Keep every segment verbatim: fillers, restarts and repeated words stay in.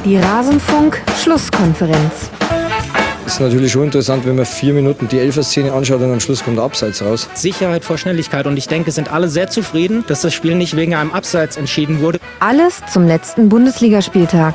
Die Rasenfunk-Schlusskonferenz. Ist natürlich schon interessant, wenn man vier Minuten die Elfer-Szene anschaut und am Schluss kommt der Abseits raus. Sicherheit vor Schnelligkeit und ich denke, sind alle sehr zufrieden, dass das Spiel nicht wegen einem Abseits entschieden wurde. Alles zum letzten Bundesligaspieltag.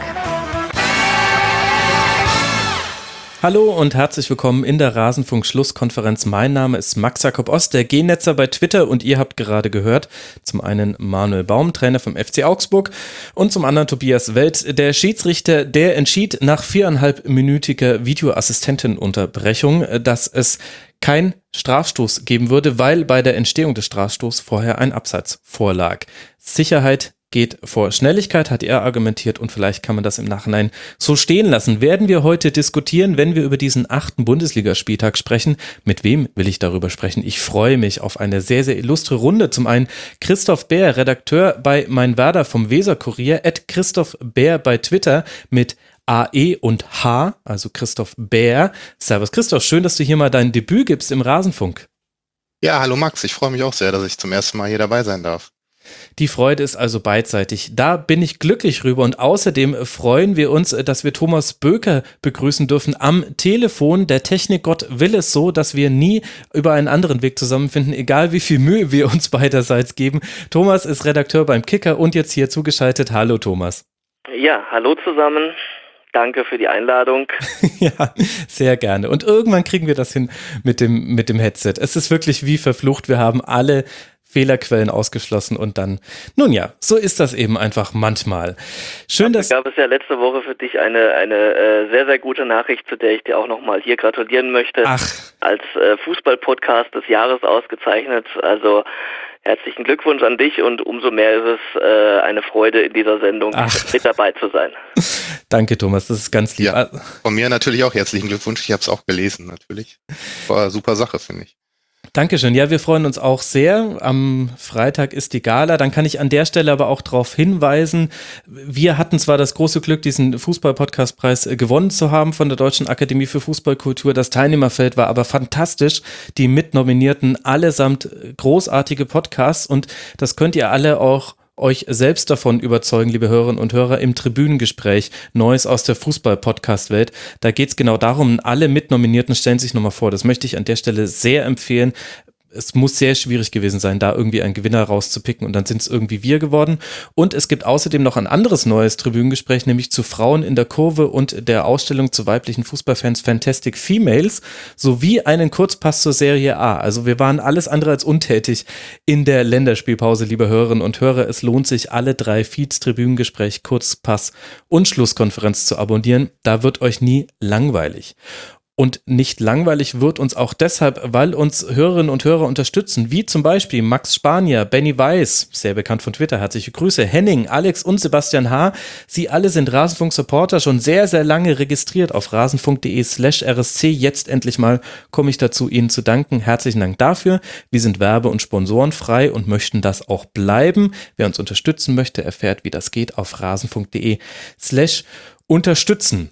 Hallo und herzlich willkommen in der Rasenfunk-Schlusskonferenz. Mein Name ist Max Jakob Ost, der G-Netzer bei Twitter, und ihr habt gerade gehört, zum einen Manuel Baum, Trainer vom F C Augsburg, und zum anderen Tobias Welt, der Schiedsrichter, der entschied nach viereinhalbminütiger Videoassistentenunterbrechung, dass es kein Strafstoß geben würde, weil bei der Entstehung des Strafstoßes vorher ein Abseits vorlag. Sicherheit geht vor Schnelligkeit, hat er argumentiert, und vielleicht kann man das im Nachhinein so stehen lassen. Werden wir heute diskutieren, wenn wir über diesen achten Bundesligaspieltag sprechen. Mit wem will ich darüber sprechen? Ich freue mich auf eine sehr, sehr illustre Runde. Zum einen Christoph Bär, Redakteur bei Mein Werder vom Weser-Kurier, at Christoph Bär bei Twitter mit A E und H, also Christoph Bär. Servus Christoph, schön, dass du hier mal dein Debüt gibst im Rasenfunk. Ja, hallo Max, ich freue mich auch sehr, dass ich zum ersten Mal hier dabei sein darf. Die Freude ist also beidseitig. Da bin ich glücklich rüber, und außerdem freuen wir uns, dass wir Thomas Böker begrüßen dürfen am Telefon. Der Technikgott will es so, dass wir nie über einen anderen Weg zusammenfinden, egal wie viel Mühe wir uns beiderseits geben. Thomas ist Redakteur beim Kicker und jetzt hier zugeschaltet. Hallo Thomas. Ja, hallo zusammen. Danke für die Einladung. Ja, sehr gerne. Und irgendwann kriegen wir das hin mit dem, mit dem Headset. Es ist wirklich wie verflucht. Wir haben alle Fehlerquellen ausgeschlossen und dann, nun ja, so ist das eben einfach manchmal. Schön, dass... Da gab es ja letzte Woche für dich eine, eine äh, sehr, sehr gute Nachricht, zu der ich dir auch nochmal hier gratulieren möchte. Ach. Als äh, Fußball-Podcast des Jahres ausgezeichnet. Also herzlichen Glückwunsch an dich, und umso mehr ist es äh, eine Freude, in dieser Sendung Ach. mit dabei zu sein. Danke Thomas, das ist ganz lieb. Ja, von mir natürlich auch herzlichen Glückwunsch, ich habe es auch gelesen natürlich. War eine super Sache, finde ich. Dankeschön. Ja, wir freuen uns auch sehr. Am Freitag ist die Gala. Dann kann ich an der Stelle aber auch darauf hinweisen, wir hatten zwar das große Glück, diesen Fußball-Podcast-Preis gewonnen zu haben von der Deutschen Akademie für Fußballkultur. Das Teilnehmerfeld war aber fantastisch. Die Mitnominierten allesamt großartige Podcasts, und das könnt ihr alle auch euch selbst davon überzeugen, liebe Hörerinnen und Hörer, im Tribünengespräch Neues aus der Fußball-Podcast-Welt. Da geht es genau darum, alle Mitnominierten stellen sich nochmal vor. Das möchte ich an der Stelle sehr empfehlen. Es muss sehr schwierig gewesen sein, da irgendwie einen Gewinner rauszupicken, und dann sind es irgendwie wir geworden. Und es gibt außerdem noch ein anderes neues Tribünengespräch, nämlich zu Frauen in der Kurve und der Ausstellung zu weiblichen Fußballfans Fantastic Females, sowie einen Kurzpass zur Serie A. Also wir waren alles andere als untätig in der Länderspielpause, liebe Hörerinnen und Hörer. Es lohnt sich, alle drei Feeds, Tribünengespräch, Kurzpass und Schlusskonferenz zu abonnieren. Da wird euch nie langweilig. Und nicht langweilig wird uns auch deshalb, weil uns Hörerinnen und Hörer unterstützen, wie zum Beispiel Max Spanier, Benny Weiß, sehr bekannt von Twitter, herzliche Grüße, Henning, Alex und Sebastian H. Sie alle sind Rasenfunk-Supporter, schon sehr, sehr lange registriert auf rasenfunk.de slash rsc. Jetzt endlich mal komme ich dazu, Ihnen zu danken. Herzlichen Dank dafür. Wir sind werbe- und sponsorenfrei und möchten das auch bleiben. Wer uns unterstützen möchte, erfährt, wie das geht, auf rasenfunk.de slash unterstützen.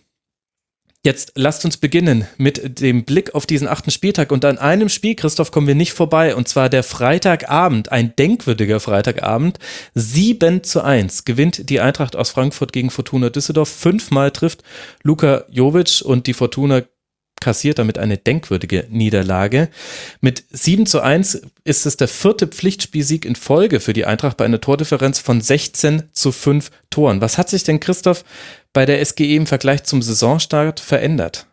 Jetzt lasst uns beginnen mit dem Blick auf diesen achten Spieltag, und an einem Spiel, Christoph, kommen wir nicht vorbei, und zwar der Freitagabend, ein denkwürdiger Freitagabend. sieben zu eins gewinnt die Eintracht aus Frankfurt gegen Fortuna Düsseldorf. Fünfmal trifft Luka Jovic, und die Fortuna kassiert damit eine denkwürdige Niederlage. Mit sieben zu eins ist es der vierte Pflichtspielsieg in Folge für die Eintracht bei einer Tordifferenz von sechzehn zu fünf Toren. Was hat sich denn, Christoph, bei der S G E im Vergleich zum Saisonstart verändert?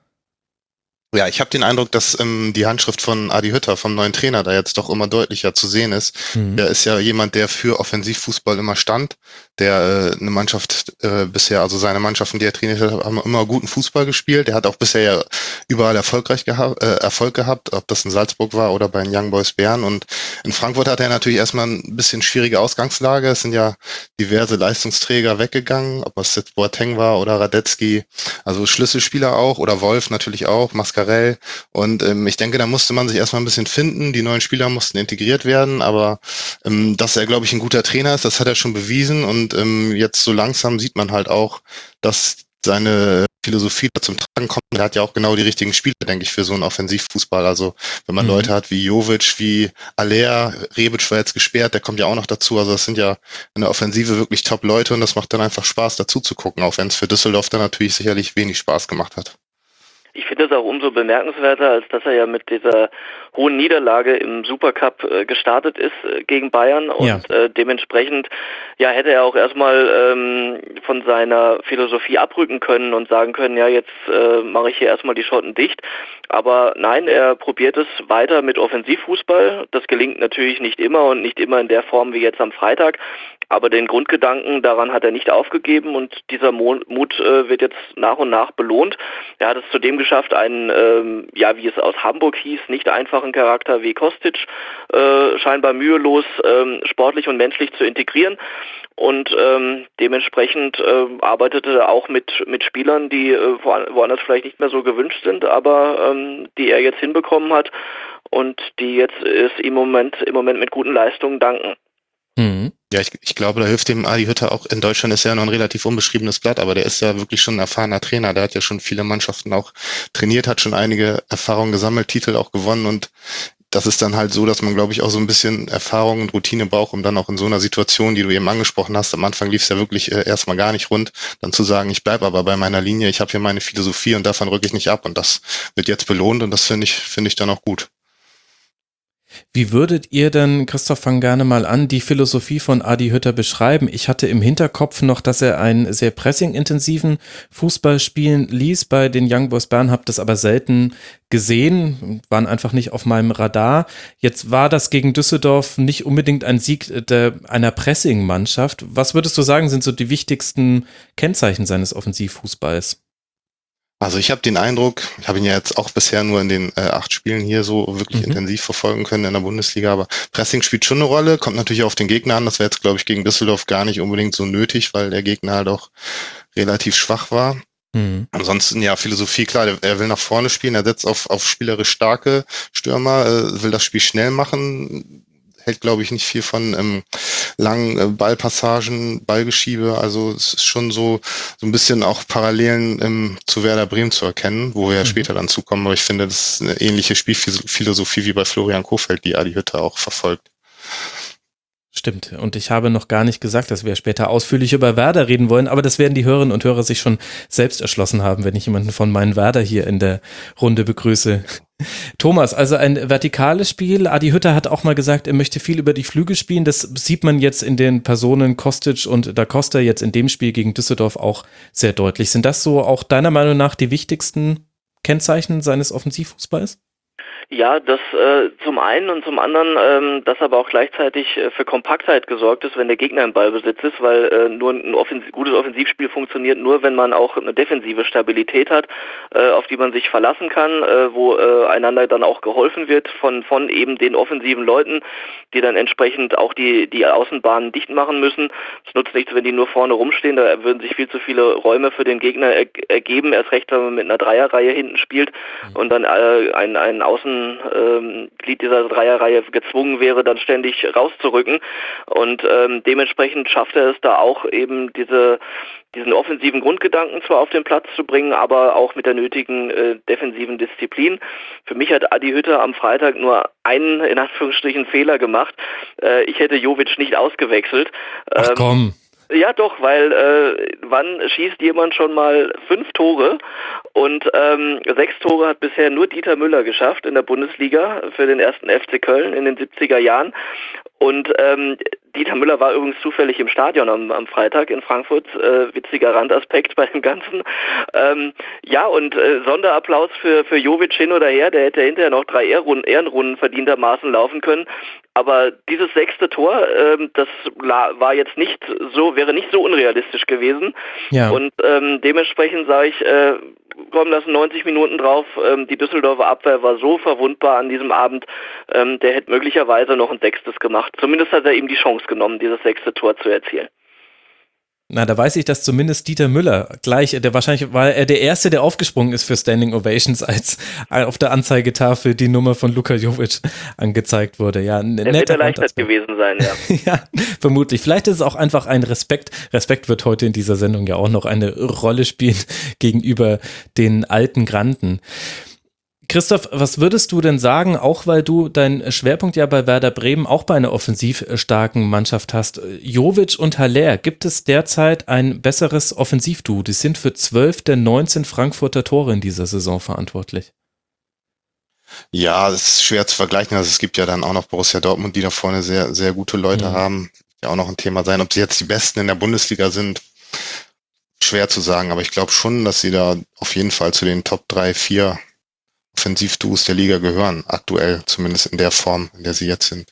Ja, ich habe den Eindruck, dass ähm, die Handschrift von Adi Hütter, vom neuen Trainer, da jetzt doch immer deutlicher zu sehen ist. Mhm. Der ist ja jemand, der für Offensivfußball immer stand, der äh, eine Mannschaft äh, bisher, also seine Mannschaften, die er trainiert hat, haben immer guten Fußball gespielt. Der hat auch bisher ja überall erfolgreich geha- äh, Erfolg gehabt, ob das in Salzburg war oder bei den Young Boys Bern. Und in Frankfurt hat er natürlich erstmal ein bisschen schwierige Ausgangslage. Es sind ja diverse Leistungsträger weggegangen, ob es jetzt Boateng war oder Radetzky, also Schlüsselspieler auch, oder Wolf natürlich auch, Mascarell. Und ähm, ich denke, da musste man sich erstmal ein bisschen finden. Die neuen Spieler mussten integriert werden, aber ähm, dass er, glaube ich, ein guter Trainer ist, das hat er schon bewiesen. Und ähm, jetzt so langsam sieht man halt auch, dass seine Philosophie zum Tragen kommt. Er hat ja auch genau die richtigen Spieler, denke ich, für so einen Offensivfußball. Also wenn man mhm. Leute hat wie Jovic, wie Aller, Rebic war jetzt gesperrt, der kommt ja auch noch dazu. Also das sind ja in der Offensive wirklich Top-Leute und das macht dann einfach Spaß, dazu zu gucken, auch wenn es für Düsseldorf dann natürlich sicherlich wenig Spaß gemacht hat. Ich finde es auch umso bemerkenswerter, als dass er ja mit dieser hohen Niederlage im Supercup äh, gestartet ist äh, gegen Bayern und ja. äh, dementsprechend ja hätte er auch erstmal ähm, von seiner Philosophie abrücken können und sagen können, ja jetzt äh, mache ich hier erstmal die Schotten dicht. Aber nein, er probiert es weiter mit Offensivfußball. Das gelingt natürlich nicht immer und nicht immer in der Form wie jetzt am Freitag. Aber den Grundgedanken daran hat er nicht aufgegeben und dieser Mo- Mut äh, wird jetzt nach und nach belohnt. Er hat es zudem geschafft, einen, ähm, ja wie es aus Hamburg hieß, nicht einfachen Charakter wie Kostic äh, scheinbar mühelos ähm, sportlich und menschlich zu integrieren. Und ähm, dementsprechend äh, arbeitete er auch mit mit Spielern, die äh, woanders vielleicht nicht mehr so gewünscht sind, aber ähm, die er jetzt hinbekommen hat und die jetzt es im Moment im Moment mit guten Leistungen danken. Mhm. Ja, ich, ich glaube, da hilft dem Adi Hütter auch. In Deutschland ist er ja noch ein relativ unbeschriebenes Blatt, aber der ist ja wirklich schon ein erfahrener Trainer. Der hat ja schon viele Mannschaften auch trainiert, hat schon einige Erfahrungen gesammelt, Titel auch gewonnen und das ist dann halt so, dass man, glaube ich, auch so ein bisschen Erfahrung und Routine braucht, um dann auch in so einer Situation, die du eben angesprochen hast, am Anfang lief es ja wirklich äh, erstmal gar nicht rund, dann zu sagen, ich bleibe aber bei meiner Linie, ich habe hier meine Philosophie und davon rücke ich nicht ab und das wird jetzt belohnt und das finde ich, finde ich dann auch gut. Wie würdet ihr denn, Christoph, fang gerne mal an, die Philosophie von Adi Hütter beschreiben? Ich hatte im Hinterkopf noch, dass er einen sehr pressing-intensiven Fußball spielen ließ bei den Young Boys Bern, habe das aber selten gesehen, waren einfach nicht auf meinem Radar. Jetzt war das gegen Düsseldorf nicht unbedingt ein Sieg der, einer Pressing-Mannschaft. Was würdest du sagen, sind so die wichtigsten Kennzeichen seines Offensivfußballs? Also ich habe den Eindruck, ich habe ihn ja jetzt auch bisher nur in den äh, acht Spielen hier so wirklich mhm. intensiv verfolgen können in der Bundesliga, aber Pressing spielt schon eine Rolle, kommt natürlich auf den Gegner an, das wäre jetzt, glaube ich, gegen Düsseldorf gar nicht unbedingt so nötig, weil der Gegner halt auch relativ schwach war. Mhm. Ansonsten, ja, Philosophie, klar, er will nach vorne spielen, er setzt auf, auf spielerisch starke Stürmer, äh, will das Spiel schnell machen, hält, glaube ich, nicht viel von ähm, langen äh, Ballpassagen, Ballgeschiebe. Also es ist schon so so ein bisschen auch Parallelen ähm, zu Werder Bremen zu erkennen, wo wir ja mhm. später dann zukommen. Aber ich finde, das ist eine ähnliche Spielphilosophie wie bei Florian Kohfeldt, die Adi Hütter auch verfolgt. Stimmt. Und ich habe noch gar nicht gesagt, dass wir später ausführlich über Werder reden wollen, aber das werden die Hörerinnen und Hörer sich schon selbst erschlossen haben, wenn ich jemanden von meinen Werder hier in der Runde begrüße. Thomas, also ein vertikales Spiel. Adi Hütter hat auch mal gesagt, er möchte viel über die Flügel spielen. Das sieht man jetzt in den Personen Kostic und Da Costa jetzt in dem Spiel gegen Düsseldorf auch sehr deutlich. Sind das so auch deiner Meinung nach die wichtigsten Kennzeichen seines Offensivfußballs? Ja, das äh, zum einen und zum anderen, ähm, dass aber auch gleichzeitig äh, für Kompaktheit gesorgt ist, wenn der Gegner im Ballbesitz ist, weil äh, nur ein offensiv, gutes Offensivspiel funktioniert nur, wenn man auch eine defensive Stabilität hat, äh, auf die man sich verlassen kann, äh, wo äh, einander dann auch geholfen wird von von eben den offensiven Leuten, die dann entsprechend auch die die Außenbahnen dicht machen müssen. Es nutzt nichts, wenn die nur vorne rumstehen, da würden sich viel zu viele Räume für den Gegner er- ergeben, erst recht, wenn man mit einer Dreierreihe hinten spielt und dann äh, ein, ein Außen ähm, Glied dieser Dreierreihe gezwungen wäre, dann ständig rauszurücken und ähm, dementsprechend schafft er es da auch eben diese diesen offensiven Grundgedanken zwar auf den Platz zu bringen, aber auch mit der nötigen äh, defensiven Disziplin. Für mich hat Adi Hütter am Freitag nur einen, in Anführungsstrichen, Fehler gemacht. Äh, ich hätte Jovic nicht ausgewechselt. Ach komm. Ja doch, weil äh, wann schießt jemand schon mal fünf Tore und ähm, sechs Tore hat bisher nur Dieter Müller geschafft in der Bundesliga für den ersten F C Köln in den siebziger Jahren und ähm, Dieter Müller war übrigens zufällig im Stadion am, am Freitag in Frankfurt, äh, witziger Randaspekt bei dem Ganzen. Ähm, ja und äh, Sonderapplaus für, für Jovic hin oder her, der hätte hinterher noch drei Ehrenrunden, Ehrenrunden verdientermaßen laufen können. Aber dieses sechste Tor, ähm, das war jetzt nicht so, wäre nicht so unrealistisch gewesen. Ja. Und ähm, dementsprechend sage ich, äh, kommen lassen neunzig Minuten drauf. Ähm, die Düsseldorfer Abwehr war so verwundbar an diesem Abend, ähm, der hätte möglicherweise noch ein sechstes gemacht. Zumindest hat er ihm die Chance genommen, dieses sechste Tor zu erzielen. Na, da weiß ich, dass zumindest Dieter Müller gleich, der wahrscheinlich war er der Erste, der aufgesprungen ist für Standing Ovations, als auf der Anzeigetafel die Nummer von Luka Jovic angezeigt wurde. Ja, ein der wird erleichtert gewesen sein, ja. Ja, vermutlich. Vielleicht ist es auch einfach ein Respekt. Respekt wird heute in dieser Sendung ja auch noch eine Rolle spielen gegenüber den alten Granden. Christoph, was würdest du denn sagen, auch weil du deinen Schwerpunkt ja bei Werder Bremen auch bei einer offensiv starken Mannschaft hast, Jovic und Haller, gibt es derzeit ein besseres Offensivduo? Die sind für zwölf der neunzehn Frankfurter Tore in dieser Saison verantwortlich. Ja, das ist schwer zu vergleichen. Also es gibt ja dann auch noch Borussia Dortmund, die da vorne sehr, sehr gute Leute mhm. haben. Ja auch noch ein Thema sein. Ob sie jetzt die Besten in der Bundesliga sind, schwer zu sagen. Aber ich glaube schon, dass sie da auf jeden Fall zu den Top drei, vier Offensivduos der Liga gehören, aktuell, zumindest in der Form, in der sie jetzt sind.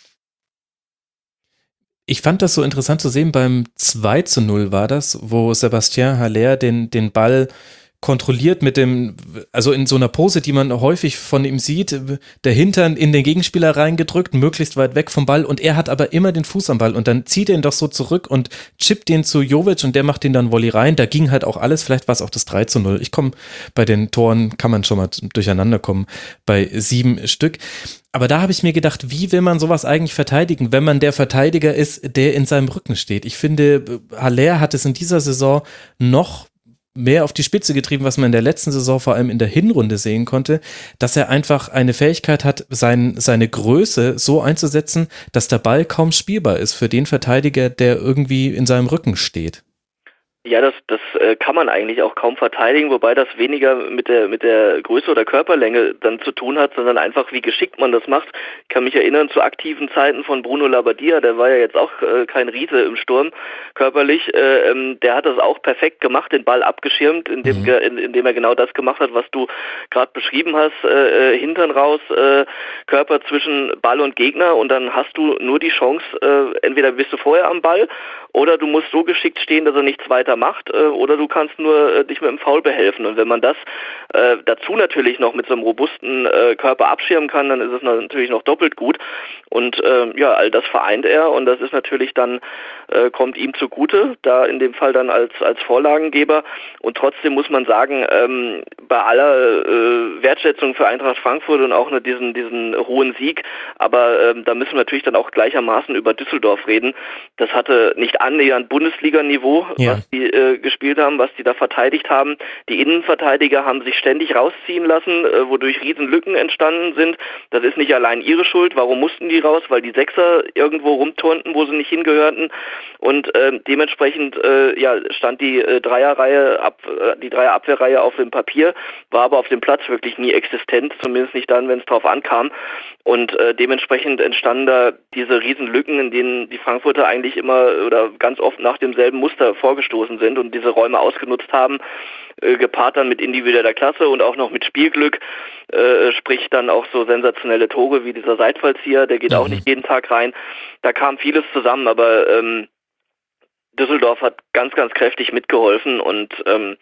Ich fand das so interessant zu sehen, beim zwei zu null war das, wo Sébastien Haller den, den Ball kontrolliert mit dem, also in so einer Pose, die man häufig von ihm sieht, der Hintern in den Gegenspieler reingedrückt, möglichst weit weg vom Ball und er hat aber immer den Fuß am Ball und dann zieht er ihn doch so zurück und chippt den zu Jovic und der macht den dann Volley rein. Da ging halt auch alles, vielleicht war es auch das drei zu null. Ich komme bei den Toren, kann man schon mal durcheinander kommen, bei sieben Stück. Aber da habe ich mir gedacht, wie will man sowas eigentlich verteidigen, wenn man der Verteidiger ist, der in seinem Rücken steht? Ich finde, Haller hat es in dieser Saison noch mehr auf die Spitze getrieben, was man in der letzten Saison vor allem in der Hinrunde sehen konnte, dass er einfach eine Fähigkeit hat, sein, seine Größe so einzusetzen, dass der Ball kaum spielbar ist für den Verteidiger, der irgendwie in seinem Rücken steht. Ja, das, das äh, kann man eigentlich auch kaum verteidigen, wobei das weniger mit der mit der Größe oder Körperlänge dann zu tun hat, sondern einfach, wie geschickt man das macht. Ich kann mich erinnern zu aktiven Zeiten von Bruno Labbadia, der war ja jetzt auch äh, kein Riese im Sturm körperlich, äh, ähm, der hat das auch perfekt gemacht, den Ball abgeschirmt, indem, mhm. in, indem er genau das gemacht hat, was du gerade beschrieben hast, äh, Hintern raus, äh, Körper zwischen Ball und Gegner und dann hast du nur die Chance, äh, entweder bist du vorher am Ball oder du musst so geschickt stehen, dass er nichts weiter macht, äh, oder du kannst nur äh, dich mit dem Foul behelfen. Und wenn man das äh, dazu natürlich noch mit so einem robusten äh, Körper abschirmen kann, dann ist es natürlich noch doppelt gut. Und äh, ja, all das vereint er und das ist natürlich dann, äh, kommt ihm zugute, da in dem Fall dann als als Vorlagengeber. Und trotzdem muss man sagen, ähm, bei aller äh, Wertschätzung für Eintracht Frankfurt und auch nur diesen diesen hohen Sieg, aber äh, da müssen wir natürlich dann auch gleichermaßen über Düsseldorf reden. Das hatte nicht annähernd Bundesliga-Niveau, ja. was die äh, gespielt haben, was die da verteidigt haben. Die Innenverteidiger haben sich ständig rausziehen lassen, äh, wodurch Riesenlücken entstanden sind. Das ist nicht allein ihre Schuld. Warum mussten die raus? Weil die Sechser irgendwo rumturnten, wo sie nicht hingehörten. Und äh, dementsprechend äh, ja, stand die äh, Dreierreihe, ab, äh, die Dreierabwehrreihe auf dem Papier, war aber auf dem Platz wirklich nie existent, zumindest nicht dann, wenn es drauf ankam. Und äh, dementsprechend entstanden da diese Riesenlücken, in denen die Frankfurter eigentlich immer oder ganz oft nach demselben Muster vorgestoßen sind und diese Räume ausgenutzt haben, äh, gepaart dann mit individueller Klasse und auch noch mit Spielglück, äh, sprich dann auch so sensationelle Tore wie dieser Seitfallzieher, der geht mhm. auch nicht jeden Tag rein. Da kam vieles zusammen, aber ähm, Düsseldorf hat ganz, ganz kräftig mitgeholfen und ähm,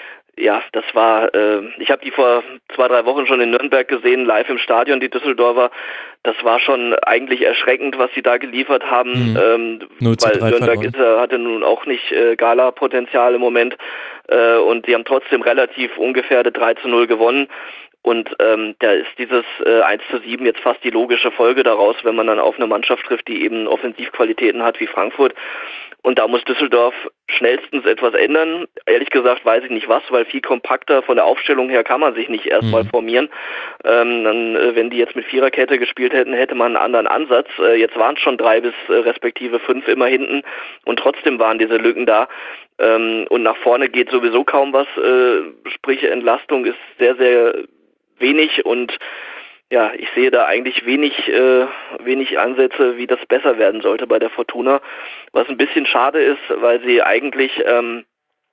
ja, das war, äh, ich habe die vor zwei, drei Wochen schon in Nürnberg gesehen, live im Stadion, die Düsseldorfer. Das war schon eigentlich erschreckend, was sie da geliefert haben, mhm. ähm, weil Nürnberg ist, äh, hatte nun auch nicht äh, Gala-Potenzial im Moment äh, und die haben trotzdem relativ ungefährdet drei zu null gewonnen. Und ähm, da ist dieses äh, eins zu sieben jetzt fast die logische Folge daraus, wenn man dann auf eine Mannschaft trifft, die eben Offensivqualitäten hat wie Frankfurt. Und da muss Düsseldorf schnellstens etwas ändern. Ehrlich gesagt weiß ich nicht was, weil viel kompakter von der Aufstellung her kann man sich nicht erstmal mhm. formieren. Ähm, dann, äh, wenn die jetzt mit Viererkette gespielt hätten, hätte man einen anderen Ansatz. Äh, jetzt waren es schon drei bis äh, respektive fünf immer hinten und trotzdem waren diese Lücken da. Ähm, und nach vorne geht sowieso kaum was. Äh, sprich, Entlastung ist sehr, sehr wenig und ja, ich sehe da eigentlich wenig, äh, wenig Ansätze, wie das besser werden sollte bei der Fortuna. Was ein bisschen schade ist, weil sie eigentlich ähm,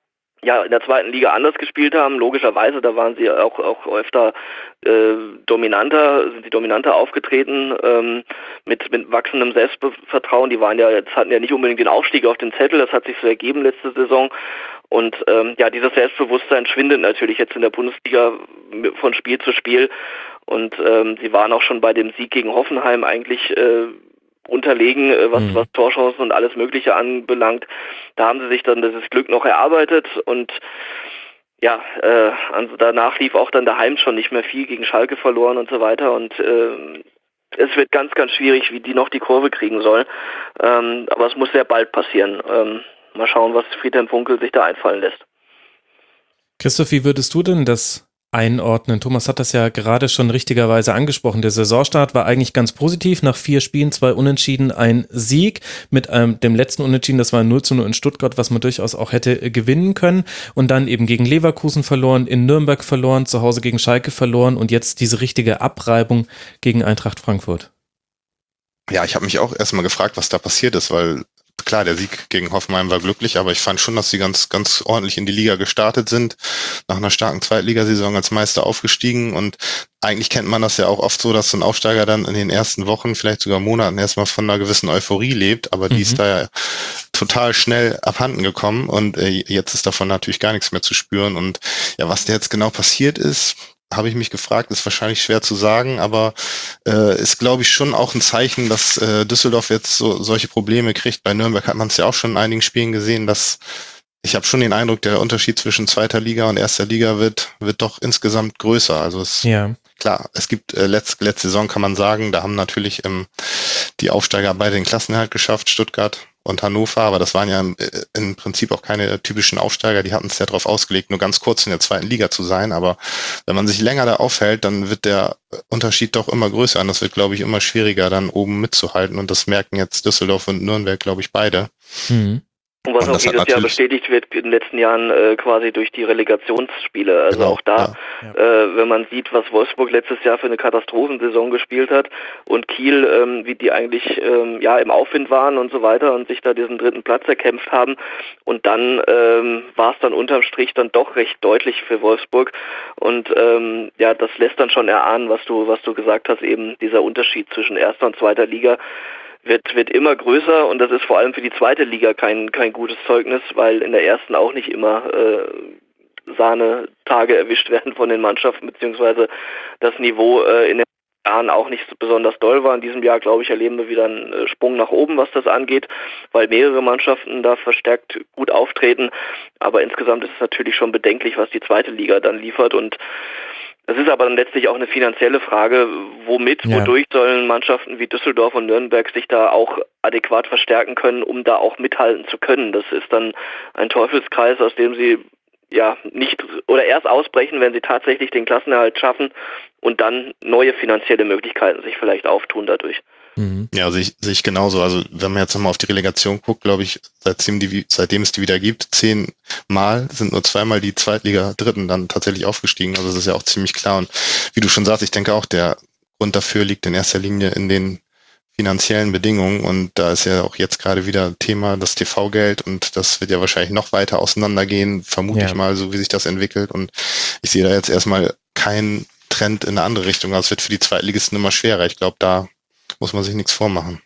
ja in der zweiten Liga anders gespielt haben. Logischerweise, da waren sie auch auch öfter äh, dominanter, sind sie dominanter aufgetreten ähm, mit mit wachsendem Selbstvertrauen. Die waren ja jetzt hatten ja nicht unbedingt den Aufstieg auf den Zettel. Das hat sich so ergeben letzte Saison. Und ähm, ja, dieses Selbstbewusstsein schwindet natürlich jetzt in der Bundesliga von Spiel zu Spiel. Und ähm, sie waren auch schon bei dem Sieg gegen Hoffenheim eigentlich äh, unterlegen, äh, was, mhm. was Torchancen und alles Mögliche anbelangt. Da haben sie sich dann dieses Glück noch erarbeitet und ja, äh, also danach lief auch dann daheim schon nicht mehr viel, gegen Schalke verloren und so weiter und äh, es wird ganz, ganz schwierig, wie die noch die Kurve kriegen sollen, ähm, aber es muss sehr bald passieren. Ähm, mal schauen, was Friedhelm Funkel sich da einfallen lässt. Christoph, wie würdest du denn das einordnen? Thomas hat das ja gerade schon richtigerweise angesprochen. Der Saisonstart war eigentlich ganz positiv. Nach vier Spielen, zwei Unentschieden, ein Sieg. Mit ähm, dem letzten Unentschieden, das war null zu null in Stuttgart, was man durchaus auch hätte äh, gewinnen können. Und dann eben gegen Leverkusen verloren, in Nürnberg verloren, zu Hause gegen Schalke verloren und jetzt diese richtige Abreibung gegen Eintracht Frankfurt. Ja, ich habe mich auch erstmal gefragt, was da passiert ist, weil klar, der Sieg gegen Hoffenheim war glücklich, aber ich fand schon, dass sie ganz, ganz ordentlich in die Liga gestartet sind, nach einer starken Zweitligasaison als Meister aufgestiegen und eigentlich kennt man das ja auch oft so, dass so ein Aufsteiger dann in den ersten Wochen, vielleicht sogar Monaten erstmal von einer gewissen Euphorie lebt, aber die Mhm. ist da ja total schnell abhanden gekommen und äh, jetzt ist davon natürlich gar nichts mehr zu spüren und ja, was da jetzt genau passiert ist, habe ich mich gefragt, ist wahrscheinlich schwer zu sagen, aber äh, ist, glaube ich, schon auch ein Zeichen, dass äh, Düsseldorf jetzt so solche Probleme kriegt. Bei Nürnberg hat man es ja auch schon in einigen Spielen gesehen, dass ich habe schon den Eindruck, der Unterschied zwischen zweiter Liga und erster Liga wird wird doch insgesamt größer. Also es Ja. klar, es gibt äh, letzte, letzte Saison kann man sagen, da haben natürlich ähm, die Aufsteiger beide den Klassenerhalt geschafft, Stuttgart und Hannover, aber das waren ja im, äh, im Prinzip auch keine typischen Aufsteiger, die hatten es ja darauf ausgelegt, nur ganz kurz in der zweiten Liga zu sein, aber wenn man sich länger da aufhält, dann wird der Unterschied doch immer größer und das wird, glaube ich, immer schwieriger, dann oben mitzuhalten und das merken jetzt Düsseldorf und Nürnberg, glaube ich, beide. Mhm. Und was Und auch das hat jedes Jahr natürlich- bestätigt wird in den letzten Jahren äh, quasi durch die Relegationsspiele. Also Genau, auch da, ja. äh, wenn man sieht, was Wolfsburg letztes Jahr für eine Katastrophensaison gespielt hat und Kiel, ähm, wie die eigentlich ähm, ja im Aufwind waren und so weiter und sich da diesen dritten Platz erkämpft haben. Und dann ähm, war es dann unterm Strich dann doch recht deutlich für Wolfsburg. Und ähm, ja, das lässt dann schon erahnen, was du, was du gesagt hast, eben dieser Unterschied zwischen erster und zweiter Liga. Wird, wird immer größer und das ist vor allem für die zweite Liga kein, kein gutes Zeugnis, weil in der ersten auch nicht immer äh, Sahnetage erwischt werden von den Mannschaften, beziehungsweise das Niveau äh, in den Jahren auch nicht so besonders doll war. In diesem Jahr, glaube ich, erleben wir wieder einen äh, Sprung nach oben, was das angeht, weil mehrere Mannschaften da verstärkt gut auftreten, aber insgesamt ist es natürlich schon bedenklich, was die zweite Liga dann liefert und es ist aber dann letztlich auch eine finanzielle Frage, womit, Ja. wodurch sollen Mannschaften wie Düsseldorf und Nürnberg sich da auch adäquat verstärken können, um da auch mithalten zu können. Das ist dann ein Teufelskreis, aus dem sie ja nicht oder erst ausbrechen, wenn sie tatsächlich den Klassenerhalt schaffen und dann neue finanzielle Möglichkeiten sich vielleicht auftun dadurch. Mhm. Ja, sehe ich, sehe ich genauso. Also wenn man jetzt nochmal auf die Relegation guckt, glaube ich, seitdem, die, seitdem es die wieder gibt, zehnmal sind nur zweimal die Zweitliga-Dritten dann tatsächlich aufgestiegen. Also das ist ja auch ziemlich klar. Und wie du schon sagst, ich denke auch, der Grund dafür liegt in erster Linie in den finanziellen Bedingungen. Und da ist ja auch jetzt gerade wieder Thema das T V-Geld und das wird ja wahrscheinlich noch weiter auseinandergehen, vermute Ja. ich mal, so wie sich das entwickelt. Und ich sehe da jetzt erstmal keinen Trend in eine andere Richtung. Also es wird für die Zweitligisten immer schwerer. Ich glaube, da muss man sich nichts vormachen.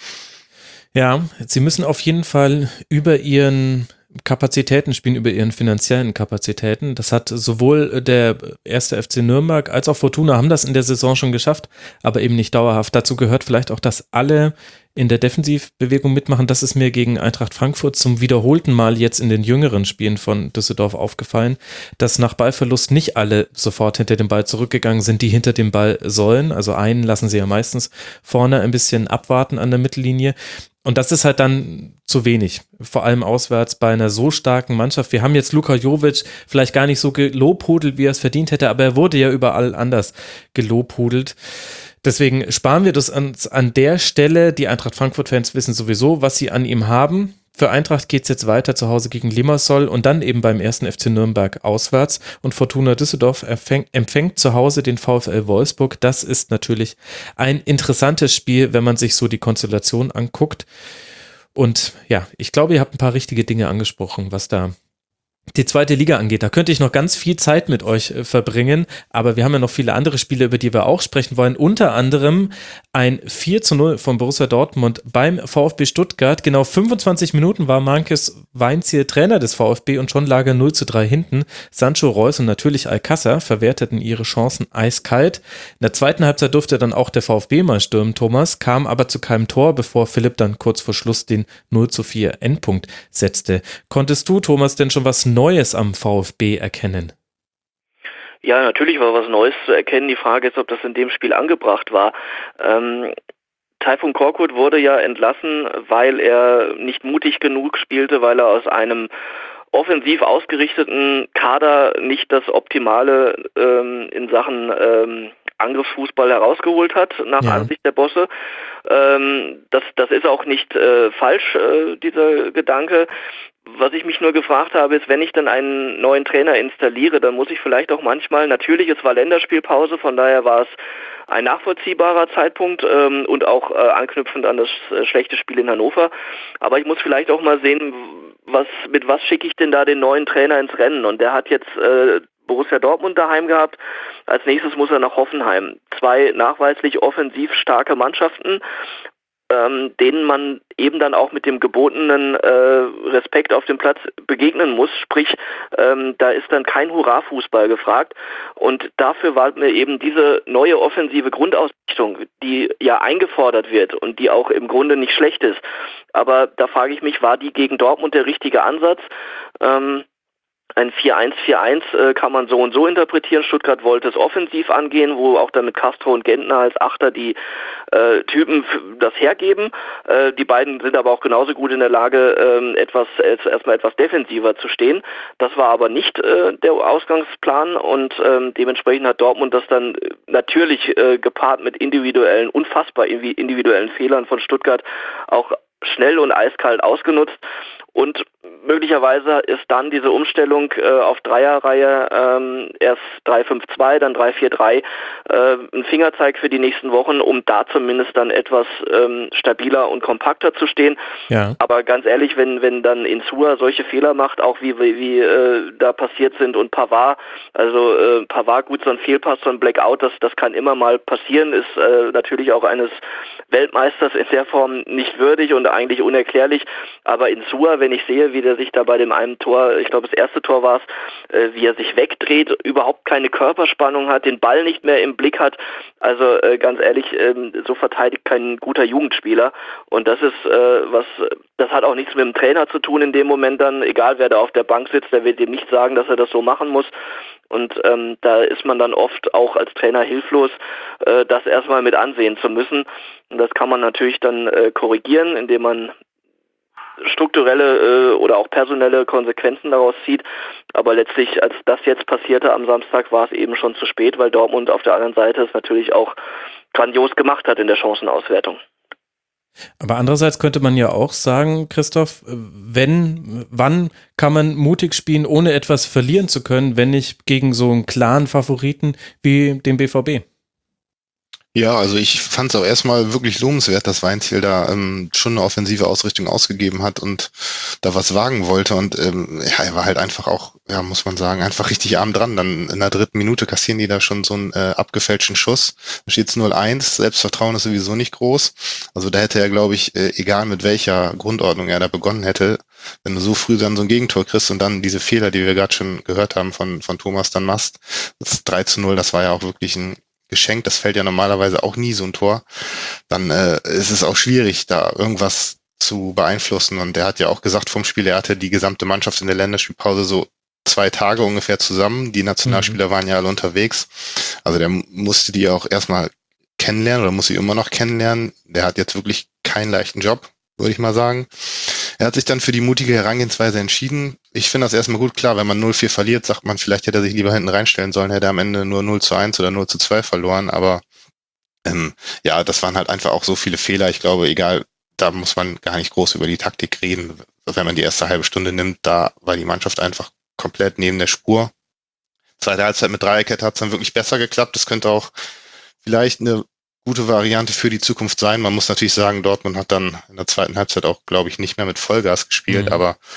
Ja, sie müssen auf jeden Fall über ihren Kapazitäten spielen, über ihren finanziellen Kapazitäten. Das hat sowohl der erste F C Nürnberg als auch Fortuna haben das in der Saison schon geschafft, aber eben nicht dauerhaft. Dazu gehört vielleicht auch, dass alle in der Defensivbewegung mitmachen. Das ist mir gegen Eintracht Frankfurt zum wiederholten Mal jetzt in den jüngeren Spielen von Düsseldorf aufgefallen, dass nach Ballverlust nicht alle sofort hinter dem Ball zurückgegangen sind, die hinter dem Ball sollen. Also einen lassen sie ja meistens vorne ein bisschen abwarten an der Mittellinie. Und das ist halt dann zu wenig, vor allem auswärts bei einer so starken Mannschaft. Wir haben jetzt Luka Jovic vielleicht gar nicht so gelobhudelt, wie er es verdient hätte, aber er wurde ja überall anders gelobhudelt. Deswegen sparen wir das an, an der Stelle. Die Eintracht Frankfurt-Fans wissen sowieso, was sie an ihm haben. Für Eintracht geht es jetzt weiter zu Hause gegen Limassol und dann eben beim ersten F C Nürnberg auswärts. Und Fortuna Düsseldorf empfängt, empfängt zu Hause den VfL Wolfsburg. Das ist natürlich ein interessantes Spiel, wenn man sich so die Konstellation anguckt. Und ja, ich glaube, ihr habt ein paar richtige Dinge angesprochen, was da die zweite Liga angeht, da könnte ich noch ganz viel Zeit mit euch äh, verbringen, aber wir haben ja noch viele andere Spiele, über die wir auch sprechen wollen, unter anderem ein vier zu null von Borussia Dortmund beim VfB Stuttgart. Genau fünfundzwanzig Minuten war Markus Weinzierl Trainer des VfB und schon lag er null zu drei hinten. Sancho, Reus und natürlich Alcázar verwerteten ihre Chancen eiskalt. In der zweiten Halbzeit durfte dann auch der VfB mal stürmen, Thomas, kam aber zu keinem Tor, bevor Philipp dann kurz vor Schluss den null zu vier Endpunkt setzte. Konntest du, Thomas, denn schon was Neues am VfB erkennen? Ja, natürlich war was Neues zu erkennen. Die Frage ist, ob das in dem Spiel angebracht war. Ähm, Tayfun Korkut wurde ja entlassen, weil er nicht mutig genug spielte, weil er aus einem offensiv ausgerichteten Kader nicht das Optimale ähm, in Sachen ähm, Angriffsfußball herausgeholt hat, nach ja. Ansicht der Bosse. Ähm, das, das ist auch nicht äh, falsch, äh, dieser Gedanke. Was ich mich nur gefragt habe, ist, wenn ich dann einen neuen Trainer installiere, dann muss ich vielleicht auch manchmal, natürlich, es war Länderspielpause, von daher war es ein nachvollziehbarer Zeitpunkt ähm, und auch äh, anknüpfend an das äh, schlechte Spiel in Hannover. Aber ich muss vielleicht auch mal sehen, was mit was schicke ich denn da den neuen Trainer ins Rennen? Und der hat jetzt äh, Borussia Dortmund daheim gehabt. Als nächstes muss er nach Hoffenheim. Zwei nachweislich offensiv starke Mannschaften, ähm, denen man eben dann auch mit dem gebotenen äh, Respekt auf dem Platz begegnen muss. Sprich, ähm, da ist dann kein Hurra-Fußball gefragt. Und dafür war mir eben diese neue offensive Grundausrichtung, die ja eingefordert wird und die auch im Grunde nicht schlecht ist. Aber da frage ich mich, war die gegen Dortmund der richtige Ansatz? Ähm, Ein vier eins vier eins äh, kann man so und so interpretieren. Stuttgart wollte es offensiv angehen, wo auch dann mit Castro und Gentner als Achter die äh, Typen das hergeben. Äh, die beiden sind aber auch genauso gut in der Lage, ähm, etwas äh, erstmal etwas defensiver zu stehen. Das war aber nicht äh, der Ausgangsplan und ähm, dementsprechend hat Dortmund das dann natürlich äh, gepaart mit individuellen, unfassbar individuellen Fehlern von Stuttgart auch schnell und eiskalt ausgenutzt. Und möglicherweise ist dann diese Umstellung äh, auf Dreierreihe ähm, erst drei fünf zwei, dann drei vier drei äh, ein Fingerzeig für die nächsten Wochen, um da zumindest dann etwas ähm, stabiler und kompakter zu stehen. Ja. Aber ganz ehrlich, wenn wenn dann Insua solche Fehler macht, auch wie wie, wie äh, da passiert sind und Pavard, also äh, Pavard gut, so ein Fehlpass, so ein Blackout, das das kann immer mal passieren, ist äh, natürlich auch eines Weltmeisters in der Form nicht würdig und eigentlich unerklärlich. Aber Insua, wenn ich sehe, wie der sich da bei dem einen Tor, ich glaube das erste Tor war es, äh, wie er sich wegdreht, überhaupt keine Körperspannung hat, den Ball nicht mehr im Blick hat, also äh, ganz ehrlich, äh, so verteidigt kein guter Jugendspieler und das ist äh, was, das hat auch nichts mit dem Trainer zu tun in dem Moment dann, egal wer da auf der Bank sitzt, der wird ihm nicht sagen, dass er das so machen muss. Und ähm, da ist man dann oft auch als Trainer hilflos, äh, das erstmal mit ansehen zu müssen. Und das kann man natürlich dann äh, korrigieren, indem man strukturelle äh, oder auch personelle Konsequenzen daraus zieht. Aber letztlich, als das jetzt passierte am Samstag, war es eben schon zu spät, weil Dortmund auf der anderen Seite es natürlich auch grandios gemacht hat in der Chancenauswertung. Aber andererseits könnte man ja auch sagen, Christoph, wenn, wann kann man mutig spielen, ohne etwas verlieren zu können, wenn nicht gegen so einen klaren Favoriten wie den B V B? Ja, also ich fand es auch erstmal wirklich lobenswert, dass Weinzierl da ähm, schon eine offensive Ausrichtung ausgegeben hat und da was wagen wollte und ähm, ja, er war halt einfach auch, ja, muss man sagen, einfach richtig arm dran. Dann in der dritten Minute kassieren die da schon so einen äh, abgefälschten Schuss. Da steht es null eins, Selbstvertrauen ist sowieso nicht groß. Also da hätte er, glaube ich, äh, egal mit welcher Grundordnung er da begonnen hätte, wenn du so früh dann so ein Gegentor kriegst und dann diese Fehler, die wir gerade schon gehört haben von von Thomas, dann machst, das drei zu null, das war ja auch wirklich ein Geschenk, das fällt ja normalerweise auch nie so ein Tor, dann äh, ist es auch schwierig, da irgendwas zu beeinflussen. Und er hat ja auch gesagt vom Spiel, er hatte die gesamte Mannschaft in der Länderspielpause so zwei Tage ungefähr zusammen. Die Nationalspieler mhm. waren ja alle unterwegs. Also der musste die auch erstmal kennenlernen oder muss sie immer noch kennenlernen. Der hat jetzt wirklich keinen leichten Job, würde ich mal sagen. Er hat sich dann für die mutige Herangehensweise entschieden. Ich finde das erstmal gut, klar, wenn man null vier verliert, sagt man, vielleicht hätte er sich lieber hinten reinstellen sollen, hätte er am Ende nur null zu eins oder null zu zwei verloren, aber ähm, ja, das waren halt einfach auch so viele Fehler. Ich glaube, egal, da muss man gar nicht groß über die Taktik reden. Wenn man die erste halbe Stunde nimmt, da war die Mannschaft einfach komplett neben der Spur. Zweite Halbzeit mit Dreierkette hat es dann wirklich besser geklappt. Das könnte auch vielleicht eine gute Variante für die Zukunft sein. Man muss natürlich sagen, Dortmund hat dann in der zweiten Halbzeit auch, glaube ich, nicht mehr mit Vollgas gespielt, mhm. aber ich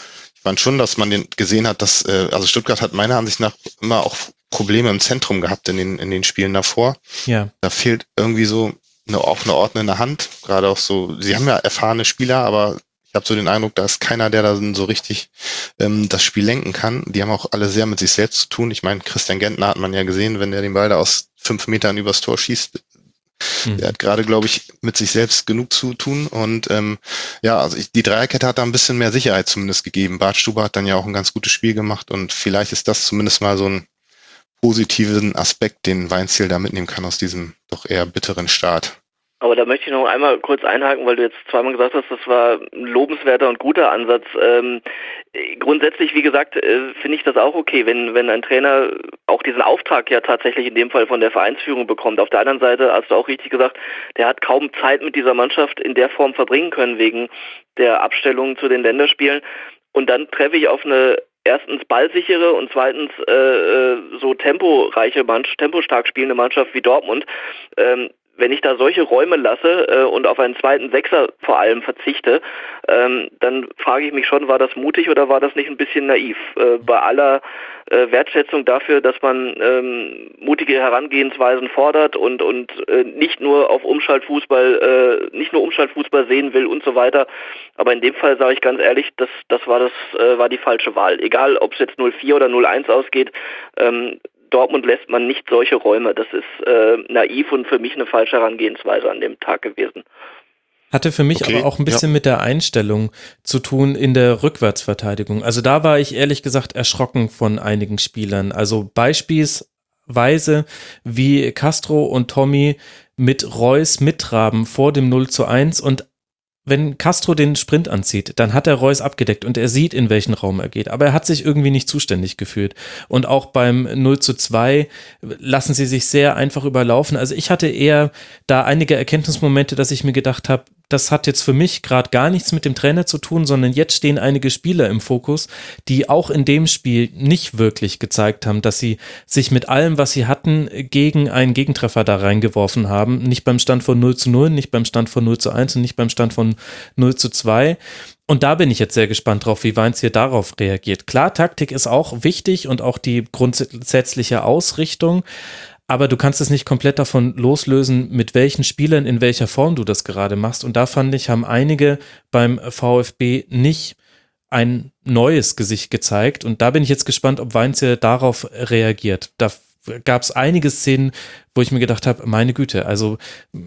fand schon, dass man den gesehen hat, dass, äh, also Stuttgart hat meiner Ansicht nach immer auch Probleme im Zentrum gehabt in den, in den Spielen davor. Ja. Da fehlt irgendwie so eine, auch eine ordnende Hand, gerade auch so, sie haben ja erfahrene Spieler, aber ich habe so den Eindruck, da ist keiner, der da so richtig ähm, das Spiel lenken kann. Die haben auch alle sehr mit sich selbst zu tun. Ich meine, Christian Gentner hat man ja gesehen, wenn der den Ball da aus fünf Metern übers Tor schießt. Mhm. Der hat gerade, glaube ich, mit sich selbst genug zu tun. Und ähm, ja, also ich, die Dreierkette hat da ein bisschen mehr Sicherheit zumindest gegeben. Bartstuber hat dann ja auch ein ganz gutes Spiel gemacht und vielleicht ist das zumindest mal so ein positiven Aspekt, den Weinziel da mitnehmen kann aus diesem doch eher bitteren Start. Aber da möchte ich noch einmal kurz einhaken, weil du jetzt zweimal gesagt hast, das war ein lobenswerter und guter Ansatz. Ähm, grundsätzlich, wie gesagt, äh, finde ich das auch okay, wenn wenn ein Trainer auch diesen Auftrag ja tatsächlich in dem Fall von der Vereinsführung bekommt. Auf der anderen Seite hast du auch richtig gesagt, der hat kaum Zeit mit dieser Mannschaft in der Form verbringen können wegen der Abstellung zu den Länderspielen. Und dann treffe ich auf eine erstens ballsichere und zweitens äh, so temporeiche Mannschaft, tempostark spielende Mannschaft wie Dortmund. Ähm, Wenn ich da solche Räume lasse äh, und auf einen zweiten Sechser vor allem verzichte, ähm, dann frage ich mich schon, war das mutig oder war das nicht ein bisschen naiv? Äh, bei aller äh, Wertschätzung dafür, dass man ähm, mutige Herangehensweisen fordert und und äh, nicht nur auf Umschaltfußball, äh, nicht nur Umschaltfußball sehen will und so weiter. Aber in dem Fall sage ich ganz ehrlich, das das war das äh, war die falsche Wahl. Egal, ob es jetzt null vier oder null eins ausgeht. Ähm, Dortmund lässt man nicht solche Räume. Das ist äh, naiv und für mich eine falsche Herangehensweise an dem Tag gewesen. Hatte für mich okay, aber auch ein bisschen ja. mit der Einstellung zu tun in der Rückwärtsverteidigung. Also da war ich ehrlich gesagt erschrocken von einigen Spielern. Also beispielsweise wie Castro und Tommy mit Reus mittraben vor dem null zu eins und wenn Castro den Sprint anzieht, dann hat er Reus abgedeckt und er sieht, in welchen Raum er geht. Aber er hat sich irgendwie nicht zuständig gefühlt. Und auch beim null zu zwei lassen sie sich sehr einfach überlaufen. Also ich hatte eher da einige Erkenntnismomente, dass ich mir gedacht habe, das hat jetzt für mich gerade gar nichts mit dem Trainer zu tun, sondern jetzt stehen einige Spieler im Fokus, die auch in dem Spiel nicht wirklich gezeigt haben, dass sie sich mit allem, was sie hatten, gegen einen Gegentreffer da reingeworfen haben. Nicht beim Stand von null zu null, nicht beim Stand von null zu eins und nicht beim Stand von null zu zwei. Und da bin ich jetzt sehr gespannt drauf, wie Weinz hier darauf reagiert. Klar, Taktik ist auch wichtig und auch die grundsätzliche Ausrichtung, aber du kannst es nicht komplett davon loslösen, mit welchen Spielern, in welcher Form du das gerade machst. Und da fand ich, haben einige beim VfB nicht ein neues Gesicht gezeigt. Und da bin ich jetzt gespannt, ob Weinz hier darauf reagiert. Da gab es einige Szenen, wo ich mir gedacht habe, meine Güte, also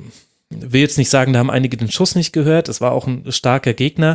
will jetzt nicht sagen, da haben einige den Schuss nicht gehört. Es war auch ein starker Gegner.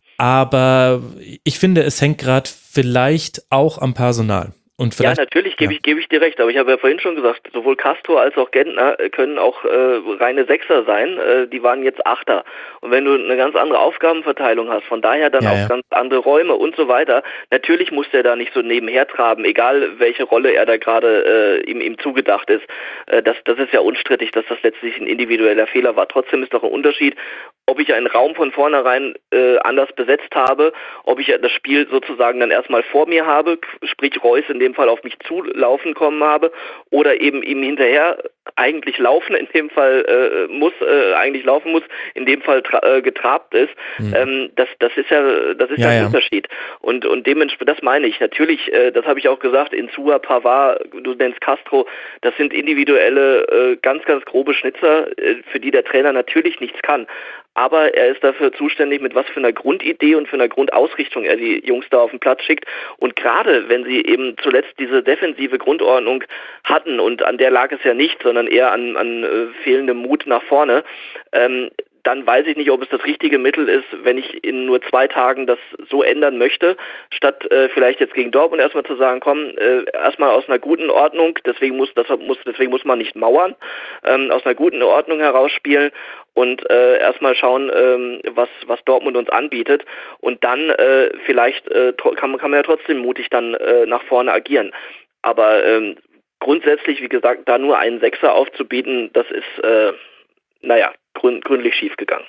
Aber ich finde, es hängt gerade vielleicht auch am Personal. Und ja, natürlich gebe ja. ich, gebe ich dir recht, aber ich habe ja vorhin schon gesagt, sowohl Castro als auch Gentner können auch äh, reine Sechser sein, äh, die waren jetzt Achter. Und wenn du eine ganz andere Aufgabenverteilung hast, von daher dann ja, auch ja. ganz andere Räume und so weiter, natürlich muss der da nicht so nebenher traben, egal welche Rolle er da gerade äh, ihm, ihm zugedacht ist. Äh, das, das ist ja unstrittig, dass das letztlich ein individueller Fehler war. Trotzdem ist doch ein Unterschied, ob ich einen Raum von vornherein äh, anders besetzt habe, ob ich das Spiel sozusagen dann erstmal vor mir habe, sprich Reus in dem Fall auf mich zulaufen kommen habe oder eben ihm hinterher eigentlich laufen, in dem Fall äh, muss, äh, eigentlich laufen muss, in dem Fall tra- äh, getrabt ist. Mhm. Ähm, das, das ist ja, das ist ja, ja ein ja. Unterschied. Und, und dementsprechend, das meine ich. Natürlich, äh, das habe ich auch gesagt, Insua, Pavard, du nennst Castro, das sind individuelle, äh, ganz, ganz grobe Schnitzer, äh, für die der Trainer natürlich nichts kann. Aber er ist dafür zuständig, mit was für einer Grundidee und für einer Grundausrichtung er die Jungs da auf den Platz schickt. Und gerade wenn sie eben zuletzt diese defensive Grundordnung hatten, und an der lag es ja nicht, sondern eher an, an äh, fehlendem Mut nach vorne, ähm, dann weiß ich nicht, ob es das richtige Mittel ist, wenn ich in nur zwei Tagen das so ändern möchte, statt äh, vielleicht jetzt gegen Dortmund erstmal zu sagen, komm, äh, erstmal aus einer guten Ordnung, deswegen muss, das muss, deswegen muss man nicht mauern, ähm, aus einer guten Ordnung herausspielen und äh, erstmal schauen, ähm, was, was Dortmund uns anbietet und dann äh, vielleicht äh, kann, kann man ja trotzdem mutig dann äh, nach vorne agieren. Aber ähm, grundsätzlich, wie gesagt, da nur einen Sechser aufzubieten, das ist, äh, naja, grün, gründlich schief gegangen.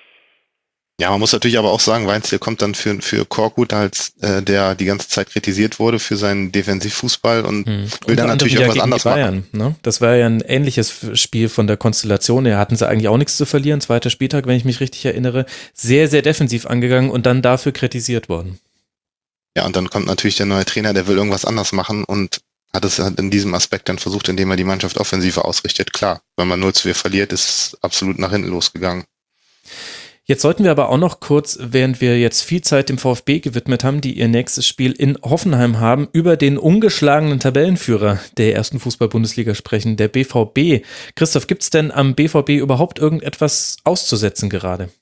Ja, man muss natürlich aber auch sagen, Weinziel kommt dann für, für Korkut, als äh, der die ganze Zeit kritisiert wurde für seinen Defensivfußball und hm. will dann natürlich auch was anderes Bayern, machen. Ne? Das war ja ein ähnliches Spiel von der Konstellation. Da hatten sie eigentlich auch nichts zu verlieren. Zweiter Spieltag, wenn ich mich richtig erinnere. Sehr, sehr defensiv angegangen und dann dafür kritisiert worden. Ja, und dann kommt natürlich der neue Trainer, der will irgendwas anders machen und hat es halt in diesem Aspekt dann versucht, indem er die Mannschaft offensiver ausrichtet. Klar, wenn man null zu vier verliert, ist es absolut nach hinten losgegangen. Jetzt sollten wir aber auch noch kurz, während wir jetzt viel Zeit dem VfB gewidmet haben, die ihr nächstes Spiel in Hoffenheim haben, über den ungeschlagenen Tabellenführer der ersten Fußball-Bundesliga sprechen, der B V B. Christoph, gibt es denn am B V B überhaupt irgendetwas auszusetzen gerade?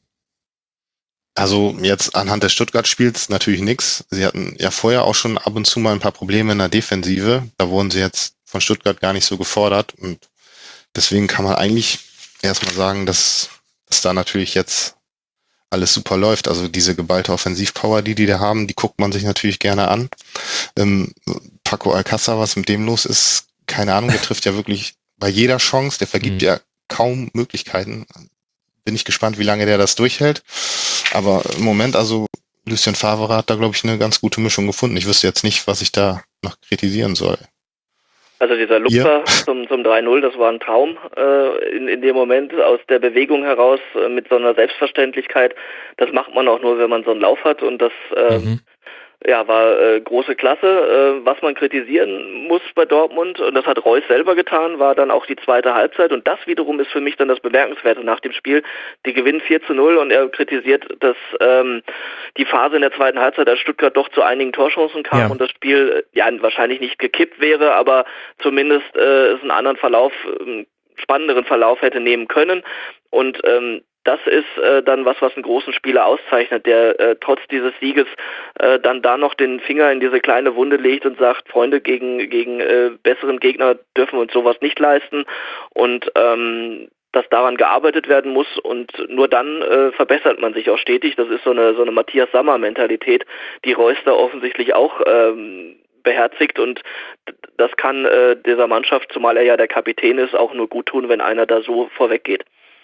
Also jetzt anhand des Stuttgart-Spiels natürlich nichts. Sie hatten ja vorher auch schon ab und zu mal ein paar Probleme in der Defensive. Da wurden sie jetzt von Stuttgart gar nicht so gefordert. Und deswegen kann man eigentlich erstmal sagen, dass, dass da natürlich jetzt alles super läuft. Also diese geballte Offensivpower, die die da haben, die guckt man sich natürlich gerne an. Ähm, Paco Alcázar, was mit dem los ist, keine Ahnung, der trifft ja wirklich bei jeder Chance, der vergibt mhm. ja kaum Möglichkeiten. Bin ich gespannt, wie lange der das durchhält. Aber im Moment, also Lucien Favre hat da, glaube ich, eine ganz gute Mischung gefunden. Ich wüsste jetzt nicht, was ich da noch kritisieren soll. Also dieser Lupfer zum, zum drei null, das war ein Traum äh, in, in dem Moment, aus der Bewegung heraus äh, mit so einer Selbstverständlichkeit. Das macht man auch nur, wenn man so einen Lauf hat, und das äh, mhm. ja, war äh, große Klasse. Äh, was man kritisieren muss bei Dortmund, und das hat Reus selber getan, war dann auch die zweite Halbzeit, und das wiederum ist für mich dann das Bemerkenswerte nach dem Spiel. Die gewinnen vier zu null und er kritisiert, dass ähm, die Phase in der zweiten Halbzeit, als Stuttgart doch zu einigen Torchancen kam, ja, und das Spiel äh, ja wahrscheinlich nicht gekippt wäre, aber zumindest äh, es einen anderen Verlauf, äh, spannenderen Verlauf hätte nehmen können. Und ähm, das ist äh, dann was, was einen großen Spieler auszeichnet, der äh, trotz dieses Sieges äh, dann da noch den Finger in diese kleine Wunde legt und sagt, Freunde, gegen gegen äh, besseren Gegner dürfen wir uns sowas nicht leisten, und ähm, dass daran gearbeitet werden muss, und nur dann äh, verbessert man sich auch stetig. Das ist so eine so eine Matthias Sammer-Mentalität, die Reus da offensichtlich auch ähm, beherzigt, und das kann äh, dieser Mannschaft, zumal er ja der Kapitän ist, auch nur gut tun, wenn einer da so vorweg geht.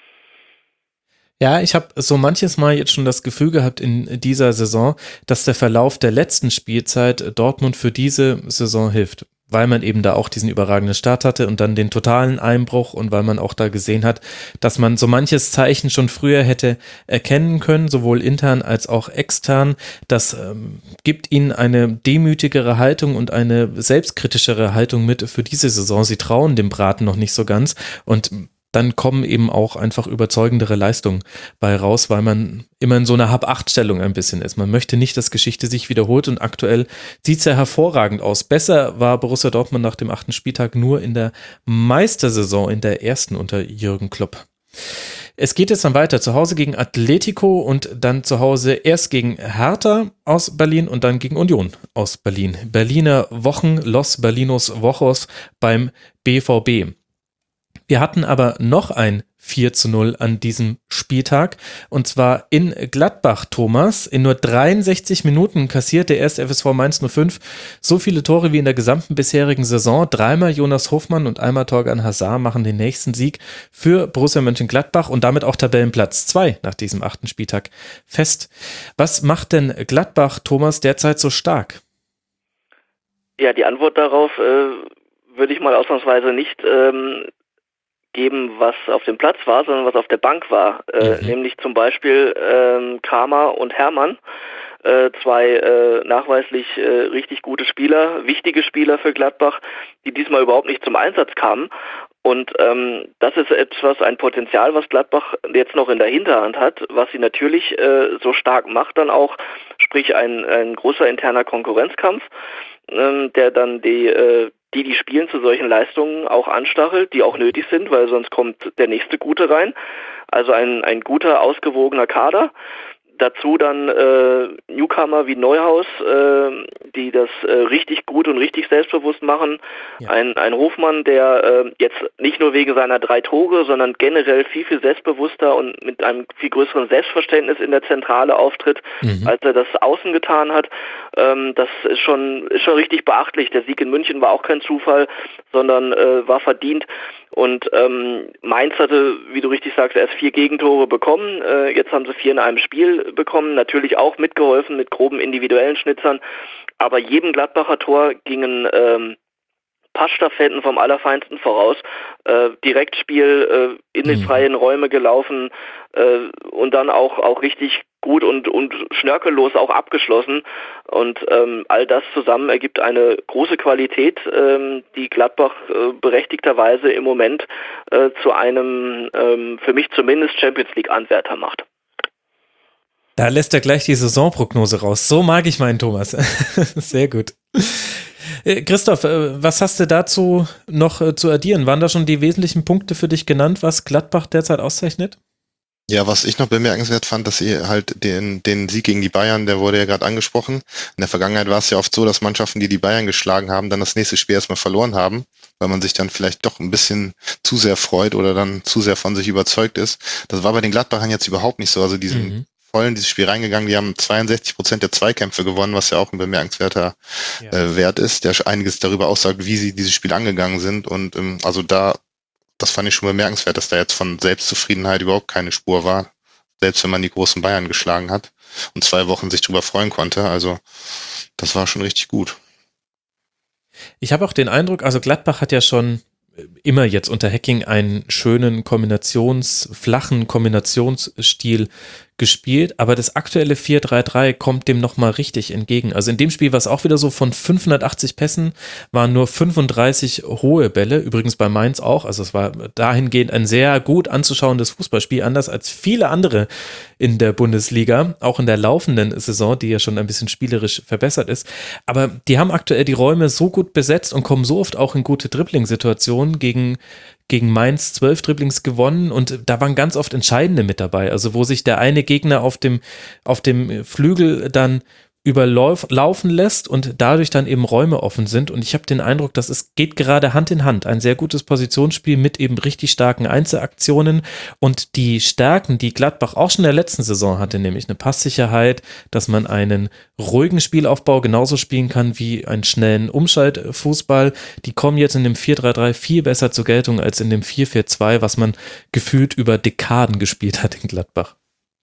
Ja, ich habe so manches Mal jetzt schon das Gefühl gehabt in dieser Saison, dass der Verlauf der letzten Spielzeit Dortmund für diese Saison hilft, weil man eben da auch diesen überragenden Start hatte und dann den totalen Einbruch, und weil man auch da gesehen hat, dass man so manches Zeichen schon früher hätte erkennen können, sowohl intern als auch extern. Das ähm, gibt ihnen eine demütigere Haltung und eine selbstkritischere Haltung mit für diese Saison. Sie trauen dem Braten noch nicht so ganz, und dann kommen eben auch einfach überzeugendere Leistungen bei raus, weil man immer in so einer Hab-Acht-Stellung ein bisschen ist. Man möchte nicht, dass Geschichte sich wiederholt, und aktuell sieht es ja hervorragend aus. Besser war Borussia Dortmund nach dem achten Spieltag nur in der Meistersaison, in der ersten unter Jürgen Klopp. Es geht jetzt dann weiter, zu Hause gegen Atletico und dann zu Hause erst gegen Hertha aus Berlin und dann gegen Union aus Berlin. Berliner Wochen, Los Berlinos Wochos beim B V B. Wir hatten aber noch ein vier zu null an diesem Spieltag, und zwar in Gladbach, Thomas. In nur dreiundsechzig Minuten kassiert der erste F S V Mainz null fünf so viele Tore wie in der gesamten bisherigen Saison. Dreimal Jonas Hofmann und einmal Torgan Hazard machen den nächsten Sieg für Borussia Mönchengladbach und damit auch Tabellenplatz zwei nach diesem achten Spieltag fest. Was macht denn Gladbach, Thomas, derzeit so stark? Ja, die Antwort darauf äh, würde ich mal ausnahmsweise nicht ähm, geben, was auf dem Platz war, sondern was auf der Bank war. Äh, mhm. Nämlich zum Beispiel ähm, Kramer und Hermann, äh, zwei äh, nachweislich äh, richtig gute Spieler, wichtige Spieler für Gladbach, die diesmal überhaupt nicht zum Einsatz kamen. Und ähm, das ist etwas, ein Potenzial, was Gladbach jetzt noch in der Hinterhand hat, was sie natürlich äh, so stark macht dann auch, sprich ein, ein großer interner Konkurrenzkampf, ähm, der dann die äh, die, die spielen, zu solchen Leistungen auch anstachelt, die auch nötig sind, weil sonst kommt der nächste Gute rein. Also ein, ein guter, ausgewogener Kader. Dazu dann äh, Newcomer wie Neuhaus, äh, die das äh, richtig gut und richtig selbstbewusst machen. Ja. Ein, ein Hofmann, der äh, jetzt nicht nur wegen seiner drei Tore, sondern generell viel, viel selbstbewusster und mit einem viel größeren Selbstverständnis in der Zentrale auftritt, mhm. als er das außen getan hat. Ähm, das ist schon, ist schon richtig beachtlich. Der Sieg in München war auch kein Zufall, sondern äh, war verdient. Und ähm, Mainz hatte, wie du richtig sagst, erst vier Gegentore bekommen. Äh, jetzt haben sie vier in einem Spiel bekommen. Natürlich auch mitgeholfen mit groben individuellen Schnitzern. Aber jedem Gladbacher Tor gingen ähm, Passstaffetten vom Allerfeinsten voraus. Äh, Direktspiel äh, in die freien Räume gelaufen äh, und dann auch, auch richtig gut und, und schnörkellos auch abgeschlossen. Und ähm, all das zusammen ergibt eine große Qualität, ähm, die Gladbach äh, berechtigterweise im Moment äh, zu einem, ähm, für mich zumindest, Champions-League-Anwärter macht. Da lässt er gleich die Saisonprognose raus. So mag ich meinen Thomas. Sehr gut. Christoph, was hast du dazu noch zu addieren? Waren da schon die wesentlichen Punkte für dich genannt, was Gladbach derzeit auszeichnet? Ja, was ich noch bemerkenswert fand, dass ihr halt den, den Sieg gegen die Bayern, der wurde ja gerade angesprochen. In der Vergangenheit war es ja oft so, dass Mannschaften, die die Bayern geschlagen haben, dann das nächste Spiel erstmal verloren haben, weil man sich dann vielleicht doch ein bisschen zu sehr freut oder dann zu sehr von sich überzeugt ist. Das war bei den Gladbachern jetzt überhaupt nicht so. Also die sind mhm. voll in dieses Spiel reingegangen. Die haben zweiundsechzig Prozent der Zweikämpfe gewonnen, was ja auch ein bemerkenswerter ja. äh, Wert ist, der einiges darüber aussagt, wie sie dieses Spiel angegangen sind. Und ähm, also da das fand ich schon bemerkenswert, dass da jetzt von Selbstzufriedenheit überhaupt keine Spur war. Selbst wenn man die großen Bayern geschlagen hat und zwei Wochen sich drüber freuen konnte. Also das war schon richtig gut. Ich habe auch den Eindruck, also Gladbach hat ja schon immer jetzt unter Hacking einen schönen Kombinations-, flachen Kombinationsstil gespielt, aber das aktuelle vier drei drei kommt dem nochmal richtig entgegen. Also in dem Spiel war es auch wieder so, von fünfhundertachtzig Pässen waren nur fünfunddreißig hohe Bälle, übrigens bei Mainz auch, also es war dahingehend ein sehr gut anzuschauendes Fußballspiel, anders als viele andere in der Bundesliga, auch in der laufenden Saison, die ja schon ein bisschen spielerisch verbessert ist, aber die haben aktuell die Räume so gut besetzt und kommen so oft auch in gute Dribbling-Situationen gegen gegen Mainz zwölf Dribblings gewonnen und da waren ganz oft Entscheidende mit dabei, also wo sich der eine Gegner auf dem, auf dem Flügel dann überlaufen lässt und dadurch dann eben Räume offen sind und ich habe den Eindruck, dass es geht gerade Hand in Hand, ein sehr gutes Positionsspiel mit eben richtig starken Einzelaktionen und die Stärken, die Gladbach auch schon in der letzten Saison hatte, nämlich eine Passsicherheit, dass man einen ruhigen Spielaufbau genauso spielen kann wie einen schnellen Umschaltfußball, die kommen jetzt in dem vier drei drei viel besser zur Geltung als in dem vier vier zwei, was man gefühlt über Dekaden gespielt hat in Gladbach.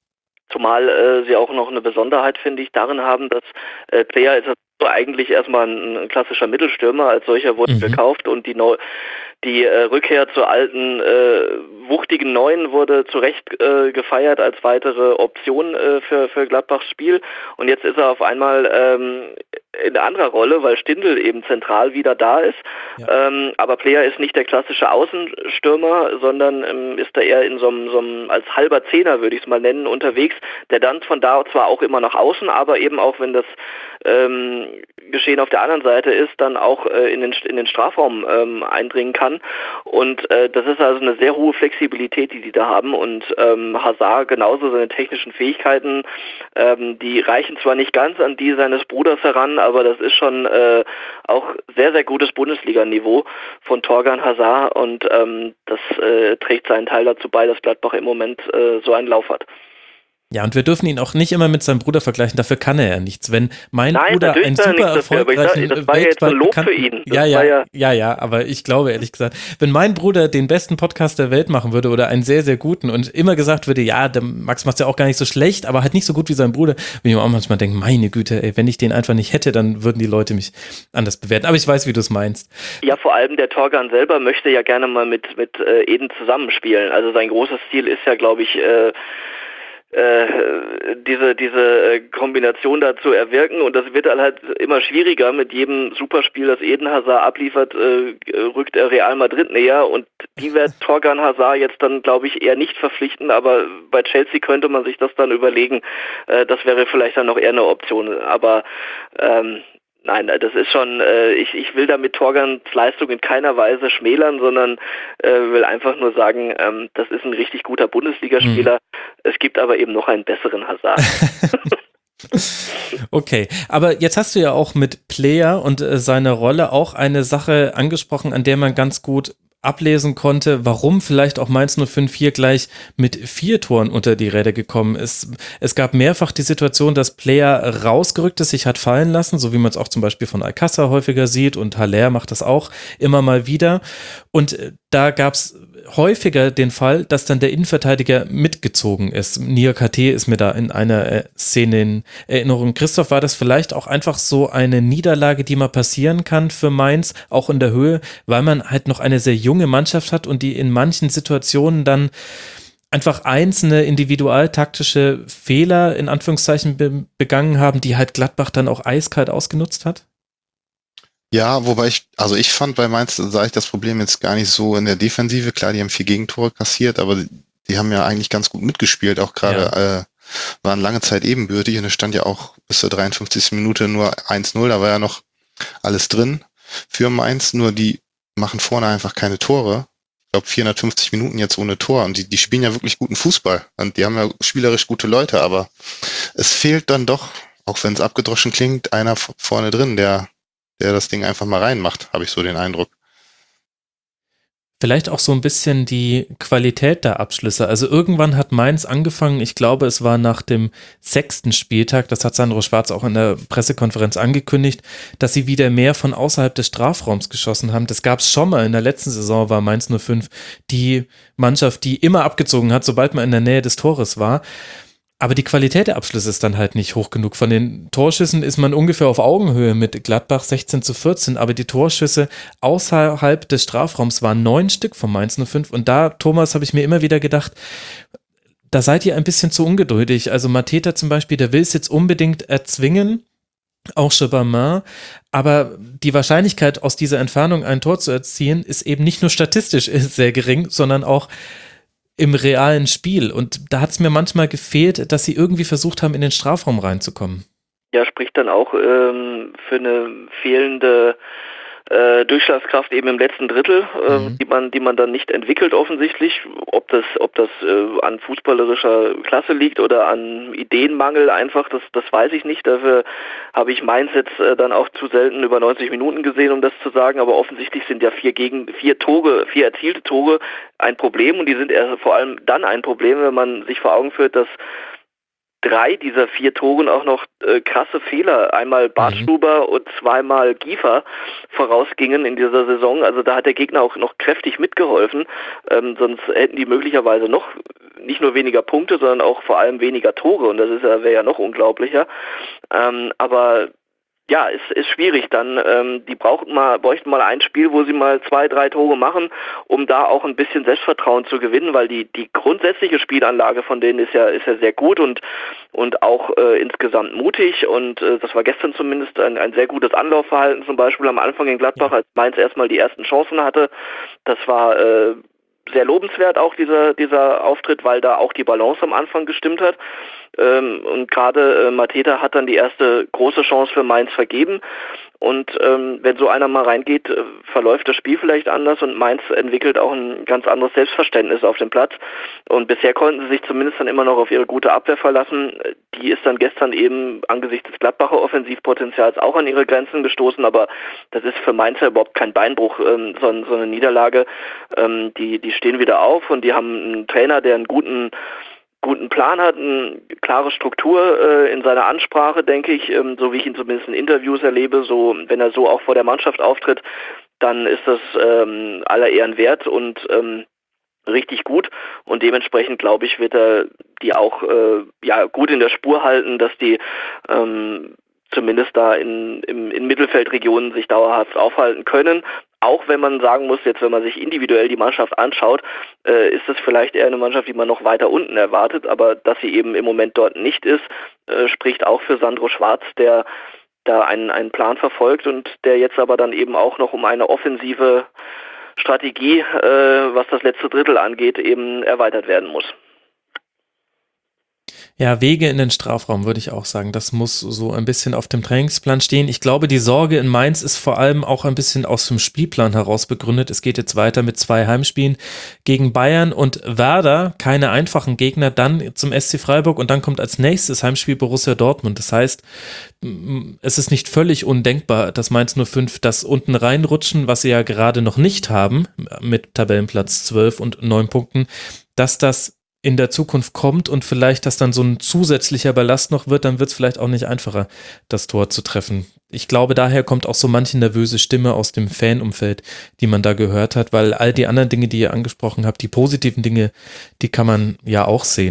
Zumal äh, sie auch noch eine Besonderheit, finde ich, darin haben, dass äh, Player ist eigentlich erstmal ein, ein klassischer Mittelstürmer, als solcher wurde mhm. gekauft und die, Neu- die äh, Rückkehr zur alten, äh, wuchtigen Neuen wurde zu Recht äh, gefeiert als weitere Option äh, für, für Gladbachs Spiel und jetzt ist er auf einmal ähm, in einer anderen Rolle, weil Stindl eben zentral wieder da ist, ja. ähm, aber Player ist nicht der klassische Außenstürmer, sondern ähm, ist da eher in so einem, so einem als halber Zehner, würde ich es mal nennen, unterwegs, der dann von da zwar auch immer nach außen, aber eben auch wenn das ähm, Geschehen auf der anderen Seite ist, dann auch äh, in, den, in den Strafraum ähm, eindringen kann und äh, das ist also eine sehr hohe Flexibilität, die die da haben und ähm, Hazard genauso seine technischen Fähigkeiten, ähm, die reichen zwar nicht ganz an die seines Bruders heran, aber das ist schon äh, auch sehr, sehr gutes Bundesliga-Niveau von Torgan Hazard und ähm, das äh, trägt seinen Teil dazu bei, dass Gladbach im Moment äh, so einen Lauf hat. Ja, und wir dürfen ihn auch nicht immer mit seinem Bruder vergleichen, dafür kann er ja nichts. Wenn mein Nein, Bruder ein super erfolgreichen das war ja jetzt ein Lob für ihn. Ja, ja, ja, ja, ja, aber ich glaube ehrlich gesagt, wenn mein Bruder den besten Podcast der Welt machen würde oder einen sehr, sehr guten und immer gesagt würde, ja, der Max macht's ja auch gar nicht so schlecht, aber halt nicht so gut wie sein Bruder, würde ich mir auch manchmal denken, meine Güte, ey, wenn ich den einfach nicht hätte, dann würden die Leute mich anders bewerten. Aber ich weiß, wie du es meinst. Ja, vor allem der Torgan selber möchte ja gerne mal mit, mit äh, Eden zusammenspielen. Also sein großes Ziel ist ja, glaube ich, äh, Äh, diese diese Kombination da zu erwirken und das wird dann halt immer schwieriger. Mit jedem Superspiel, das Eden Hazard abliefert, äh, rückt er Real Madrid näher und die wird Torgan Hazard jetzt dann, glaube ich, eher nicht verpflichten, aber bei Chelsea könnte man sich das dann überlegen. Äh, das wäre vielleicht dann noch eher eine Option, aber ähm, nein, das ist schon, äh, ich, ich will damit Torgans Leistung in keiner Weise schmälern, sondern äh, will einfach nur sagen, ähm, das ist ein richtig guter Bundesligaspieler. Mhm. Es gibt aber eben noch einen besseren Hazard. Okay, aber jetzt hast du ja auch mit Player und äh, seiner Rolle auch eine Sache angesprochen, an der man ganz gut ablesen konnte, warum vielleicht auch Mainz null fünf hier gleich mit vier Toren unter die Räder gekommen ist. Es gab mehrfach die Situation, dass Player rausgerückt ist, sich hat fallen lassen, so wie man es auch zum Beispiel von Alcázar häufiger sieht und Haller macht das auch immer mal wieder. Und da gab es häufiger den Fall, dass dann der Innenverteidiger mitgezogen ist. Niakate ist mir da in einer Szene in Erinnerung. Christoph, war das vielleicht auch einfach so eine Niederlage, die mal passieren kann für Mainz, auch in der Höhe, weil man halt noch eine sehr junge Mannschaft hat und die in manchen Situationen dann einfach einzelne individualtaktische Fehler in Anführungszeichen be- begangen haben, die halt Gladbach dann auch eiskalt ausgenutzt hat? Ja, wobei ich, also ich fand bei Mainz, sah ich das Problem jetzt gar nicht so in der Defensive. Klar, die haben vier Gegentore kassiert, aber die haben ja eigentlich ganz gut mitgespielt, auch gerade ja. äh, waren lange Zeit ebenbürtig und es stand ja auch bis zur dreiundfünfzigsten Minute nur eins null, da war ja noch alles drin für Mainz, nur die machen vorne einfach keine Tore. Ich glaube vierhundertfünfzig Minuten jetzt ohne Tor und die, die spielen ja wirklich guten Fußball und die haben ja spielerisch gute Leute, aber es fehlt dann doch, auch wenn es abgedroschen klingt, einer vorne drin, der, der das Ding einfach mal reinmacht, habe ich so den Eindruck. Vielleicht auch so ein bisschen die Qualität der Abschlüsse. Also irgendwann hat Mainz angefangen, ich glaube, es war nach dem sechsten Spieltag, das hat Sandro Schwarz auch in der Pressekonferenz angekündigt, dass sie wieder mehr von außerhalb des Strafraums geschossen haben. Das gab es schon mal in der letzten Saison, war Mainz null fünf die Mannschaft, die immer abgezogen hat, sobald man in der Nähe des Tores war. Aber die Qualität der Abschlüsse ist dann halt nicht hoch genug. Von den Torschüssen ist man ungefähr auf Augenhöhe mit Gladbach sechzehn zu vierzehn, aber die Torschüsse außerhalb des Strafraums waren neun Stück von Mainz null fünf. Und da, Thomas, habe ich mir immer wieder gedacht, da seid ihr ein bisschen zu ungeduldig. Also Mateta zum Beispiel, der will es jetzt unbedingt erzwingen, auch Chebamin, aber die Wahrscheinlichkeit, aus dieser Entfernung ein Tor zu erzielen, ist eben nicht nur statistisch sehr gering, sondern auch im realen Spiel. Und da hat es mir manchmal gefehlt, dass sie irgendwie versucht haben, in den Strafraum reinzukommen. Ja, spricht dann auch ähm, für eine fehlende äh, Durchschlagskraft eben im letzten Drittel, äh, mhm. die man, die man dann nicht entwickelt offensichtlich. Ob das, ob das äh, an fußballerischer Klasse liegt oder an Ideenmangel einfach, das, das weiß ich nicht. Dafür habe ich Mainz jetzt äh, dann auch zu selten über neunzig Minuten gesehen, um das zu sagen. Aber offensichtlich sind ja vier gegen vier Tore, vier erzielte Tore ein Problem, und die sind erst vor allem dann ein Problem, wenn man sich vor Augen führt, dass drei dieser vier Toren auch noch äh, krasse Fehler, einmal Bartstuber und zweimal Giefer, vorausgingen in dieser Saison. Also da hat der Gegner auch noch kräftig mitgeholfen, ähm, sonst hätten die möglicherweise noch nicht nur weniger Punkte, sondern auch vor allem weniger Tore, und das ist ja, wäre ja noch unglaublicher. Ähm, aber ja, ist, ist schwierig dann. Ähm, die brauchten mal, bräuchten mal ein Spiel, wo sie mal zwei, drei Tore machen, um da auch ein bisschen Selbstvertrauen zu gewinnen, weil die, die grundsätzliche Spielanlage von denen ist ja, ist ja sehr gut und, und auch äh, insgesamt mutig, und äh, das war gestern zumindest ein, ein sehr gutes Anlaufverhalten, zum Beispiel am Anfang in Gladbach, als Mainz erstmal die ersten Chancen hatte. Das war äh, sehr lobenswert auch dieser, dieser Auftritt, weil da auch die Balance am Anfang gestimmt hat. Ähm, und gerade äh, Mateta hat dann die erste große Chance für Mainz vergeben. Und ähm, wenn so einer mal reingeht, äh, verläuft das Spiel vielleicht anders, und Mainz entwickelt auch ein ganz anderes Selbstverständnis auf dem Platz. Und bisher konnten sie sich zumindest dann immer noch auf ihre gute Abwehr verlassen. Die ist dann gestern eben angesichts des Gladbacher Offensivpotenzials auch an ihre Grenzen gestoßen, aber das ist für Mainz ja überhaupt kein Beinbruch, ähm, so, so eine Niederlage. Ähm, die, die stehen wieder auf, und die haben einen Trainer, der einen guten guten Plan hat, eine klare Struktur äh, in seiner Ansprache, denke ich, ähm, so wie ich ihn zumindest in Interviews erlebe, so wenn er so auch vor der Mannschaft auftritt, dann ist das ähm, aller Ehren wert und ähm, richtig gut, und dementsprechend, glaube ich, wird er die auch äh, ja gut in der Spur halten, dass die ähm, zumindest da in, in, in Mittelfeldregionen sich dauerhaft aufhalten können. Auch wenn man sagen muss, jetzt wenn man sich individuell die Mannschaft anschaut, äh, ist es vielleicht eher eine Mannschaft, die man noch weiter unten erwartet, aber dass sie eben im Moment dort nicht ist, äh, spricht auch für Sandro Schwarz, der da einen, einen Plan verfolgt und der jetzt aber dann eben auch noch um eine offensive Strategie, äh, was das letzte Drittel angeht, eben erweitert werden muss. Ja, Wege in den Strafraum, würde ich auch sagen. Das muss so ein bisschen auf dem Trainingsplan stehen. Ich glaube, die Sorge in Mainz ist vor allem auch ein bisschen aus dem Spielplan heraus begründet. Es geht jetzt weiter mit zwei Heimspielen gegen Bayern und Werder, keine einfachen Gegner, dann zum S C Freiburg, und dann kommt als nächstes Heimspiel Borussia Dortmund. Das heißt, es ist nicht völlig undenkbar, dass Mainz null fünf das unten reinrutschen, was sie ja gerade noch nicht haben, mit Tabellenplatz zwölf und neun Punkten, dass das in der Zukunft kommt und vielleicht das dann so ein zusätzlicher Ballast noch wird, dann wird es vielleicht auch nicht einfacher, das Tor zu treffen. Ich glaube, daher kommt auch so manche nervöse Stimme aus dem Fanumfeld, die man da gehört hat, weil all die anderen Dinge, die ihr angesprochen habt, die positiven Dinge, die kann man ja auch sehen.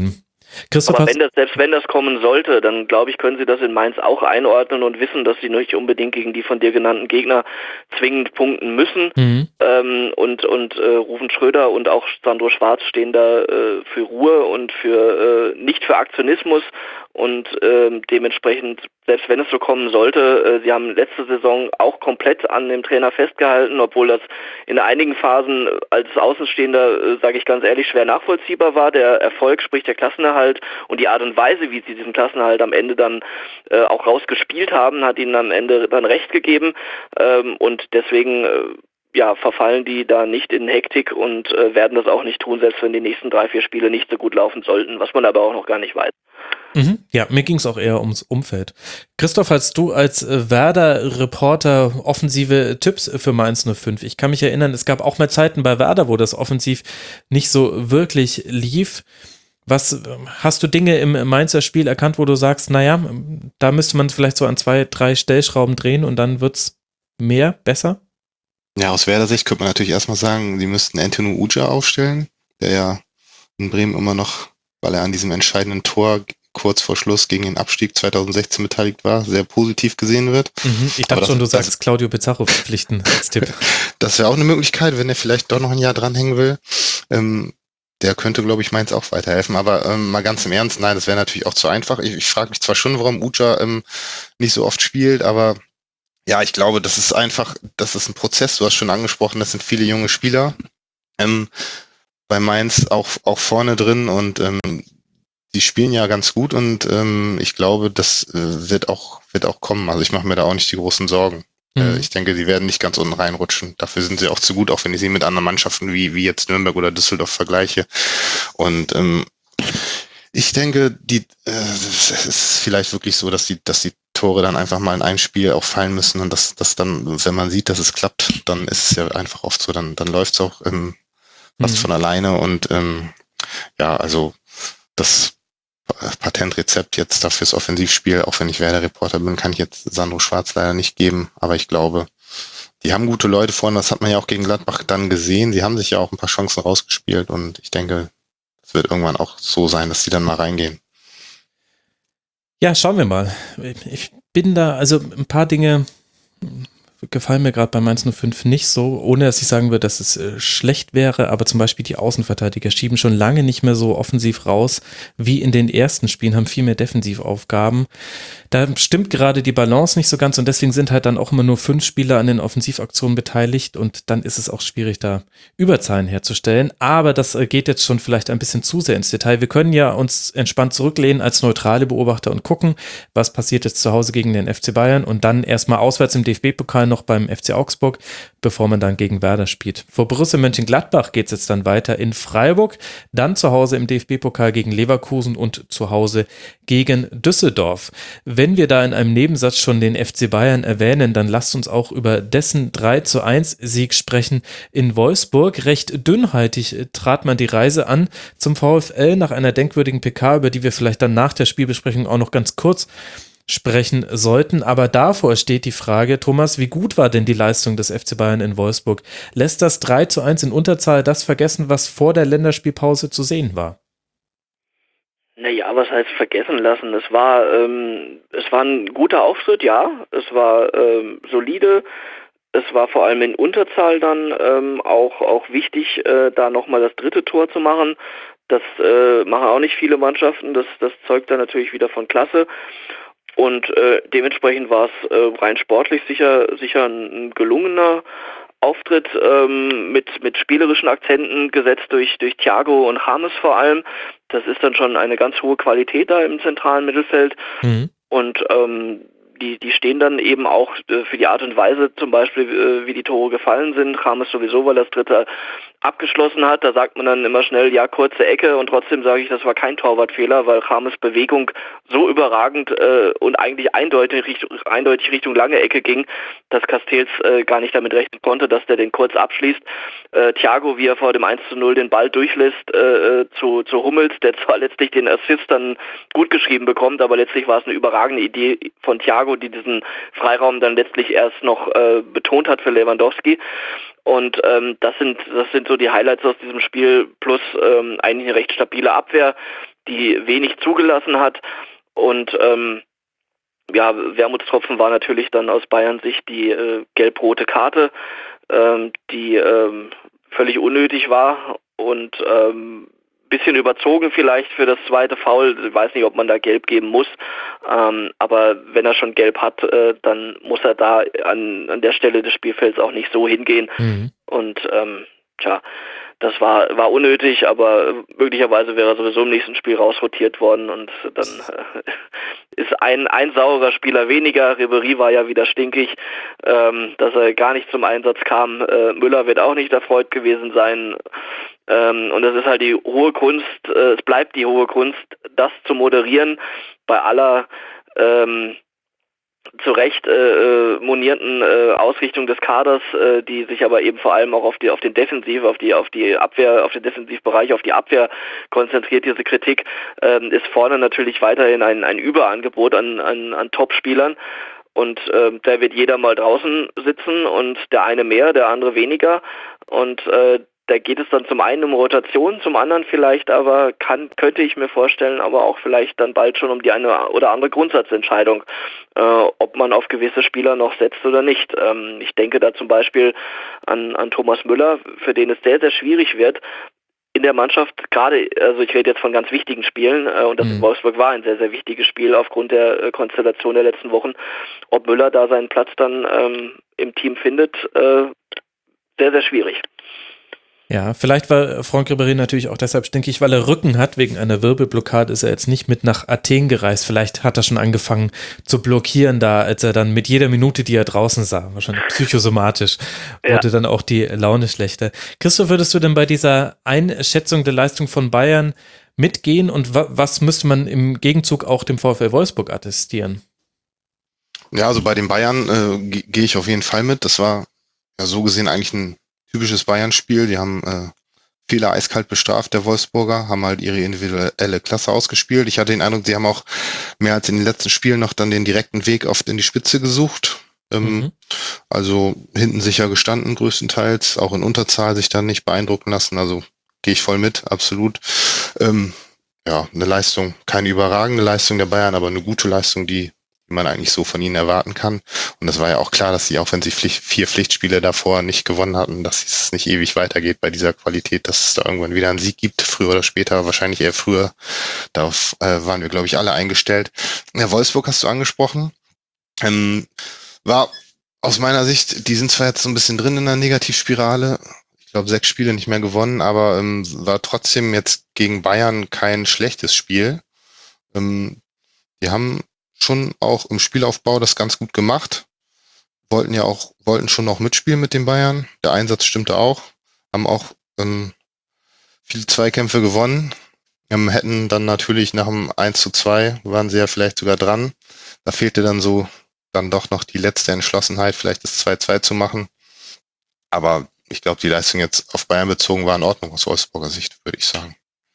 Christoph, Aber wenn das, selbst wenn das kommen sollte, dann glaube ich, können sie das in Mainz auch einordnen und wissen, dass sie nicht unbedingt gegen die von dir genannten Gegner zwingend punkten müssen. Mhm. Ähm, und und äh, Rufen Schröder und auch Sandro Schwarz stehen da äh, für Ruhe und für äh, nicht für Aktionismus. Und ähm, dementsprechend, selbst wenn es so kommen sollte, äh, sie haben letzte Saison auch komplett an dem Trainer festgehalten, obwohl das in einigen Phasen als Außenstehender, äh, sage ich ganz ehrlich, schwer nachvollziehbar war. Der Erfolg, sprich der Klassenerhalt und die Art und Weise, wie sie diesen Klassenerhalt am Ende dann äh, auch rausgespielt haben, hat ihnen am Ende dann recht gegeben. Ähm, und deswegen äh, ja, verfallen die da nicht in Hektik und äh, werden das auch nicht tun, selbst wenn die nächsten drei, vier Spiele nicht so gut laufen sollten, was man aber auch noch gar nicht weiß. Mhm. Ja, mir ging es auch eher ums Umfeld. Christoph, hast du als äh, Werder-Reporter offensive Tipps für Mainz null fünf? Ich kann mich erinnern, es gab auch mal Zeiten bei Werder, wo das offensiv nicht so wirklich lief. Was, hast du Dinge im Mainzer Spiel erkannt, wo du sagst, naja, da müsste man vielleicht so an zwei, drei Stellschrauben drehen und dann wird's mehr, besser? Ja, aus Werder-Sicht könnte man natürlich erstmal sagen, die müssten Antonio Uja aufstellen, der ja in Bremen immer noch, weil er an diesem entscheidenden Tor kurz vor Schluss gegen den Abstieg zweitausendsechzehn beteiligt war, sehr positiv gesehen wird. Mhm, ich dachte das, schon, du sagst das, Claudio Pizarro verpflichten als Tipp. Das wäre auch eine Möglichkeit, wenn er vielleicht doch noch ein Jahr dranhängen will. Ähm, der könnte, glaube ich, Mainz auch weiterhelfen. Aber ähm, mal ganz im Ernst, nein, das wäre natürlich auch zu einfach. Ich, ich frage mich zwar schon, warum Uja ähm, nicht so oft spielt, aber ja, ich glaube, das ist einfach, das ist ein Prozess. Du hast schon angesprochen, das sind viele junge Spieler ähm, bei Mainz auch, auch vorne drin und ähm, die spielen ja ganz gut und ähm, ich glaube, das äh, wird auch wird auch kommen. Also ich mache mir da auch nicht die großen Sorgen. Mhm. Äh, ich denke, die werden nicht ganz unten reinrutschen. Dafür sind sie auch zu gut, auch wenn ich sie mit anderen Mannschaften wie wie jetzt Nürnberg oder Düsseldorf vergleiche. Und ähm, ich denke, die äh, es ist vielleicht wirklich so, dass die dass die Tore dann einfach mal in ein Spiel auch fallen müssen und dass das dann, wenn man sieht, dass es klappt, dann ist es ja einfach oft so, dann dann läuft es auch ähm, fast mhm. von alleine und ähm, ja, also das Patentrezept jetzt dafür das Offensivspiel, auch wenn ich Werder-Reporter bin, kann ich jetzt Sandro Schwarz leider nicht geben, aber ich glaube, die haben gute Leute vorne, das hat man ja auch gegen Gladbach dann gesehen, sie haben sich ja auch ein paar Chancen rausgespielt und ich denke, es wird irgendwann auch so sein, dass die dann mal reingehen. Ja, schauen wir mal. Ich bin da, also ein paar Dinge gefallen mir gerade bei Mainz null fünf nicht so, ohne dass ich sagen würde, dass es äh, schlecht wäre, aber zum Beispiel die Außenverteidiger schieben schon lange nicht mehr so offensiv raus wie in den ersten Spielen, haben viel mehr Defensivaufgaben. Da stimmt gerade die Balance nicht so ganz und deswegen sind halt dann auch immer nur fünf Spieler an den Offensivaktionen beteiligt und dann ist es auch schwierig, da Überzahlen herzustellen, aber das äh, geht jetzt schon vielleicht ein bisschen zu sehr ins Detail. Wir können ja uns entspannt zurücklehnen als neutrale Beobachter und gucken, was passiert jetzt zu Hause gegen den F C Bayern und dann erstmal auswärts im D F B-Pokal noch beim F C Augsburg, bevor man dann gegen Werder spielt. Vor Borussia Mönchengladbach geht es jetzt dann weiter in Freiburg, dann zu Hause im D F B-Pokal gegen Leverkusen und zu Hause gegen Düsseldorf. Wenn wir da in einem Nebensatz schon den F C Bayern erwähnen, dann lasst uns auch über dessen drei zu eins Sieg sprechen in Wolfsburg. Recht dünnhaltig trat man die Reise an zum VfL nach einer denkwürdigen P K, über die wir vielleicht dann nach der Spielbesprechung auch noch ganz kurz sprechen sollten, aber davor steht die Frage, Thomas, wie gut war denn die Leistung des F C Bayern in Wolfsburg? Lässt das drei zu eins in Unterzahl das vergessen, was vor der Länderspielpause zu sehen war? Naja, was heißt vergessen lassen? Es war, ähm, es war ein guter Auftritt, ja, es war ähm, solide, es war vor allem in Unterzahl dann ähm, auch, auch wichtig, äh, da nochmal das dritte Tor zu machen. Das äh, machen auch nicht viele Mannschaften, das, das zeugt dann natürlich wieder von Klasse. Und äh, dementsprechend war es äh, rein sportlich sicher sicher ein, ein gelungener Auftritt ähm, mit mit spielerischen Akzenten, gesetzt durch durch Thiago und James vor allem. Das ist dann schon eine ganz hohe Qualität da im zentralen Mittelfeld. Mhm. Und ähm, die die stehen dann eben auch äh, für die Art und Weise zum Beispiel, äh, wie die Tore gefallen sind. James sowieso, weil das dritte abgeschlossen hat. Da sagt man dann immer schnell, ja, kurze Ecke und trotzdem sage ich, das war kein Torwartfehler, weil James Bewegung so überragend äh, und eigentlich eindeutig Richtung, eindeutig Richtung lange Ecke ging, dass Castells äh, gar nicht damit rechnen konnte, dass der den kurz abschließt. Äh, Thiago, wie er vor dem eins zu null den Ball durchlässt äh, zu, zu Hummels, der zwar letztlich den Assist dann gut geschrieben bekommt, aber letztlich war es eine überragende Idee von Thiago, die diesen Freiraum dann letztlich erst noch äh, betont hat für Lewandowski. Und ähm, das sind das sind so die Highlights aus diesem Spiel, plus ähm, eigentlich eine recht stabile Abwehr, die wenig zugelassen hat. Und ähm, ja, Wermutstropfen war natürlich dann aus Bayern Sicht die äh, gelb-rote Karte, ähm, die ähm, völlig unnötig war und ähm, bisschen überzogen vielleicht für das zweite Foul. Ich weiß nicht, ob man da gelb geben muss, ähm, aber wenn er schon gelb hat, äh, dann muss er da an, an der Stelle des Spielfelds auch nicht so hingehen. Mhm. Und ähm, tja, das war war unnötig, aber möglicherweise wäre er sowieso im nächsten Spiel rausrotiert worden und dann äh, ist ein, ein saurer Spieler weniger. Ribéry war ja wieder stinkig, ähm, dass er gar nicht zum Einsatz kam. Äh, Müller wird auch nicht erfreut gewesen sein. Ähm, und es ist halt die hohe Kunst, äh, es bleibt die hohe Kunst, das zu moderieren bei aller ähm, zu Recht äh, monierten äh, Ausrichtung des Kaders, äh, die sich aber eben vor allem auch auf die auf den Defensiv, auf die auf die Abwehr, auf den Defensivbereich, auf die Abwehr konzentriert. Diese Kritik ähm, ist vorne natürlich weiterhin ein ein Überangebot an an, an Top-Spielern. Und äh, da wird jeder mal draußen sitzen und der eine mehr, der andere weniger. Und äh, da geht es dann zum einen um Rotation, zum anderen vielleicht aber kann, könnte ich mir vorstellen, aber auch vielleicht dann bald schon um die eine oder andere Grundsatzentscheidung, äh, ob man auf gewisse Spieler noch setzt oder nicht. Ähm, ich denke da zum Beispiel an, an Thomas Müller, für den es sehr, sehr schwierig wird, in der Mannschaft, gerade, also ich rede jetzt von ganz wichtigen Spielen, äh, und das mhm. in Wolfsburg war ein sehr, sehr wichtiges Spiel aufgrund der äh, Konstellation der letzten Wochen, ob Müller da seinen Platz dann ähm, im Team findet, äh, sehr, sehr schwierig. Ja, vielleicht war Franck Ribéry natürlich auch deshalb stinkig, weil er Rücken hat. Wegen einer Wirbelblockade ist er jetzt nicht mit nach Athen gereist. Vielleicht hat er schon angefangen zu blockieren da, als er dann mit jeder Minute, die er draußen sah, wahrscheinlich psychosomatisch, ja. wurde dann auch die Laune schlechter. Christoph, würdest du denn bei dieser Einschätzung der Leistung von Bayern mitgehen und wa- was müsste man im Gegenzug auch dem VfL Wolfsburg attestieren? Ja, also bei den Bayern äh, ge- gehe ich auf jeden Fall mit. Das war ja so gesehen eigentlich ein typisches Bayern-Spiel. Die haben äh, Fehler eiskalt bestraft, der Wolfsburger, haben halt ihre individuelle Klasse ausgespielt. Ich hatte den Eindruck, sie haben auch mehr als in den letzten Spielen noch dann den direkten Weg oft in die Spitze gesucht. Ähm, mhm. Also hinten sicher gestanden größtenteils, auch in Unterzahl sich dann nicht beeindrucken lassen. Also gehe ich voll mit, absolut. Ähm, ja, eine Leistung, keine überragende Leistung der Bayern, aber eine gute Leistung, die man eigentlich so von ihnen erwarten kann. Und das war ja auch klar, dass sie, auch wenn sie Pflicht, vier Pflichtspiele davor nicht gewonnen hatten, dass es nicht ewig weitergeht bei dieser Qualität, dass es da irgendwann wieder einen Sieg gibt, früher oder später, wahrscheinlich eher früher. Darauf äh, waren wir, glaube ich, alle eingestellt. Ja, Wolfsburg hast du angesprochen. Ähm, war aus meiner Sicht, die sind zwar jetzt so ein bisschen drin in der Negativspirale, ich glaube sechs Spiele nicht mehr gewonnen, aber ähm, war trotzdem jetzt gegen Bayern kein schlechtes Spiel. Ähm, die haben schon auch im Spielaufbau das ganz gut gemacht. Wollten ja auch, wollten schon noch mitspielen mit den Bayern. Der Einsatz stimmte auch. Haben auch ähm, viele Zweikämpfe gewonnen. Ähm, hätten dann natürlich nach dem eins zu zwei, waren sie ja vielleicht sogar dran. Da fehlte dann so dann doch noch die letzte Entschlossenheit, vielleicht das zwei zwei zu machen. Aber ich glaube, die Leistung jetzt auf Bayern bezogen war in Ordnung aus Wolfsburger Sicht, würde ich sagen.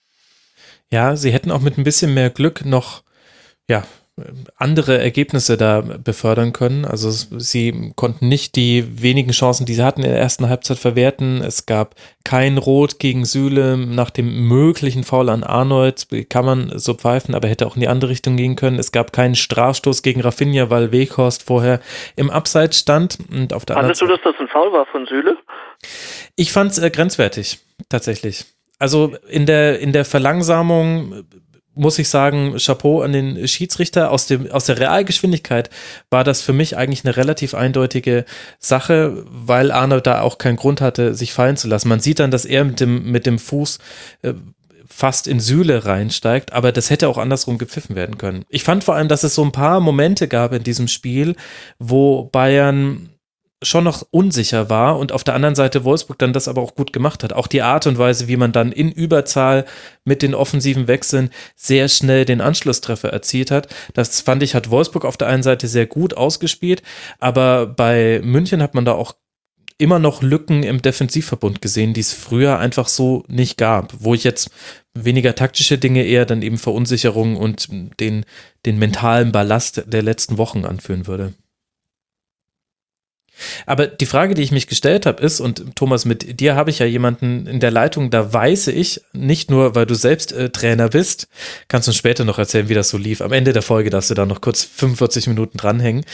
Ja, sie hätten auch mit ein bisschen mehr Glück noch, ja, andere Ergebnisse da befördern können. Also sie konnten nicht die wenigen Chancen, die sie hatten in der ersten Halbzeit verwerten. Es gab kein Rot gegen Süle nach dem möglichen Foul an Arnold. Kann man so pfeifen, aber hätte auch in die andere Richtung gehen können. Es gab keinen Strafstoß gegen Rafinha, weil Weghorst vorher im Abseits stand. Und auf der Fandest du, dass das ein Foul war von Süle? Ich fand es äh, grenzwertig, tatsächlich. Also in der, in der Verlangsamung muss ich sagen, Chapeau an den Schiedsrichter. Aus dem, aus der Realgeschwindigkeit war das für mich eigentlich eine relativ eindeutige Sache, weil Arnold da auch keinen Grund hatte, sich fallen zu lassen. Man sieht dann, dass er mit dem, mit dem Fuß äh, fast in Süle reinsteigt, aber das hätte auch andersrum gepfiffen werden können. Ich fand vor allem, dass es so ein paar Momente gab in diesem Spiel, wo Bayern schon noch unsicher war und auf der anderen Seite Wolfsburg dann das aber auch gut gemacht hat. Auch die Art und Weise, wie man dann in Überzahl mit den offensiven Wechseln sehr schnell den Anschlusstreffer erzielt hat, das fand ich, hat Wolfsburg auf der einen Seite sehr gut ausgespielt, aber bei München hat man da auch immer noch Lücken im Defensivverbund gesehen, die es früher einfach so nicht gab, wo ich jetzt weniger taktische Dinge, eher dann eben Verunsicherung und den, den mentalen Ballast der letzten Wochen anführen würde. Aber die Frage, die ich mich gestellt habe, ist, und Thomas, mit dir habe ich ja jemanden in der Leitung, da weiß ich, nicht nur, weil du selbst äh, Trainer bist, kannst du uns später noch erzählen, wie das so lief. Am Ende der Folge darfst du da noch kurz fünfundvierzig Minuten dranhängen.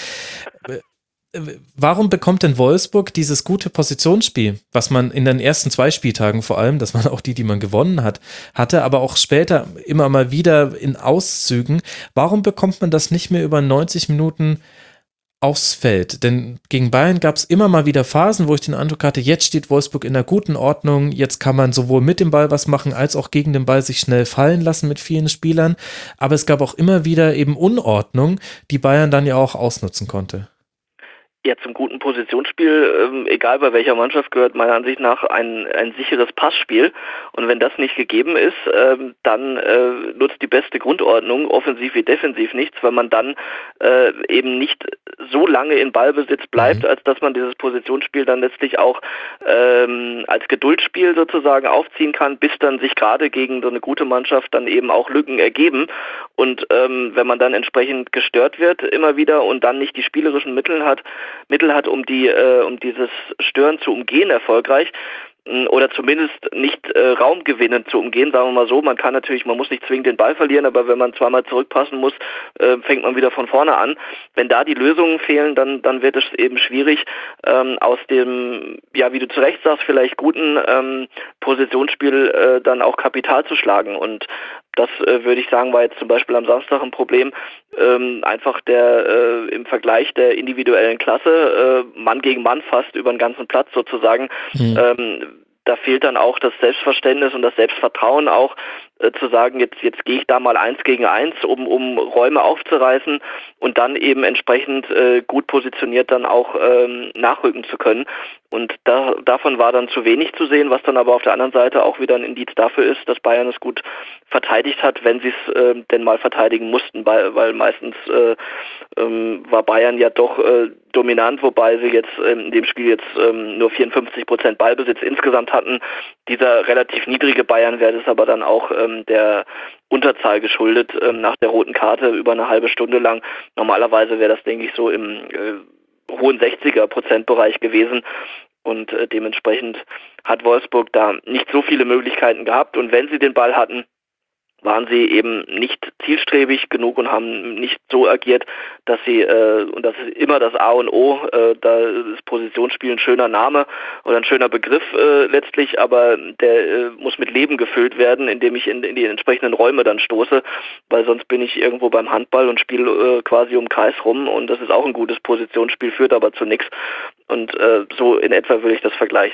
Warum bekommt denn Wolfsburg dieses gute Positionsspiel, was man in den ersten zwei Spieltagen vor allem, das waren auch die, die man gewonnen hat, hatte, aber auch später immer mal wieder in Auszügen, warum bekommt man das nicht mehr über neunzig Minuten aufs Feld? Denn gegen Bayern gab es immer mal wieder Phasen, wo ich den Eindruck hatte, jetzt steht Wolfsburg in einer guten Ordnung, jetzt kann man sowohl mit dem Ball was machen, als auch gegen den Ball sich schnell fallen lassen mit vielen Spielern, aber es gab auch immer wieder eben Unordnung, die Bayern dann ja auch ausnutzen konnte. Ja, zum guten Positionsspiel, ähm, egal bei welcher Mannschaft, gehört meiner Ansicht nach ein, ein sicheres Passspiel. Und wenn das nicht gegeben ist, ähm, dann äh, nutzt die beste Grundordnung, offensiv wie defensiv, nichts, weil man dann äh, eben nicht so lange in Ballbesitz bleibt, mhm. als dass man dieses Positionsspiel dann letztlich auch ähm, als Geduldsspiel sozusagen aufziehen kann, bis dann sich gerade gegen so eine gute Mannschaft dann eben auch Lücken ergeben. Und ähm, wenn man dann entsprechend gestört wird immer wieder und dann nicht die spielerischen Mittel hat, Mittel hat, um die, äh, um dieses Stören zu umgehen erfolgreich mh, oder zumindest nicht äh, Raumgewinnen zu umgehen, sagen wir mal so. Man kann natürlich, man muss nicht zwingend den Ball verlieren, aber wenn man zweimal zurückpassen muss, äh, fängt man wieder von vorne an. Wenn da die Lösungen fehlen, dann, dann wird es eben schwierig, ähm, aus dem, ja, wie du zu Recht sagst, vielleicht guten ähm, Positionsspiel äh, dann auch Kapital zu schlagen. Und das äh, würde ich sagen, war jetzt zum Beispiel am Samstag ein Problem, ähm, einfach der äh, im Vergleich der individuellen Klasse, äh, Mann gegen Mann fast über den ganzen Platz sozusagen, mhm. ähm, da fehlt dann auch das Selbstverständnis und das Selbstvertrauen auch, äh, zu sagen, jetzt jetzt gehe ich da mal eins gegen eins, um um Räume aufzureißen und dann eben entsprechend äh, gut positioniert dann auch ähm, nachrücken zu können. Und da, davon war dann zu wenig zu sehen, was dann aber auf der anderen Seite auch wieder ein Indiz dafür ist, dass Bayern es gut verteidigt hat, wenn sie es äh, denn mal verteidigen mussten, weil, weil meistens äh, ähm, war Bayern ja doch äh, dominant, wobei sie jetzt ähm, in dem Spiel jetzt ähm, nur vierundfünfzig Prozent Ballbesitz insgesamt hatten. Dieser relativ niedrige Bayern-Wert ist aber dann auch ähm, der Unterzahl geschuldet, ähm, nach der roten Karte über eine halbe Stunde lang. Normalerweise wäre das, denke ich, so im äh, hohen sechziger Prozent-Bereich gewesen. Und äh, dementsprechend hat Wolfsburg da nicht so viele Möglichkeiten gehabt. Und wenn sie den Ball hatten, waren sie eben nicht zielstrebig genug und haben nicht so agiert, dass sie, äh, und das ist immer das A und O, äh, da ist Positionsspiel ein schöner Name oder ein schöner Begriff äh, letztlich, aber der äh, muss mit Leben gefüllt werden, indem ich in, in die entsprechenden Räume dann stoße, weil sonst bin ich irgendwo beim Handball und spiele äh, quasi um den Kreis rum und das ist auch ein gutes Positionsspiel, führt aber zu nichts und äh, so in etwa würde ich das vergleichen.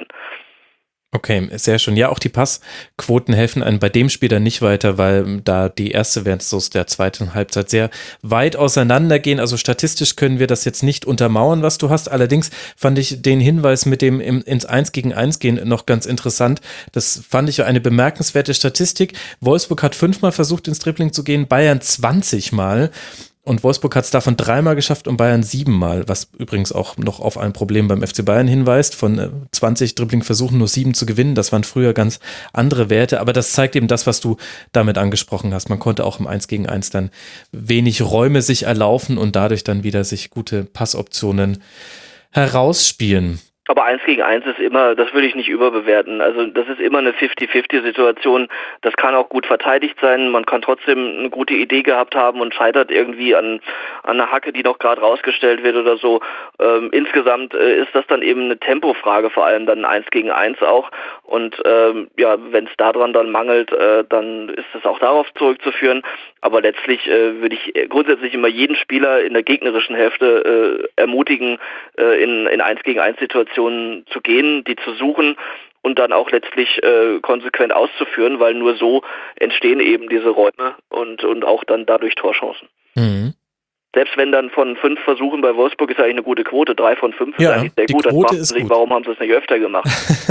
Okay, sehr schön. Ja, auch die Passquoten helfen einem bei dem Spiel dann nicht weiter, weil da die erste versus der zweiten Halbzeit sehr weit auseinandergehen. Also statistisch können wir das jetzt nicht untermauern, was du hast. Allerdings fand ich den Hinweis mit dem im, ins eins gegen eins gehen noch ganz interessant. Das fand ich eine bemerkenswerte Statistik. Wolfsburg hat fünfmal versucht, ins Dribbling zu gehen, Bayern zwanzig Mal. Und Wolfsburg hat es davon dreimal geschafft und Bayern siebenmal, was übrigens auch noch auf ein Problem beim F C Bayern hinweist, von zwanzig Dribbling-Versuchen nur sieben zu gewinnen. Das waren früher ganz andere Werte, aber das zeigt eben das, was du damit angesprochen hast. Man konnte auch im eins gegen eins dann wenig Räume sich erlaufen und dadurch dann wieder sich gute Passoptionen herausspielen. Aber eins gegen eins ist immer, das würde ich nicht überbewerten. Also das ist immer eine fifty-fifty-Situation. Das kann auch gut verteidigt sein. Man kann trotzdem eine gute Idee gehabt haben und scheitert irgendwie an, an einer Hacke, die noch gerade rausgestellt wird oder so. Ähm, insgesamt äh, ist das dann eben eine Tempofrage, vor allem dann eins gegen eins auch. Und ähm, ja, wenn es daran dann mangelt, äh, dann ist es auch darauf zurückzuführen. Aber letztlich äh, würde ich grundsätzlich immer jeden Spieler in der gegnerischen Hälfte äh, ermutigen, äh, in, in eins gegen eins Situationen zu gehen, die zu suchen und dann auch letztlich äh, konsequent auszuführen, weil nur so entstehen eben diese Räume und, und auch dann dadurch Torchancen. Mhm. Selbst wenn dann von fünf Versuchen bei Wolfsburg ist eigentlich eine gute Quote, drei von fünf ja, ist eigentlich sehr gut, dann fragt man sich, warum haben sie es nicht öfter gemacht?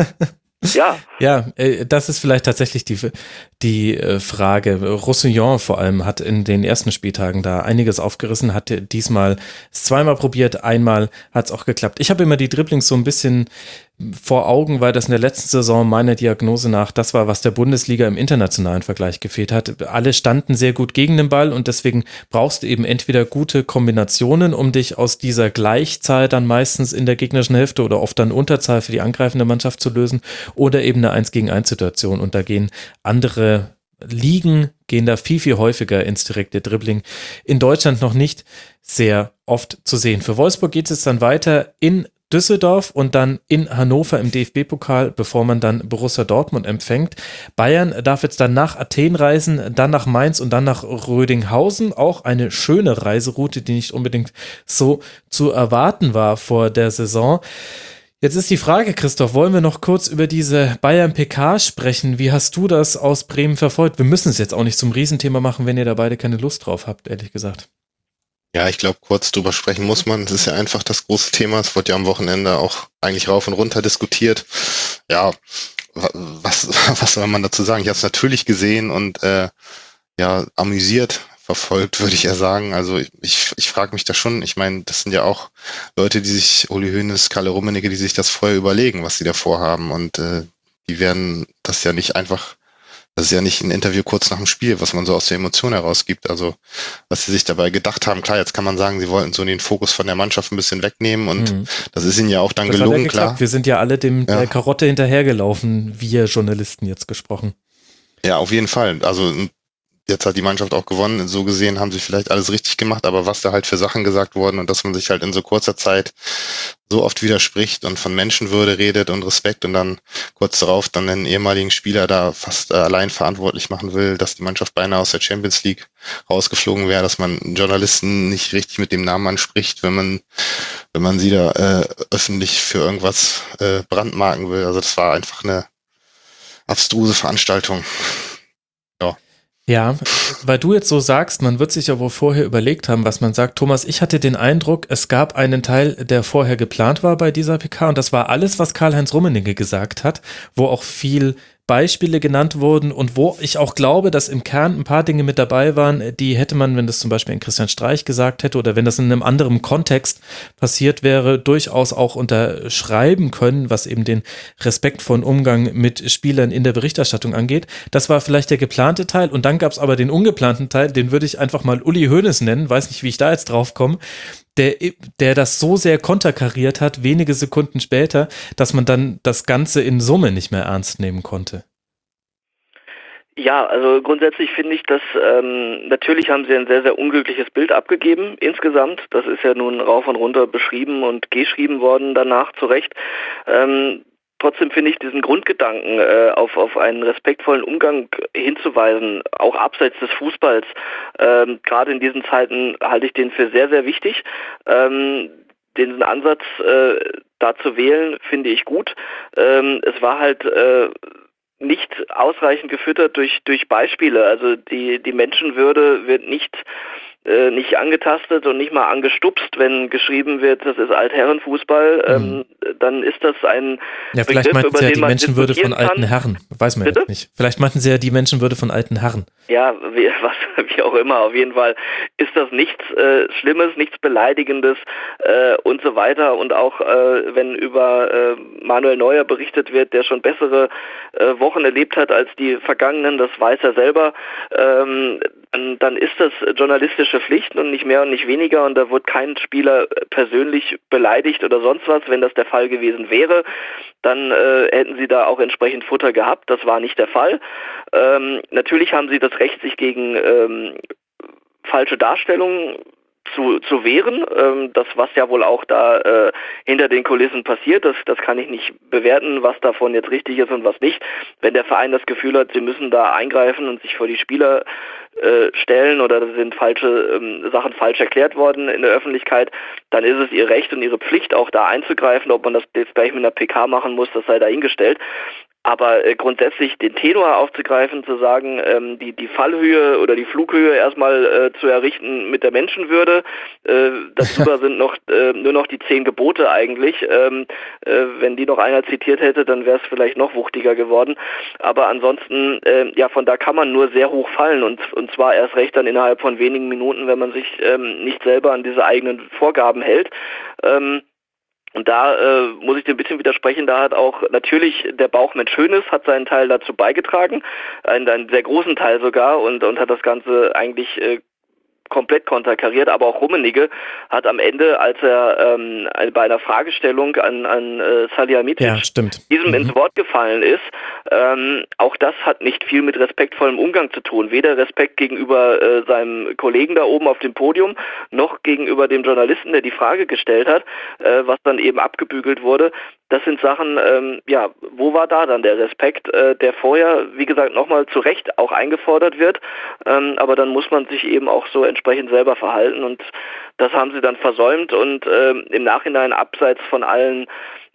Ja. Ja, das ist vielleicht tatsächlich die, die Frage. Roussillon vor allem hat in den ersten Spieltagen da einiges aufgerissen, hat diesmal es zweimal probiert, einmal hat es auch geklappt. Ich habe immer die Dribblings so ein bisschen vor Augen, weil das in der letzten Saison meiner Diagnose nach das war, was der Bundesliga im internationalen Vergleich gefehlt hat. Alle standen sehr gut gegen den Ball und deswegen brauchst du eben entweder gute Kombinationen, um dich aus dieser Gleichzahl dann meistens in der gegnerischen Hälfte oder oft dann Unterzahl für die angreifende Mannschaft zu lösen, oder eben eine eins gegen eins Situation, und da gehen andere Ligen, gehen da viel, viel häufiger ins direkte Dribbling. In Deutschland noch nicht sehr oft zu sehen. Für Wolfsburg geht es dann weiter in Düsseldorf und dann in Hannover im D F B-Pokal, bevor man dann Borussia Dortmund empfängt. Bayern darf jetzt dann nach Athen reisen, dann nach Mainz und dann nach Rödinghausen. Auch eine schöne Reiseroute, die nicht unbedingt so zu erwarten war vor der Saison. Jetzt ist die Frage, Christoph, wollen wir noch kurz über diese Bayern-P K sprechen? Wie hast du das aus Bremen verfolgt? Wir müssen es jetzt auch nicht zum Riesenthema machen, wenn ihr da beide keine Lust drauf habt, ehrlich gesagt. Ja, ich glaube, kurz drüber sprechen muss man. Das ist ja einfach das große Thema. Es wurde ja am Wochenende auch eigentlich rauf und runter diskutiert. Ja, was, was soll man dazu sagen? Ich habe es natürlich gesehen und äh, ja, amüsiert verfolgt, würde ich ja sagen. Also ich, ich, ich frage mich da schon, ich meine, das sind ja auch Leute, die sich, Uli Hoeneß, Kalle Rummenigge, die sich das vorher überlegen, was sie da vorhaben, und äh, die werden das ja nicht einfach, das ist ja nicht ein Interview kurz nach dem Spiel, was man so aus der Emotion herausgibt, also was sie sich dabei gedacht haben. Klar, jetzt kann man sagen, sie wollten so den Fokus von der Mannschaft ein bisschen wegnehmen, und mhm. das ist ihnen ja auch dann das gelungen, ja klar. Wir sind ja alle dem ja. der Karotte hinterhergelaufen, wir Journalisten jetzt gesprochen. Ja, auf jeden Fall, also jetzt hat die Mannschaft auch gewonnen, so gesehen haben sie vielleicht alles richtig gemacht, aber was da halt für Sachen gesagt wurden und dass man sich halt in so kurzer Zeit so oft widerspricht und von Menschenwürde redet und Respekt und dann kurz darauf dann einen ehemaligen Spieler da fast äh, allein verantwortlich machen will, dass die Mannschaft beinahe aus der Champions League rausgeflogen wäre, dass man Journalisten nicht richtig mit dem Namen anspricht, wenn man wenn man sie da äh, öffentlich für irgendwas äh, brandmarken will. Also das war einfach eine abstruse Veranstaltung. Ja. Ja, weil du jetzt so sagst, man wird sich ja wohl vorher überlegt haben, was man sagt. Thomas, ich hatte den Eindruck, es gab einen Teil, der vorher geplant war bei dieser P K, und das war alles, was Karl-Heinz Rummenigge gesagt hat, wo auch viel Beispiele genannt wurden und wo ich auch glaube, dass im Kern ein paar Dinge mit dabei waren, die hätte man, wenn das zum Beispiel in Christian Streich gesagt hätte oder wenn das in einem anderen Kontext passiert wäre, durchaus auch unterschreiben können, was eben den respektvollen Umgang mit Spielern in der Berichterstattung angeht. Das war vielleicht der geplante Teil, und dann gab es aber den ungeplanten Teil, den würde ich einfach mal Uli Hoeneß nennen, weiß nicht, wie ich da jetzt drauf komme, der, der das so sehr konterkariert hat, wenige Sekunden später, dass man dann das Ganze in Summe nicht mehr ernst nehmen konnte. Ja, also grundsätzlich finde ich, dass ähm, natürlich haben sie ein sehr, sehr unglückliches Bild abgegeben insgesamt. Das ist ja nun rauf und runter beschrieben und geschrieben worden danach, zu Recht. Ähm, Trotzdem finde ich diesen Grundgedanken, äh, auf, auf einen respektvollen Umgang hinzuweisen, auch abseits des Fußballs, ähm, gerade in diesen Zeiten halte ich den für sehr, sehr wichtig. Ähm, diesen Ansatz äh, da zu wählen, finde ich gut. Ähm, es war halt äh, nicht ausreichend gefüttert durch, durch Beispiele. Also die, die Menschenwürde wird nicht Äh, nicht angetastet und nicht mal angestupst, wenn geschrieben wird, das ist Altherrenfußball, ähm, mhm. dann ist das ein ja, vielleicht Begriff, meinten über sie ja den die Menschenwürde von kann. alten Herren, weiß man Bitte? jetzt nicht. Vielleicht meinten sie ja die Menschenwürde von alten Herren. Ja, wie, was, wie auch immer, auf jeden Fall ist das nichts äh, Schlimmes, nichts Beleidigendes äh, und so weiter, und auch äh, wenn über äh, Manuel Neuer berichtet wird, der schon bessere äh, Wochen erlebt hat als die vergangenen, das weiß er selber, ähm, dann, dann ist das journalistische Pflichten und nicht mehr und nicht weniger, und da wird kein Spieler persönlich beleidigt oder sonst was. Wenn das der Fall gewesen wäre, dann äh, hätten sie da auch entsprechend Futter gehabt. Das war nicht der Fall. Ähm, natürlich haben sie das Recht, sich gegen ähm, falsche Darstellungen zu, zu wehren. Ähm, das, was ja wohl auch da äh, hinter den Kulissen passiert, das, das kann ich nicht bewerten, was davon jetzt richtig ist und was nicht. Wenn der Verein das Gefühl hat, sie müssen da eingreifen und sich vor die Spieler äh, stellen oder sind falsche ähm, Sachen falsch erklärt worden in der Öffentlichkeit, dann ist es ihr Recht und ihre Pflicht, auch da einzugreifen. Ob man das jetzt gleich mit einer P K machen muss, das sei dahingestellt. Aber äh, grundsätzlich den Tenor aufzugreifen, zu sagen, ähm, die, die Fallhöhe oder die Flughöhe erstmal äh, zu errichten mit der Menschenwürde, äh, darüber sind noch äh, nur noch die zehn Gebote eigentlich. Ähm, äh, wenn die noch einer zitiert hätte, dann wäre es vielleicht noch wuchtiger geworden. Aber ansonsten, äh, ja, von da kann man nur sehr hoch fallen, und, und zwar erst recht dann innerhalb von wenigen Minuten, wenn man sich ähm, nicht selber an diese eigenen Vorgaben hält. Ähm, Und da äh, muss ich dir ein bisschen widersprechen, da hat auch natürlich der Bauchmensch Hoeneß hat seinen Teil dazu beigetragen, einen, einen sehr großen Teil sogar und, und hat das Ganze eigentlich äh, komplett konterkariert, aber auch Rummenigge hat am Ende, als er ähm, bei einer Fragestellung an, an äh, Salihamidzic ja, stimmt. diesem mhm. ins Wort gefallen ist, ähm, auch das hat nicht viel mit respektvollem Umgang zu tun. Weder Respekt gegenüber äh, seinem Kollegen da oben auf dem Podium, noch gegenüber dem Journalisten, der die Frage gestellt hat, äh, was dann eben abgebügelt wurde. Das sind Sachen, ähm, ja, wo war da dann der Respekt, äh, der vorher, wie gesagt, nochmal zu Recht auch eingefordert wird, ähm, aber dann muss man sich eben auch so entsprechend selber verhalten und das haben sie dann versäumt und ähm, im Nachhinein abseits von allen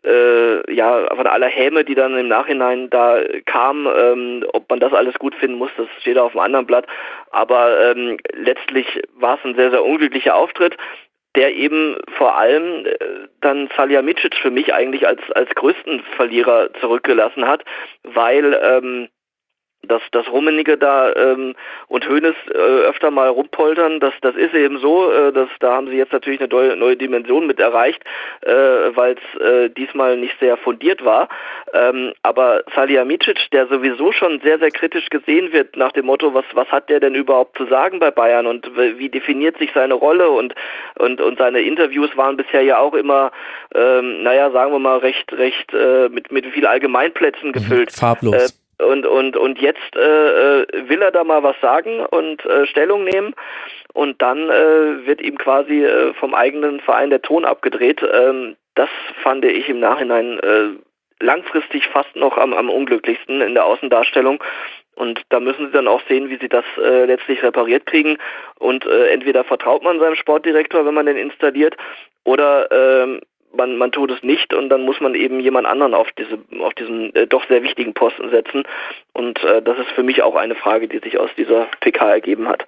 Äh, ja, von aller Häme, die dann im Nachhinein da kam, ähm, ob man das alles gut finden muss, das steht auf dem anderen Blatt, aber ähm, letztlich war es ein sehr, sehr unglücklicher Auftritt, der eben vor allem äh, dann Salihamidzic für mich eigentlich als als größten Verlierer zurückgelassen hat, weil ähm, dass das Rummenigge da ähm, und Hoeneß äh, öfter mal rumpoltern, das das ist eben so, äh, dass da haben sie jetzt natürlich eine neue, neue Dimension mit erreicht, äh, weil es äh, diesmal nicht sehr fundiert war. Ähm, aber Salihamidzic, der sowieso schon sehr, sehr kritisch gesehen wird nach dem Motto, was was hat der denn überhaupt zu sagen bei Bayern und wie definiert sich seine Rolle und und und seine Interviews waren bisher ja auch immer, ähm, naja, sagen wir mal, recht recht äh, mit mit viel Allgemeinplätzen gefüllt. Mhm, farblos. Äh, Und und und jetzt äh, will er da mal was sagen und äh, Stellung nehmen und dann äh, wird ihm quasi äh, vom eigenen Verein der Ton abgedreht. Ähm, das fand ich im Nachhinein äh, langfristig fast noch am, am unglücklichsten in der Außendarstellung. Und da müssen sie dann auch sehen, wie sie das äh, letztlich repariert kriegen. Und äh, entweder vertraut man seinem Sportdirektor, wenn man den installiert, oder ähm, Man, man tut es nicht und dann muss man eben jemand anderen auf diese auf diesen äh, doch sehr wichtigen Posten setzen und äh, das ist für mich auch eine Frage, die sich aus dieser P K ergeben hat.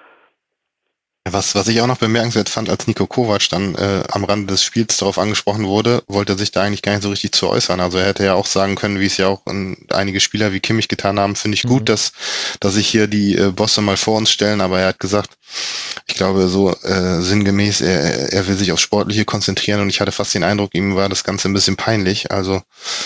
Was, was ich auch noch bemerkenswert fand, als Niko Kovac dann äh, am Rande des Spiels darauf angesprochen wurde, wollte er sich da eigentlich gar nicht so richtig zu äußern. Also er hätte ja auch sagen können, wie es ja auch in, einige Spieler wie Kimmich getan haben, finde ich gut, mhm. dass dass sich hier die äh, Bosse mal vor uns stellen, aber er hat gesagt, ich glaube so äh, sinngemäß, er, er will sich aufs Sportliche konzentrieren und ich hatte fast den Eindruck, ihm war das Ganze ein bisschen peinlich. Also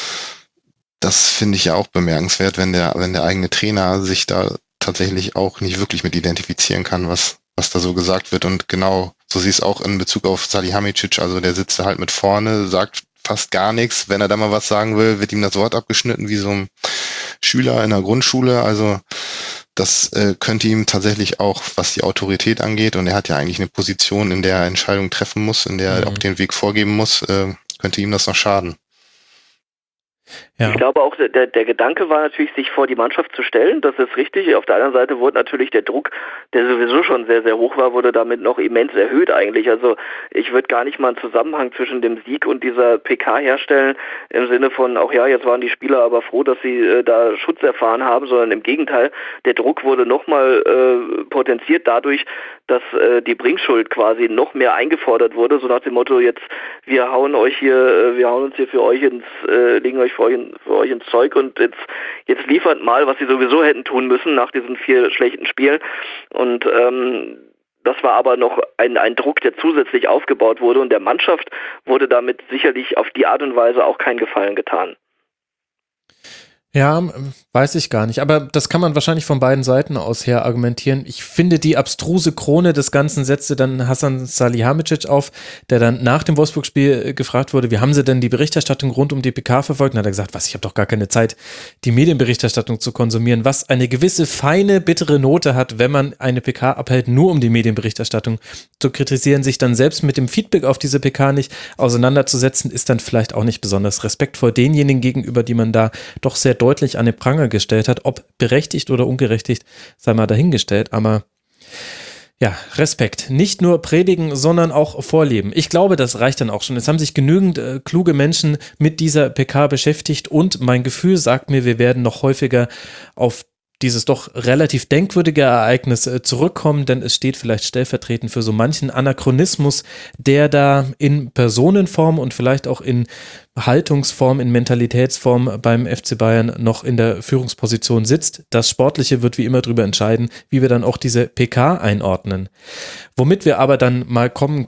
das finde ich ja auch bemerkenswert, wenn der wenn der eigene Trainer sich da tatsächlich auch nicht wirklich mit identifizieren kann, was was da so gesagt wird. Und genau, so siehst auch in Bezug auf Salihamidzic, also der sitzt da halt mit vorne, sagt fast gar nichts. Wenn er da mal was sagen will, wird ihm das Wort abgeschnitten, wie so ein Schüler in der Grundschule. Also das äh, könnte ihm tatsächlich auch, was die Autorität angeht, und er hat ja eigentlich eine Position, in der er Entscheidungen treffen muss, in der er mhm. auch den Weg vorgeben muss, äh, könnte ihm das noch schaden. Ja. Ich glaube auch, der, der Gedanke war natürlich, sich vor die Mannschaft zu stellen, das ist richtig. Auf der anderen Seite wurde natürlich der Druck, der sowieso schon sehr, sehr hoch war, wurde damit noch immens erhöht eigentlich. Also ich würde gar nicht mal einen Zusammenhang zwischen dem Sieg und dieser P K herstellen, im Sinne von, auch ja, jetzt waren die Spieler aber froh, dass sie äh, da Schutz erfahren haben, sondern im Gegenteil, der Druck wurde nochmal äh, potenziert dadurch, dass äh, die Bringschuld quasi noch mehr eingefordert wurde, so nach dem Motto, jetzt wir hauen euch hier, äh, wir hauen uns hier für euch ins, äh, legen euch für euch, in, für euch ins Zeug und jetzt, jetzt liefert mal, was sie sowieso hätten tun müssen nach diesen vier schlechten Spielen. Und ähm, das war aber noch ein, ein Druck, der zusätzlich aufgebaut wurde und der Mannschaft wurde damit sicherlich auf die Art und Weise auch kein Gefallen getan. Ja, weiß ich gar nicht. Aber das kann man wahrscheinlich von beiden Seiten aus her argumentieren. Ich finde, die abstruse Krone des Ganzen setzte dann Hasan Salihamidzic auf, der dann nach dem Wolfsburg-Spiel gefragt wurde, wie haben Sie denn die Berichterstattung rund um die P K verfolgt? Und hat er gesagt, was, ich habe doch gar keine Zeit, die Medienberichterstattung zu konsumieren, was eine gewisse feine, bittere Note hat, wenn man eine P K abhält, nur um die Medienberichterstattung zu kritisieren, sich dann selbst mit dem Feedback auf diese P K nicht auseinanderzusetzen, ist dann vielleicht auch nicht besonders respektvoll denjenigen gegenüber, die man da doch sehr deutlich an den Pranger gestellt hat, ob berechtigt oder ungerechtigt, sei mal dahingestellt, aber ja, Respekt. Nicht nur predigen, sondern auch vorleben. Ich glaube, das reicht dann auch schon. Es haben sich genügend äh, kluge Menschen mit dieser P K beschäftigt und mein Gefühl sagt mir, wir werden noch häufiger auf dieses doch relativ denkwürdige Ereignis äh, zurückkommen, denn es steht vielleicht stellvertretend für so manchen Anachronismus, der da in Personenform und vielleicht auch in Haltungsform, in Mentalitätsform beim F C Bayern noch in der Führungsposition sitzt. Das Sportliche wird wie immer darüber entscheiden, wie wir dann auch diese P K einordnen. Womit wir aber dann mal kommen können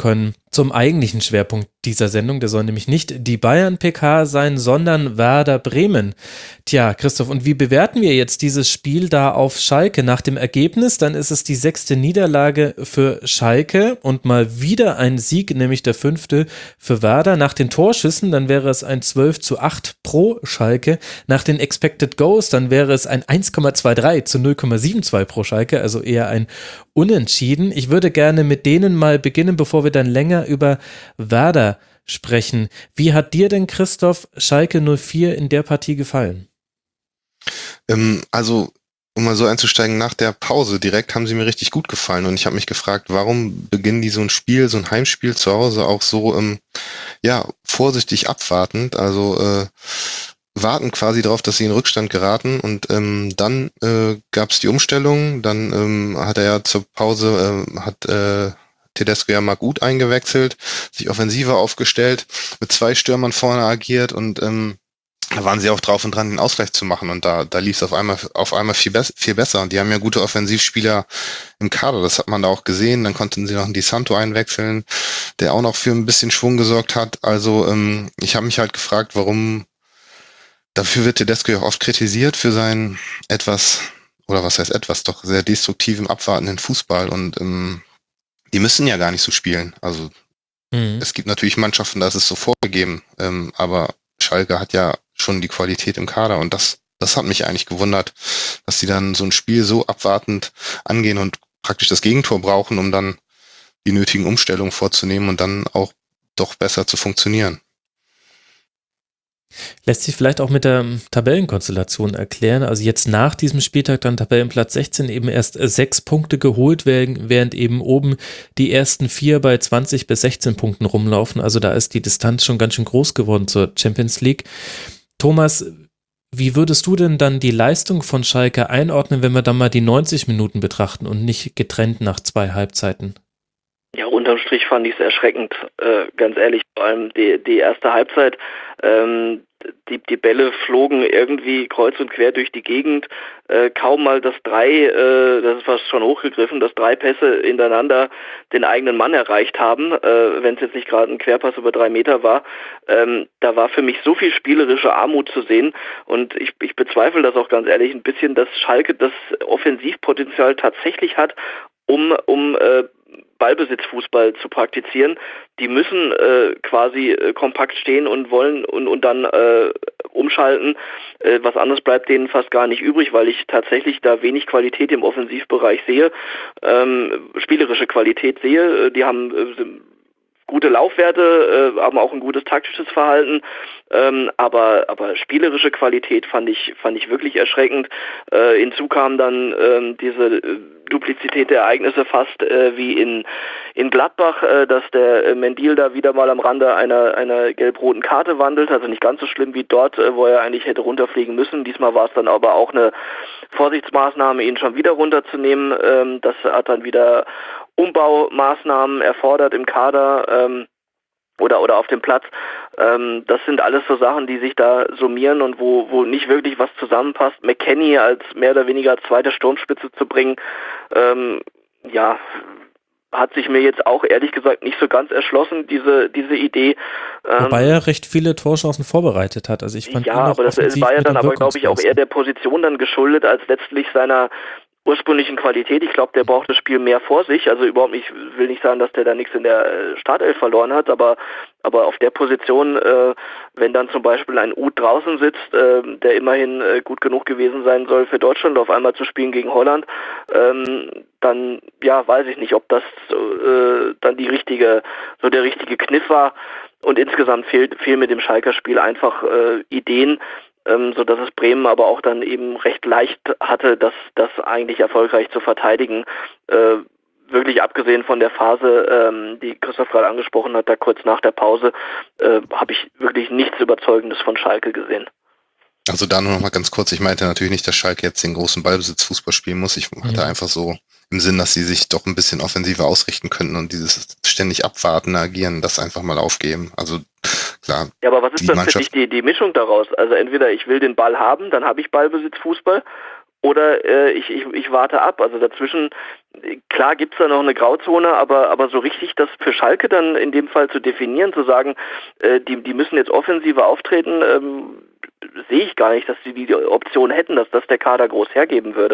zum eigentlichen Schwerpunkt dieser Sendung. Der soll nämlich nicht die Bayern-P K sein, sondern Werder Bremen. Tja, Christoph, und wie bewerten wir jetzt dieses Spiel da auf Schalke? Nach dem Ergebnis, dann ist es die sechste Niederlage für Schalke und mal wieder ein Sieg, nämlich der fünfte für Werder. Nach den Torschüssen, dann wäre es ein zwölf zu acht pro Schalke. Nach den Expected Goals, dann wäre es ein eins Komma zweiunddreißig zu null Komma zweiundsiebzig pro Schalke, also eher ein Unentschieden. Ich würde gerne mit denen mal beginnen, bevor wir dann länger über Werder sprechen. Wie hat dir denn, Christoph, Schalke null vier in der Partie gefallen? Ähm, also, um mal so einzusteigen, nach der Pause direkt haben sie mir richtig gut gefallen und ich habe mich gefragt, warum beginnen die so ein Spiel, so ein Heimspiel zu Hause auch so, ähm, ja, vorsichtig abwartend, also äh, warten quasi darauf, dass sie in Rückstand geraten und ähm, dann äh, gab es die Umstellung, dann ähm, hat er ja zur Pause, äh, hat äh, Tedesco ja mal gut eingewechselt, sich offensiver aufgestellt, mit zwei Stürmern vorne agiert und ähm, da waren sie auch drauf und dran, den Ausgleich zu machen und da, da lief es auf einmal, auf einmal viel, be- viel besser und die haben ja gute Offensivspieler im Kader, das hat man da auch gesehen, dann konnten sie noch einen Di Santo einwechseln, der auch noch für ein bisschen Schwung gesorgt hat, also ähm, ich habe mich halt gefragt, warum, dafür wird Tedesco ja auch oft kritisiert für seinen etwas, oder was heißt etwas, doch sehr destruktiven, abwartenden Fußball und ähm, die müssen ja gar nicht so spielen. Also mhm. Es gibt natürlich Mannschaften, da ist es so vorgegeben, ähm, aber Schalke hat ja schon die Qualität im Kader und das, das hat mich eigentlich gewundert, dass sie dann so ein Spiel so abwartend angehen und praktisch das Gegentor brauchen, um dann die nötigen Umstellungen vorzunehmen und dann auch doch besser zu funktionieren. Lässt sich vielleicht auch mit der Tabellenkonstellation erklären. Also jetzt nach diesem Spieltag dann Tabellenplatz sechzehn eben erst sechs Punkte geholt, während eben oben die ersten vier bei zwanzig bis sechzehn Punkten rumlaufen. Also da ist die Distanz schon ganz schön groß geworden zur Champions League. Thomas, wie würdest du denn dann die Leistung von Schalke einordnen, wenn wir dann mal die neunzig Minuten betrachten und nicht getrennt nach zwei Halbzeiten? Ja, unterm Strich fand ich es erschreckend, äh, ganz ehrlich, vor allem die, die erste Halbzeit, ähm, die, die Bälle flogen irgendwie kreuz und quer durch die Gegend, äh, kaum mal das drei, äh, das ist fast schon hochgegriffen, dass drei Pässe hintereinander den eigenen Mann erreicht haben, äh, wenn es jetzt nicht gerade ein Querpass über drei Meter war, ähm, da war für mich so viel spielerische Armut zu sehen und ich, ich bezweifle das auch ganz ehrlich ein bisschen, dass Schalke das Offensivpotenzial tatsächlich hat, um, um äh, Ballbesitzfußball zu praktizieren. Die müssen äh, quasi äh, kompakt stehen und wollen und, und dann äh, umschalten. Äh, was anderes bleibt denen fast gar nicht übrig, weil ich tatsächlich da wenig Qualität im Offensivbereich sehe, ähm, spielerische Qualität sehe. Die haben äh, gute Laufwerte, äh, haben auch ein gutes taktisches Verhalten, ähm, aber aber spielerische Qualität fand ich fand ich wirklich erschreckend. Äh, hinzu kam dann ähm, diese äh, Duplizität der Ereignisse fast äh, wie in in Gladbach, äh, dass der äh, Mendil da wieder mal am Rande einer einer gelb-roten Karte wandelt, also nicht ganz so schlimm wie dort, äh, wo er eigentlich hätte runterfliegen müssen. Diesmal war es dann aber auch eine Vorsichtsmaßnahme, ihn schon wieder runterzunehmen. Ähm, das hat dann wieder Umbaumaßnahmen erfordert im Kader ähm, oder oder auf dem Platz. Ähm, das sind alles so Sachen, die sich da summieren und wo wo nicht wirklich was zusammenpasst. McKennie als mehr oder weniger zweite Sturmspitze zu bringen, ähm, ja, hat sich mir jetzt auch ehrlich gesagt nicht so ganz erschlossen, diese diese Idee. Ähm, Wobei er recht viele Torchancen vorbereitet hat. Also ich fand ja, aber das war ja dann aber, glaube ich, auch eher der Position dann geschuldet, als letztlich seiner ursprünglichen Qualität. Ich glaube, der braucht das Spiel mehr vor sich. Also überhaupt nicht, will nicht sagen, dass der da nichts in der Startelf verloren hat, aber aber auf der Position, äh, wenn dann zum Beispiel ein Uth draußen sitzt, äh, der immerhin äh, gut genug gewesen sein soll für Deutschland, auf einmal zu spielen gegen Holland, ähm, dann ja, weiß ich nicht, ob das äh, dann die richtige, so der richtige Kniff war. Und insgesamt fehlt fehlen mit dem Schalker Spiel einfach äh, Ideen, ähm, so dass es Bremen aber auch dann eben recht leicht hatte, das das eigentlich erfolgreich zu verteidigen. Äh, wirklich abgesehen von der Phase, ähm, die Christoph gerade angesprochen hat, da kurz nach der Pause, äh, habe ich wirklich nichts Überzeugendes von Schalke gesehen. Also da nur noch mal ganz kurz, ich meinte natürlich nicht, dass Schalke jetzt den großen Ballbesitzfußball spielen muss. Ich hatte mhm. einfach so im Sinn, dass sie sich doch ein bisschen offensiver ausrichten könnten und dieses ständig abwarten, agieren, das einfach mal aufgeben. Also klar. Ja, aber was ist dann für dich die, die Mischung daraus? Also entweder ich will den Ball haben, dann habe ich Ballbesitzfußball, oder äh, ich, ich, ich warte ab. Also dazwischen, klar gibt's da noch eine Grauzone, aber, aber so richtig das für Schalke dann in dem Fall zu definieren, zu sagen, äh, die, die müssen jetzt offensiver auftreten, ähm, sehe ich gar nicht, dass die die Option hätten, dass das der Kader groß hergeben würde.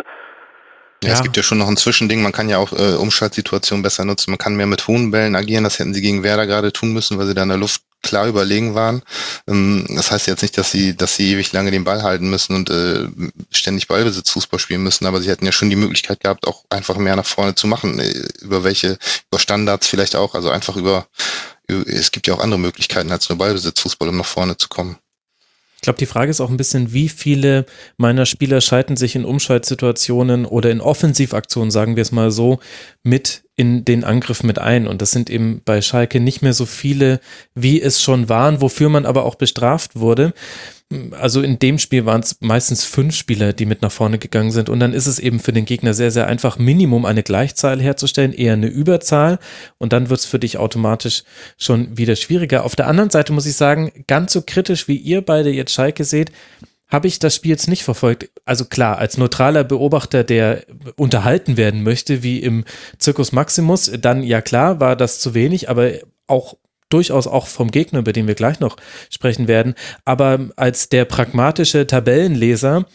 Ja, ja, es gibt ja schon noch ein Zwischending, man kann ja auch äh, Umschaltsituationen besser nutzen, man kann mehr mit hohen Bällen agieren, das hätten sie gegen Werder gerade tun müssen, weil sie da in der Luft klar überlegen waren. Ähm, das heißt jetzt nicht, dass sie, dass sie ewig lange den Ball halten müssen und äh, ständig Ballbesitz Fußball spielen müssen, aber sie hätten ja schon die Möglichkeit gehabt, auch einfach mehr nach vorne zu machen, äh, über welche, über Standards vielleicht auch, also einfach über, über, es gibt ja auch andere Möglichkeiten als nur Ballbesitz Fußball, um nach vorne zu kommen. Ich glaube, die Frage ist auch ein bisschen, wie viele meiner Spieler schalten sich in Umschaltsituationen oder in Offensivaktionen, sagen wir es mal so, mit in den Angriff mit ein. Und das sind eben bei Schalke nicht mehr so viele, wie es schon waren, wofür man aber auch bestraft wurde. Also in dem Spiel waren es meistens fünf Spieler, die mit nach vorne gegangen sind. Und dann ist es eben für den Gegner sehr, sehr einfach, Minimum eine Gleichzahl herzustellen, eher eine Überzahl. Und dann wird es für dich automatisch schon wieder schwieriger. Auf der anderen Seite muss ich sagen, ganz so kritisch, wie ihr beide jetzt Schalke seht, habe ich das Spiel jetzt nicht verfolgt. Also klar, als neutraler Beobachter, der unterhalten werden möchte, wie im Circus Maximus, dann ja klar, war das zu wenig, aber auch durchaus auch vom Gegner, über den wir gleich noch sprechen werden, aber als der pragmatische Tabellenleser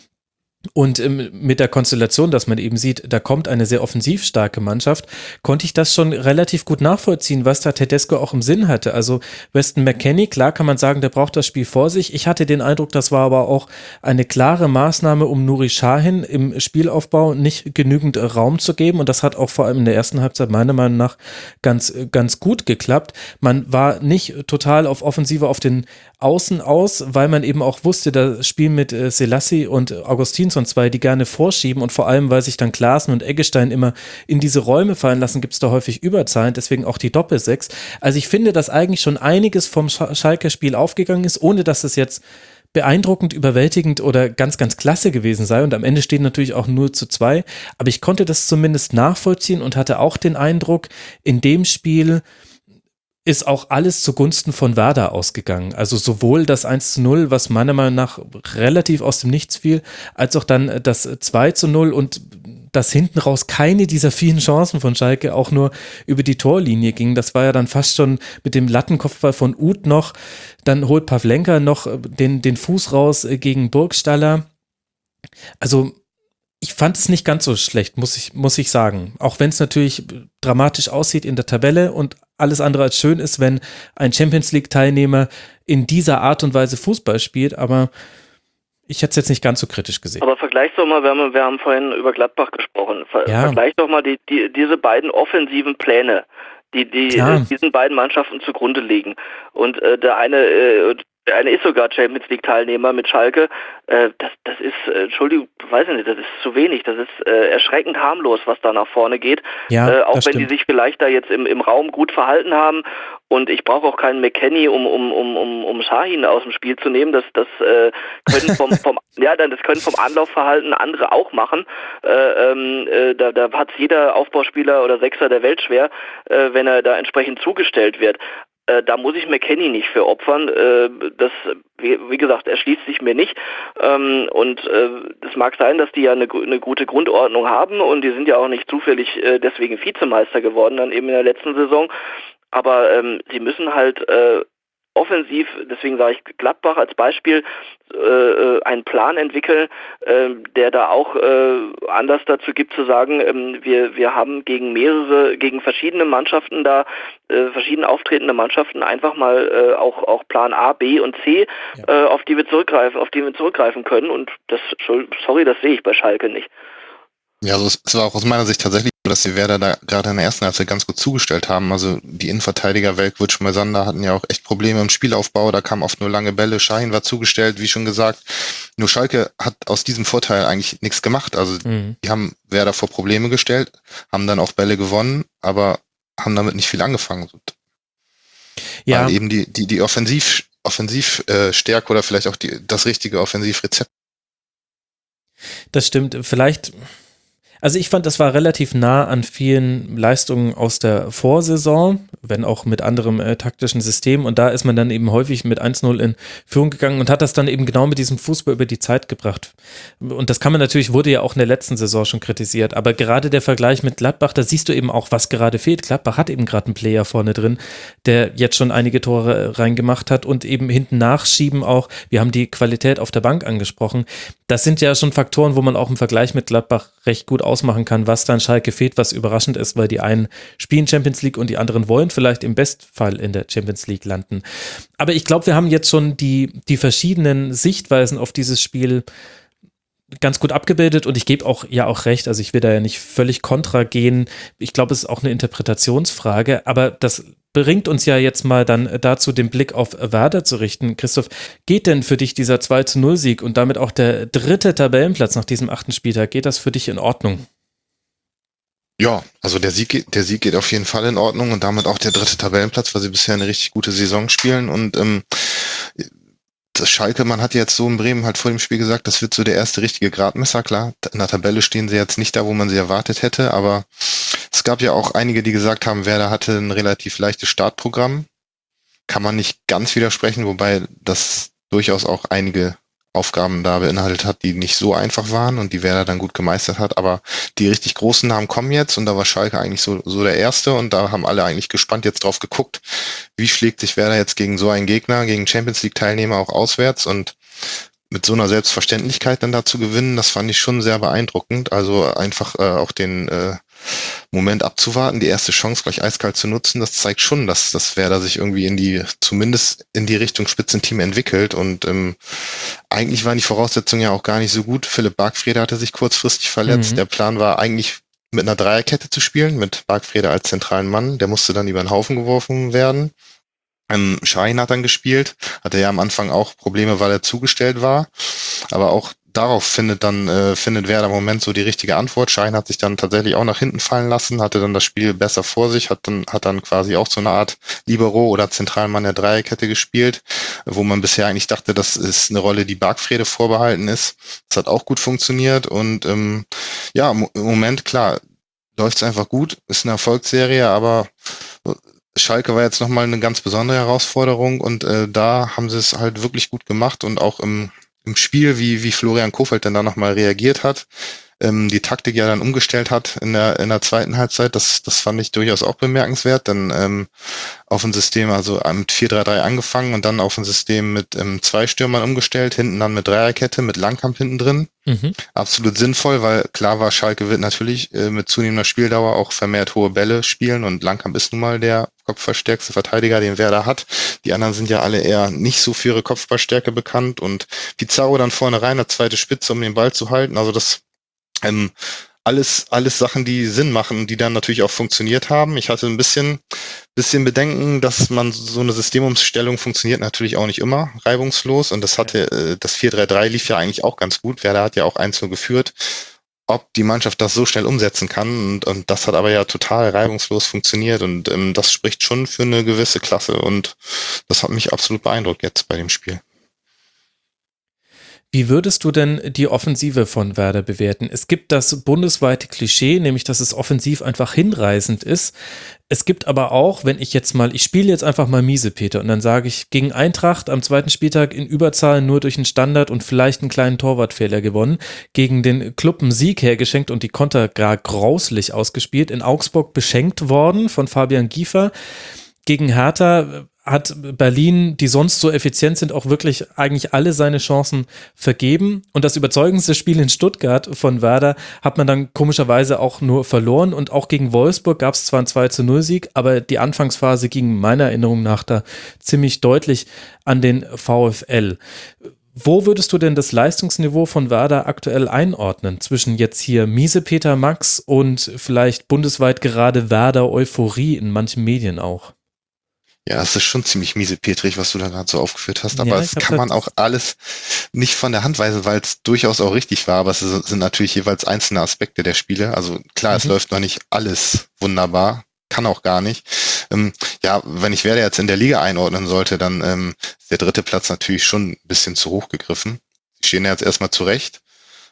und ähm, mit der Konstellation, dass man eben sieht, da kommt eine sehr offensiv starke Mannschaft, konnte ich das schon relativ gut nachvollziehen, was da Tedesco auch im Sinn hatte. Also Weston McKennie, klar kann man sagen, der braucht das Spiel vor sich. Ich hatte den Eindruck, das war aber auch eine klare Maßnahme, um Nuri Sahin im Spielaufbau nicht genügend Raum zu geben, und das hat auch vor allem in der ersten Halbzeit meiner Meinung nach ganz, ganz gut geklappt. Man war nicht total auf Offensive auf den Außen aus, weil man eben auch wusste, das Spiel mit äh, Selassie und Augustin und zwei, die gerne vorschieben, und vor allem, weil sich dann Klaassen und Eggestein immer in diese Räume fallen lassen, gibt es da häufig Überzahlen, deswegen auch die Doppelsechs. Also ich finde, dass eigentlich schon einiges vom Sch- Schalker Spiel aufgegangen ist, ohne dass es jetzt beeindruckend, überwältigend oder ganz, ganz klasse gewesen sei, und am Ende stehen natürlich auch null zu zwei, aber ich konnte das zumindest nachvollziehen und hatte auch den Eindruck, in dem Spiel ist auch alles zugunsten von Werder ausgegangen. Also sowohl das eins zu null, was meiner Meinung nach relativ aus dem Nichts fiel, als auch dann das zwei zu null und dass hinten raus keine dieser vielen Chancen von Schalke auch nur über die Torlinie ging. Das war ja dann fast schon mit dem Lattenkopfball von Uth noch. Dann holt Pavlenka noch den, den Fuß raus gegen Burgstaller. Also ich fand es nicht ganz so schlecht, muss ich, muss ich sagen. Auch wenn es natürlich dramatisch aussieht in der Tabelle und alles andere als schön ist, wenn ein Champions-League-Teilnehmer in dieser Art und Weise Fußball spielt, aber ich hätte es jetzt nicht ganz so kritisch gesehen. Aber vergleich doch mal, wir haben, wir haben vorhin über Gladbach gesprochen, Ver- Ja. vergleich doch mal die, die, diese beiden offensiven Pläne, die, die Klar. äh, diesen beiden Mannschaften zugrunde liegen. Und äh, der eine äh, der eine ist sogar Champions League Teilnehmer mit Schalke. Äh, das, das ist, äh, Entschuldigung, weiß ich nicht, das ist zu wenig. Das ist äh, erschreckend harmlos, was da nach vorne geht. Ja, äh, auch das wenn stimmt. die sich vielleicht da jetzt im, im Raum gut verhalten haben. Und ich brauche auch keinen McKennie, um um um um um Sahin aus dem Spiel zu nehmen. Das das äh, können vom vom ja dann das können vom Anlaufverhalten andere auch machen. Äh, ähm, äh, da da hat jeder Aufbauspieler oder Sechser der Welt schwer, äh, wenn er da entsprechend zugestellt wird. Äh, da muss ich McKennie nicht für opfern. Äh, das, wie, wie gesagt, erschließt sich mir nicht. Ähm, und es äh, mag sein, dass die ja eine, eine gute Grundordnung haben, und die sind ja auch nicht zufällig äh, deswegen Vizemeister geworden, dann eben in der letzten Saison. Aber ähm, sie müssen halt äh, offensiv, deswegen sage ich Gladbach als Beispiel, äh, einen Plan entwickeln, äh, der da auch äh, Anlass dazu gibt zu sagen, ähm, wir wir haben gegen mehrere, gegen verschiedene Mannschaften da, äh, verschieden auftretende Mannschaften einfach mal äh, auch auch Plan A, B und C, ja. äh, auf die wir zurückgreifen, auf die wir zurückgreifen können, und das, sorry, das sehe ich bei Schalke nicht. Ja, also es war auch aus meiner Sicht tatsächlich so, dass die Werder da gerade in der ersten Halbzeit ganz gut zugestellt haben. Also die Innenverteidiger Velkovic, Moisander hatten ja auch echt Probleme im Spielaufbau. Da kamen oft nur lange Bälle. Sahin war zugestellt, wie schon gesagt. Nur Schalke hat aus diesem Vorteil eigentlich nichts gemacht. Also mhm. die haben Werder vor Probleme gestellt, haben dann auch Bälle gewonnen, aber haben damit nicht viel angefangen. Ja. Weil eben die die die Offensiv Offensivstärke äh, oder vielleicht auch die das richtige Offensivrezept. Das stimmt. Vielleicht. Also ich fand, das war relativ nah an vielen Leistungen aus der Vorsaison, wenn auch mit anderem äh, taktischen System. Und da ist man dann eben häufig mit eins null in Führung gegangen und hat das dann eben genau mit diesem Fußball über die Zeit gebracht. Und das kann man natürlich, wurde ja auch in der letzten Saison schon kritisiert. Aber gerade der Vergleich mit Gladbach, da siehst du eben auch, was gerade fehlt. Gladbach hat eben gerade einen Player vorne drin, der jetzt schon einige Tore reingemacht hat und eben hinten nachschieben auch. Wir haben die Qualität auf der Bank angesprochen. Das sind ja schon Faktoren, wo man auch im Vergleich mit Gladbach recht gut ausmachen kann, was dann Schalke fehlt, was überraschend ist, weil die einen spielen Champions League und die anderen wollen vielleicht im Bestfall in der Champions League landen. Aber ich glaube, wir haben jetzt schon die, die verschiedenen Sichtweisen auf dieses Spiel ganz gut abgebildet und ich gebe auch ja auch recht, also ich will da ja nicht völlig kontra gehen. Ich glaube, es ist auch eine Interpretationsfrage, aber das bringt uns ja jetzt mal dann dazu, den Blick auf Werder zu richten. Christoph, geht denn für dich dieser zwei zu null Sieg und damit auch der dritte Tabellenplatz nach diesem achten Spieltag, geht das für dich in Ordnung? Ja, also der Sieg, der Sieg geht auf jeden Fall in Ordnung und damit auch der dritte Tabellenplatz, weil sie bisher eine richtig gute Saison spielen und ähm, das Schalke, man hat jetzt so in Bremen halt vor dem Spiel gesagt, das wird so der erste richtige Gradmesser, klar, in der Tabelle stehen sie jetzt nicht da, wo man sie erwartet hätte, aber es gab ja auch einige, die gesagt haben, Werder hatte ein relativ leichtes Startprogramm, kann man nicht ganz widersprechen, wobei das durchaus auch einige Aufgaben da beinhaltet hat, die nicht so einfach waren und die Werder dann gut gemeistert hat, aber die richtig großen Namen kommen jetzt und da war Schalke eigentlich so, so der Erste und da haben alle eigentlich gespannt jetzt drauf geguckt, wie schlägt sich Werder jetzt gegen so einen Gegner, gegen Champions League Teilnehmer auch auswärts und mit so einer Selbstverständlichkeit dann da zu gewinnen, das fand ich schon sehr beeindruckend, also einfach äh, auch den äh, Moment abzuwarten, die erste Chance gleich eiskalt zu nutzen, das zeigt schon, dass das Werder sich irgendwie in die, zumindest in die Richtung Spitzenteam entwickelt und ähm, eigentlich waren die Voraussetzungen ja auch gar nicht so gut. Philipp Bargfrede hatte sich kurzfristig verletzt. Mhm. Der Plan war eigentlich mit einer Dreierkette zu spielen, mit Bargfrede als zentralen Mann. Der musste dann über den Haufen geworfen werden. Ähm, Schein hat dann gespielt, hatte ja am Anfang auch Probleme, weil er zugestellt war, aber auch darauf findet dann äh, findet Werder im Moment so die richtige Antwort. Schein hat sich dann tatsächlich auch nach hinten fallen lassen, hatte dann das Spiel besser vor sich, hat dann hat dann quasi auch so eine Art Libero oder Zentralmann der Dreierkette gespielt, wo man bisher eigentlich dachte, das ist eine Rolle, die Bargfrede vorbehalten ist. Das hat auch gut funktioniert und ähm, ja, im Moment, klar, läuft es einfach gut, ist eine Erfolgsserie, aber Schalke war jetzt nochmal eine ganz besondere Herausforderung und äh, da haben sie es halt wirklich gut gemacht und auch im im Spiel, wie wie Florian Kohfeldt dann da nochmal reagiert hat, ähm, die Taktik ja dann umgestellt hat in der in der zweiten Halbzeit, das das fand ich durchaus auch bemerkenswert, dann ähm, auf ein System, also mit vier drei drei angefangen und dann auf ein System mit ähm, zwei Stürmern umgestellt, hinten dann mit Dreierkette, mit Langkamp hinten drin. Mhm. Absolut sinnvoll, weil klar war, Schalke wird natürlich äh, mit zunehmender Spieldauer auch vermehrt hohe Bälle spielen und Langkamp ist nun mal der kopfballstärkste Verteidiger, den Werder hat. Die anderen sind ja alle eher nicht so für ihre Kopfballstärke bekannt und Pizarro dann vorne rein, eine zweite Spitze, um den Ball zu halten. Also das ähm, alles alles Sachen, die Sinn machen, die dann natürlich auch funktioniert haben. Ich hatte ein bisschen bisschen Bedenken, dass man so eine Systemumstellung funktioniert natürlich auch nicht immer reibungslos und das hatte äh, das vier drei drei lief ja eigentlich auch ganz gut. Werder hat ja auch eins null geführt. Ob die Mannschaft das so schnell umsetzen kann und, und das hat aber ja total reibungslos funktioniert und ähm, das spricht schon für eine gewisse Klasse und das hat mich absolut beeindruckt jetzt bei dem Spiel. Wie würdest du denn die Offensive von Werder bewerten? Es gibt das bundesweite Klischee, nämlich dass es offensiv einfach hinreißend ist. Es gibt aber auch, wenn ich jetzt mal, ich spiele jetzt einfach mal Miesepeter und dann sage ich, gegen Eintracht am zweiten Spieltag in Überzahl nur durch einen Standard und vielleicht einen kleinen Torwartfehler gewonnen, gegen den Club einen Sieg hergeschenkt und die Konter gar grauslich ausgespielt, in Augsburg beschenkt worden von Fabian Giefer, gegen Hertha hat Berlin, die sonst so effizient sind, auch wirklich eigentlich alle seine Chancen vergeben. Und das überzeugendste Spiel in Stuttgart von Werder hat man dann komischerweise auch nur verloren. Und auch gegen Wolfsburg gab es zwar einen zwei zu null Sieg, aber die Anfangsphase ging meiner Erinnerung nach da ziemlich deutlich an den VfL. Wo würdest du denn das Leistungsniveau von Werder aktuell einordnen? Zwischen jetzt hier Miesepeter Max und vielleicht bundesweit gerade Werder-Euphorie in manchen Medien auch? Ja, es ist schon ziemlich miesepetrig, was du da gerade so aufgeführt hast, aber ja, es kann man auch alles nicht von der Hand weisen, weil es durchaus auch richtig war, aber es sind natürlich jeweils einzelne Aspekte der Spiele. Also klar, mhm. es läuft noch nicht alles wunderbar, kann auch gar nicht. Ähm, ja, wenn ich Werder jetzt in der Liga einordnen sollte, dann ähm, ist der dritte Platz natürlich schon ein bisschen zu hoch gegriffen. Sie stehen ja jetzt erstmal zurecht.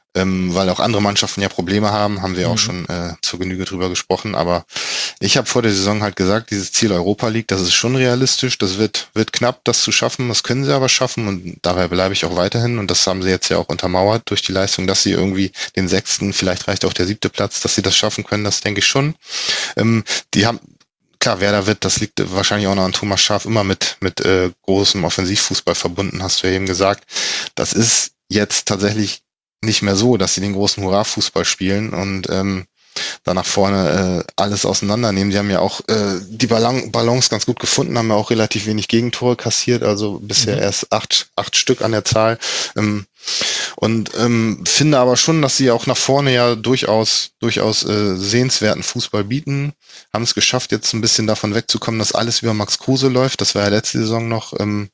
ähm, weil auch andere Mannschaften ja Probleme haben, haben wir Mhm. auch schon äh, zur Genüge drüber gesprochen. Aber ich habe vor der Saison halt gesagt, dieses Ziel Europa League, das ist schon realistisch, das wird wird knapp, das zu schaffen, das können sie aber schaffen und dabei bleibe ich auch weiterhin und das haben sie jetzt ja auch untermauert durch die Leistung, dass sie irgendwie den sechsten, vielleicht reicht auch der siebte Platz, dass sie das schaffen können, das denke ich schon. Ähm, die haben Klar, Werder wird, das liegt wahrscheinlich auch noch an Thomas Schaaf, immer mit mit äh, großem Offensivfußball verbunden, hast du ja eben gesagt. Das ist jetzt tatsächlich nicht mehr so, dass sie den großen Hurra-Fußball spielen und ähm, da nach vorne äh, alles auseinandernehmen. Sie haben ja auch äh, die Ballon Balance ganz gut gefunden, haben ja auch relativ wenig Gegentore kassiert, also bisher Mhm. erst acht, acht Stück an der Zahl. Ähm, und ähm, finde aber schon, dass sie auch nach vorne ja durchaus durchaus äh, sehenswerten Fußball bieten. Haben es geschafft, jetzt ein bisschen davon wegzukommen, dass alles über Max Kruse läuft. Das war ja letzte Saison noch ähm,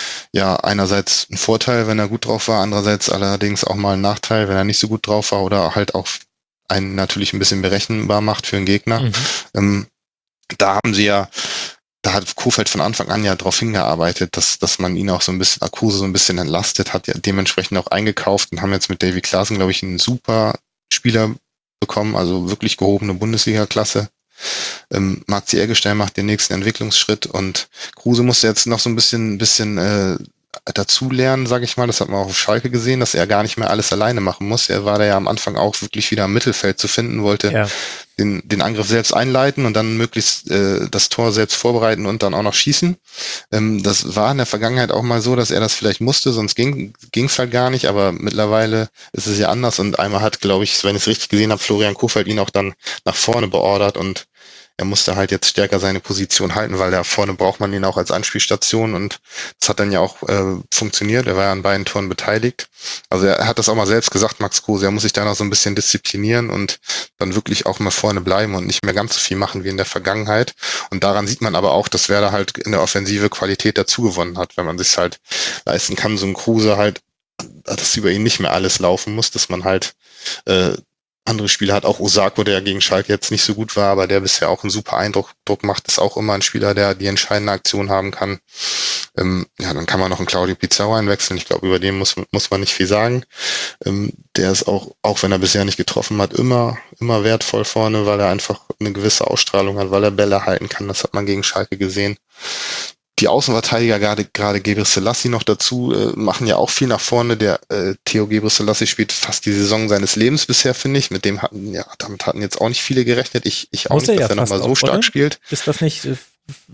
ja einerseits ein Vorteil, wenn er gut drauf war, andererseits allerdings auch mal ein Nachteil, wenn er nicht so gut drauf war oder halt auch einen natürlich ein bisschen berechenbar macht für einen Gegner. Mhm. Ähm, da haben sie ja, da hat Kohfeldt von Anfang an ja darauf hingearbeitet, dass dass man ihn auch so ein bisschen, Akuse so ein bisschen entlastet, hat ja dementsprechend auch eingekauft und haben jetzt mit Davy Klaassen, glaube ich, einen super Spieler bekommen, also wirklich gehobene Bundesliga-Klasse. Ähm, Marc Eggestein macht den nächsten Entwicklungsschritt und Kruse musste jetzt noch so ein bisschen, bisschen äh, dazu lernen, sage ich mal. Das hat man auch auf Schalke gesehen, dass er gar nicht mehr alles alleine machen muss. Er war da ja am Anfang auch wirklich wieder im Mittelfeld zu finden, wollte Ja. den, den Angriff selbst einleiten und dann möglichst äh, das Tor selbst vorbereiten und dann auch noch schießen. Ähm, das war in der Vergangenheit auch mal so, dass er das vielleicht musste, sonst ging ging's halt gar nicht, aber mittlerweile ist es ja anders und einmal hat, glaube ich, wenn ich es richtig gesehen habe, Florian Kohfeldt ihn auch dann nach vorne beordert und er musste halt jetzt stärker seine Position halten, weil da vorne braucht man ihn auch als Anspielstation und das hat dann ja auch äh, funktioniert. Er war ja an beiden Toren beteiligt. Also er hat das auch mal selbst gesagt, Max Kruse, er muss sich da noch so ein bisschen disziplinieren und dann wirklich auch mal vorne bleiben und nicht mehr ganz so viel machen wie in der Vergangenheit. Und daran sieht man aber auch, dass Werder halt in der Offensive Qualität dazugewonnen hat, wenn man sich halt leisten kann, so ein Kruse halt, dass über ihn nicht mehr alles laufen muss, dass man halt äh, andere Spieler hat, auch Osako, der gegen Schalke jetzt nicht so gut war, aber der bisher auch einen super Eindruck Druck macht, ist auch immer ein Spieler, der die entscheidende Aktion haben kann. Ähm, ja, dann kann man noch einen Claudio Pizarro einwechseln. Ich glaube, über den muss, muss man nicht viel sagen. Ähm, der ist auch, auch wenn er bisher nicht getroffen hat, immer, immer wertvoll vorne, weil er einfach eine gewisse Ausstrahlung hat, weil er Bälle halten kann. Das hat man gegen Schalke gesehen. Die Außenverteidiger, gerade gerade Gebre Selassie noch dazu, äh, machen ja auch viel nach vorne. Der äh, Theo Gebre Selassie spielt fast die Saison seines Lebens bisher, finde ich. Mit dem hatten, ja, damit hatten jetzt auch nicht viele gerechnet. Ich, ich auch Muss nicht, er dass ja er nochmal fast so auch, stark oder? spielt. Ist das nicht äh,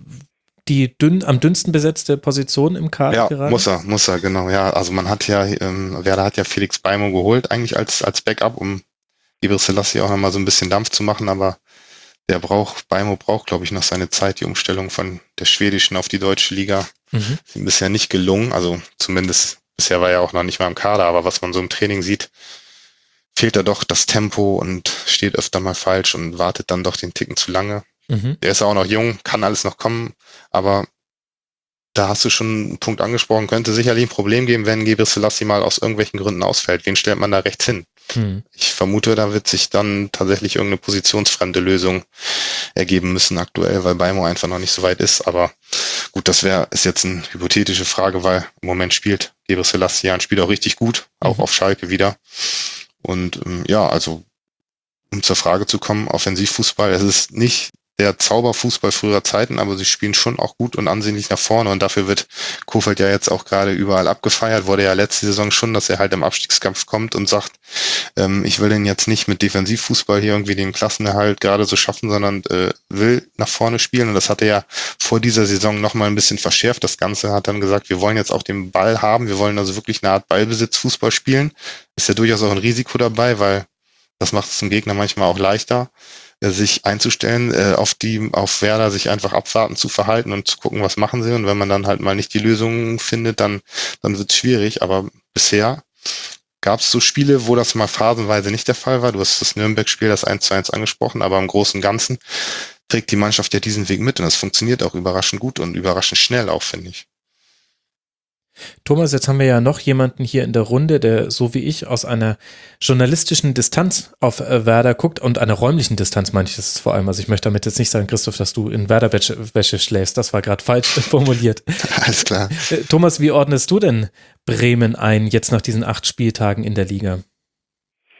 die dünn, am dünnsten besetzte Position im Kader Ja, gerade? muss er, muss er, genau. Ja, also man hat ja, ähm, Werder hat ja Felix Beimo geholt, eigentlich als als Backup, um Gebre Selassie auch nochmal so ein bisschen Dampf zu machen, aber der braucht, Beimo braucht, glaube ich, noch seine Zeit, die Umstellung von der schwedischen auf die deutsche Liga. Mhm. Ist ihm bisher nicht gelungen, also zumindest, bisher war er auch noch nicht mal im Kader, aber was man so im Training sieht, fehlt da doch das Tempo und steht öfter mal falsch und wartet dann doch den Ticken zu lange. Mhm. Der ist auch noch jung, kann alles noch kommen, aber da hast du schon einen Punkt angesprochen, könnte sicherlich ein Problem geben, wenn Gebre Selassie mal aus irgendwelchen Gründen ausfällt. Wen stellt man da rechts hin? Mhm. Ich vermute, da wird sich dann tatsächlich irgendeine positionsfremde Lösung ergeben müssen aktuell, weil Beimo einfach noch nicht so weit ist. Aber gut, das wäre ist jetzt eine hypothetische Frage, weil im Moment spielt Gebre Selassie ja und spielt auch richtig gut, auch Mhm. auf Schalke wieder. Und ähm, ja, also um zur Frage zu kommen, Offensivfußball, es ist nicht der Zauberfußball früherer Zeiten, aber sie spielen schon auch gut und ansehnlich nach vorne und dafür wird Kohfeldt ja jetzt auch gerade überall abgefeiert, wurde ja letzte Saison schon, dass er halt im Abstiegskampf kommt und sagt, ähm, ich will den jetzt nicht mit Defensivfußball hier irgendwie den Klassenerhalt gerade so schaffen, sondern äh, will nach vorne spielen und das hat er ja vor dieser Saison nochmal ein bisschen verschärft, das Ganze, hat dann gesagt, wir wollen jetzt auch den Ball haben, wir wollen also wirklich eine Art Ballbesitzfußball spielen, ist ja durchaus auch ein Risiko dabei, weil das macht es dem Gegner manchmal auch leichter, sich einzustellen, äh, auf die, auf Werder sich einfach abwarten zu verhalten und zu gucken, was machen sie. Und wenn man dann halt mal nicht die Lösung findet, dann, dann wird es schwierig. Aber bisher gab es so Spiele, wo das mal phasenweise nicht der Fall war. Du hast das Nürnberg-Spiel, das eins zu eins angesprochen, aber im Großen und Ganzen trägt die Mannschaft ja diesen Weg mit und das funktioniert auch überraschend gut und überraschend schnell auch, finde ich. Thomas, jetzt haben wir ja noch jemanden hier in der Runde, der so wie ich aus einer journalistischen Distanz auf äh, Werder guckt und einer räumlichen Distanz, meine ich das vor allem. Also ich möchte damit jetzt nicht sagen, Christoph, dass du in Werder-Wäsche schläfst. Das war gerade falsch formuliert. Alles klar. Äh, Thomas, wie ordnest du denn Bremen ein, jetzt nach diesen acht Spieltagen in der Liga?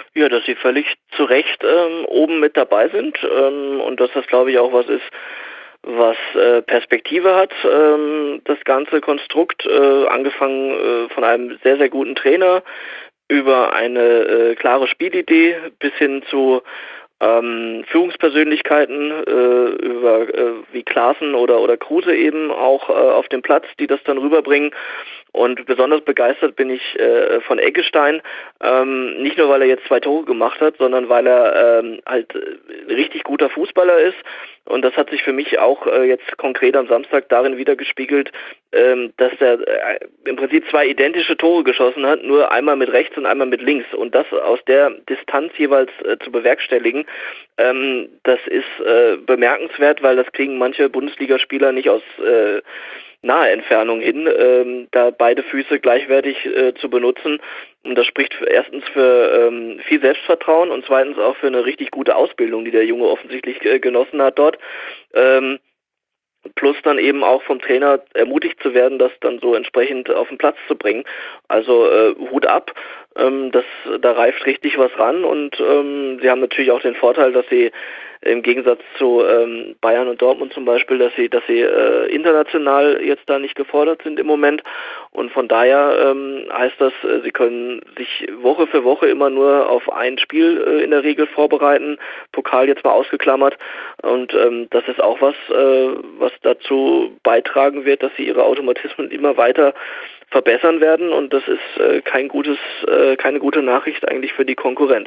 Ja, dass sie völlig zu Recht ähm, oben mit dabei sind ähm, und dass das, glaube ich, auch was ist, was äh, Perspektive hat, ähm, das ganze Konstrukt, äh, angefangen äh, von einem sehr, sehr guten Trainer über eine äh, klare Spielidee bis hin zu ähm, Führungspersönlichkeiten äh, über äh, wie Klaassen oder oder Kruse eben auch äh, auf dem Platz, die das dann rüberbringen. Und besonders begeistert bin ich äh, von Eggestein, ähm, nicht nur weil er jetzt zwei Tore gemacht hat, sondern weil er ähm, halt ein richtig guter Fußballer ist. Und das hat sich für mich auch äh, jetzt konkret am Samstag darin wiedergespiegelt, ähm, dass er äh, im Prinzip zwei identische Tore geschossen hat, nur einmal mit rechts und einmal mit links. Und das aus der Distanz jeweils äh, zu bewerkstelligen, ähm, das ist äh, bemerkenswert, weil das kriegen manche Bundesligaspieler nicht aus äh, nahe Entfernung hin, ähm, da beide Füße gleichwertig äh, zu benutzen. Und das spricht für, erstens für ähm, viel Selbstvertrauen und zweitens auch für eine richtig gute Ausbildung, die der Junge offensichtlich äh, genossen hat dort. Ähm, plus dann eben auch vom Trainer ermutigt zu werden, das dann so entsprechend auf den Platz zu bringen. Also äh, Hut ab, ähm, das, da reift richtig was ran und ähm, sie haben natürlich auch den Vorteil, dass sie im Gegensatz zu ähm, Bayern und Dortmund zum Beispiel, dass sie, dass sie äh, international jetzt da nicht gefordert sind im Moment. Und von daher ähm, heißt das, äh, sie können sich Woche für Woche immer nur auf ein Spiel äh, in der Regel vorbereiten. Pokal jetzt mal ausgeklammert. Und ähm, das ist auch was, äh, was dazu beitragen wird, dass sie ihre Automatismen immer weiter verbessern werden. Und das ist äh, kein gutes, äh, keine gute Nachricht eigentlich für die Konkurrenz.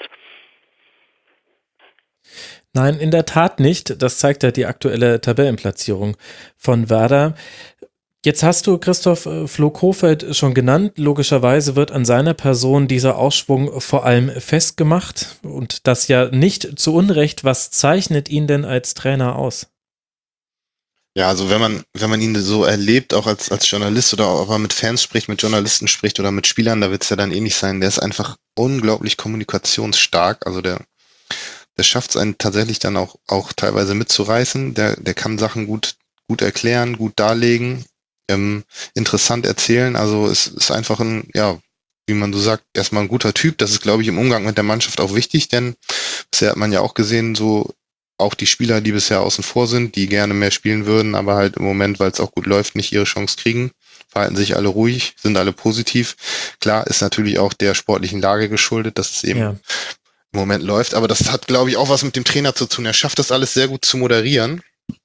Nein, in der Tat nicht. Das zeigt ja die aktuelle Tabellenplatzierung von Werder. Jetzt hast du Christoph Flo Kohfeldt schon genannt. Logischerweise wird an seiner Person dieser Aufschwung vor allem festgemacht und das ja nicht zu Unrecht. Was zeichnet ihn denn als Trainer aus? Ja, also wenn man, wenn man ihn so erlebt, auch als, als Journalist oder auch mit Fans spricht, mit Journalisten spricht oder mit Spielern, da wird es ja dann ähnlich sein. Der ist einfach unglaublich kommunikationsstark. Also der Der schafft es einen tatsächlich dann auch, auch teilweise mitzureißen. Der, der kann Sachen gut, gut erklären, gut darlegen, ähm, interessant erzählen. Also es ist einfach ein, ja, wie man so sagt, erstmal ein guter Typ. Das ist, glaube ich, im Umgang mit der Mannschaft auch wichtig, denn bisher hat man ja auch gesehen, so auch die Spieler, die bisher außen vor sind, die gerne mehr spielen würden, aber halt im Moment, weil es auch gut läuft, nicht ihre Chance kriegen, verhalten sich alle ruhig, sind alle positiv. Klar, ist natürlich auch der sportlichen Lage geschuldet, dass es eben ja im Moment läuft, aber das hat, glaube ich, auch was mit dem Trainer zu tun. Er schafft das alles sehr gut zu moderieren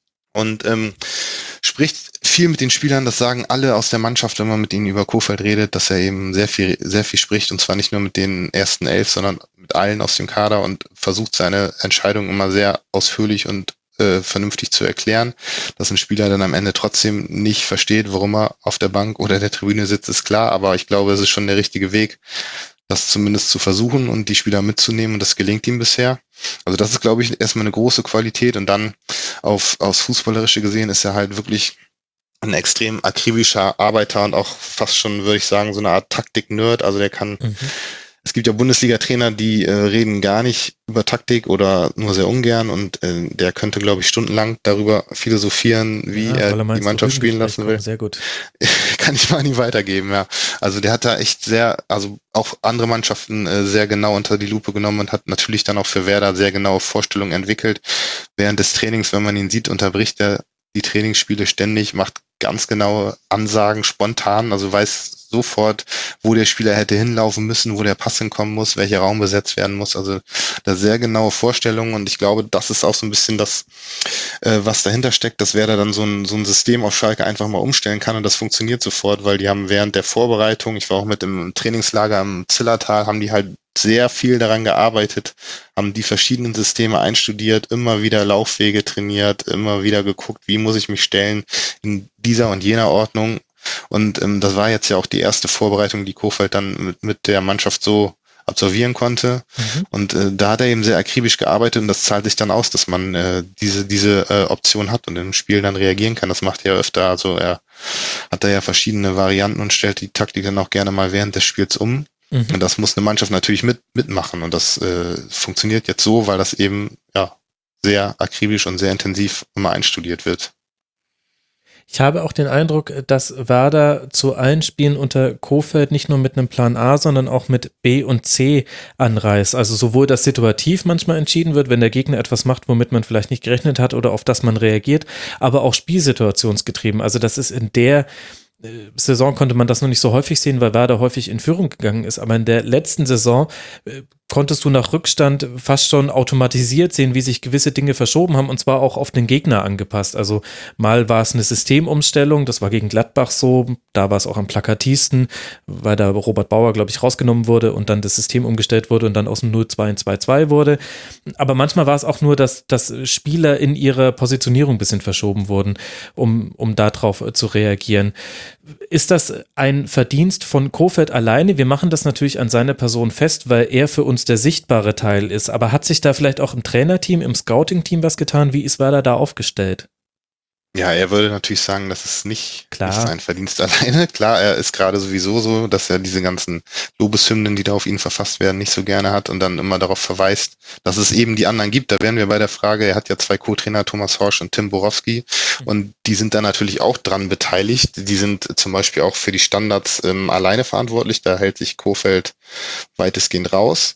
und ähm, spricht viel mit den Spielern. Das sagen alle aus der Mannschaft, wenn man mit ihnen über Kohfeldt redet, dass er eben sehr viel, sehr viel spricht und zwar nicht nur mit den ersten elf, sondern mit allen aus dem Kader und versucht seine Entscheidung immer sehr ausführlich und äh, vernünftig zu erklären. Dass ein Spieler dann am Ende trotzdem nicht versteht, warum er auf der Bank oder der Tribüne sitzt, ist klar, aber ich glaube, es ist schon der richtige Weg, das zumindest zu versuchen und die Spieler mitzunehmen und das gelingt ihm bisher. Also das ist, glaube ich, erstmal eine große Qualität und dann auf aufs Fußballerische gesehen ist er halt wirklich ein extrem akribischer Arbeiter und auch fast schon, würde ich sagen, so eine Art Taktik-Nerd. Also der kann, mhm. Es gibt ja Bundesliga-Trainer, die äh, reden gar nicht über Taktik oder nur sehr ungern und äh, der könnte, glaube ich, stundenlang darüber philosophieren, wie ja, er, er die Mannschaft spielen lassen will. Sehr gut. Kann ich mal an ihn weitergeben, ja. Also der hat da echt sehr, also auch andere Mannschaften äh, sehr genau unter die Lupe genommen und hat natürlich dann auch für Werder sehr genaue Vorstellungen entwickelt. Während des Trainings, wenn man ihn sieht, unterbricht er die Trainingsspiele ständig, macht ganz genaue Ansagen spontan, also weiß sofort, wo der Spieler hätte hinlaufen müssen, wo der Pass hinkommen muss, welcher Raum besetzt werden muss. Also da sehr genaue Vorstellungen und ich glaube, das ist auch so ein bisschen das, äh, was dahinter steckt, dass Werder dann so ein, so ein System auf Schalke einfach mal umstellen kann und das funktioniert sofort, weil die haben während der Vorbereitung, ich war auch mit im Trainingslager im Zillertal, haben die halt sehr viel daran gearbeitet, haben die verschiedenen Systeme einstudiert, immer wieder Laufwege trainiert, immer wieder geguckt, wie muss ich mich stellen in dieser und jener Ordnung. Und ähm, das war jetzt ja auch die erste Vorbereitung, die Kohfeldt dann mit, mit der Mannschaft so absolvieren konnte. Mhm. Und äh, da hat er eben sehr akribisch gearbeitet und das zahlt sich dann aus, dass man äh, diese diese äh, Option hat und im Spiel dann reagieren kann. Das macht er öfter. Also er hat da ja verschiedene Varianten und stellt die Taktik dann auch gerne mal während des Spiels um. Mhm. Und das muss eine Mannschaft natürlich mit mitmachen. Und das äh, funktioniert jetzt so, weil das eben ja sehr akribisch und sehr intensiv immer einstudiert wird. Ich habe auch den Eindruck, dass Werder zu allen Spielen unter Kohfeldt nicht nur mit einem Plan A, sondern auch mit B und C anreist. Also sowohl, dass situativ manchmal entschieden wird, wenn der Gegner etwas macht, womit man vielleicht nicht gerechnet hat oder auf das man reagiert, aber auch spielsituationsgetrieben. Also das ist in der Saison konnte man das noch nicht so häufig sehen, weil Werder häufig in Führung gegangen ist, aber in der letzten Saison äh, konntest du nach Rückstand fast schon automatisiert sehen, wie sich gewisse Dinge verschoben haben und zwar auch auf den Gegner angepasst. Also mal war es eine Systemumstellung, das war gegen Gladbach so, da war es auch am plakativsten, weil da Robert Bauer, glaube ich, rausgenommen wurde und dann das System umgestellt wurde und dann aus dem null zwei ein zwei zwei wurde. Aber manchmal war es auch nur, dass, dass Spieler in ihrer Positionierung ein bisschen verschoben wurden, um, um darauf zu reagieren. Ist das ein Verdienst von Kohfeldt alleine? Wir machen das natürlich an seiner Person fest, weil er für uns der sichtbare Teil ist. Aber hat sich da vielleicht auch im Trainerteam, im Scouting-Team was getan? Wie ist Werder da aufgestellt? Ja, er würde natürlich sagen, das ist nicht, Klar. nicht sein Verdienst alleine. Klar, er ist gerade sowieso so, dass er diese ganzen Lobeshymnen, die da auf ihn verfasst werden, nicht so gerne hat und dann immer darauf verweist, dass es eben die anderen gibt. Da wären wir bei der Frage, er hat ja zwei Co-Trainer, Thomas Horsch und Tim Borowski, und die sind da natürlich auch dran beteiligt. Die sind zum Beispiel auch für die Standards ähm, alleine verantwortlich. Da hält sich Kohfeldt weitestgehend raus.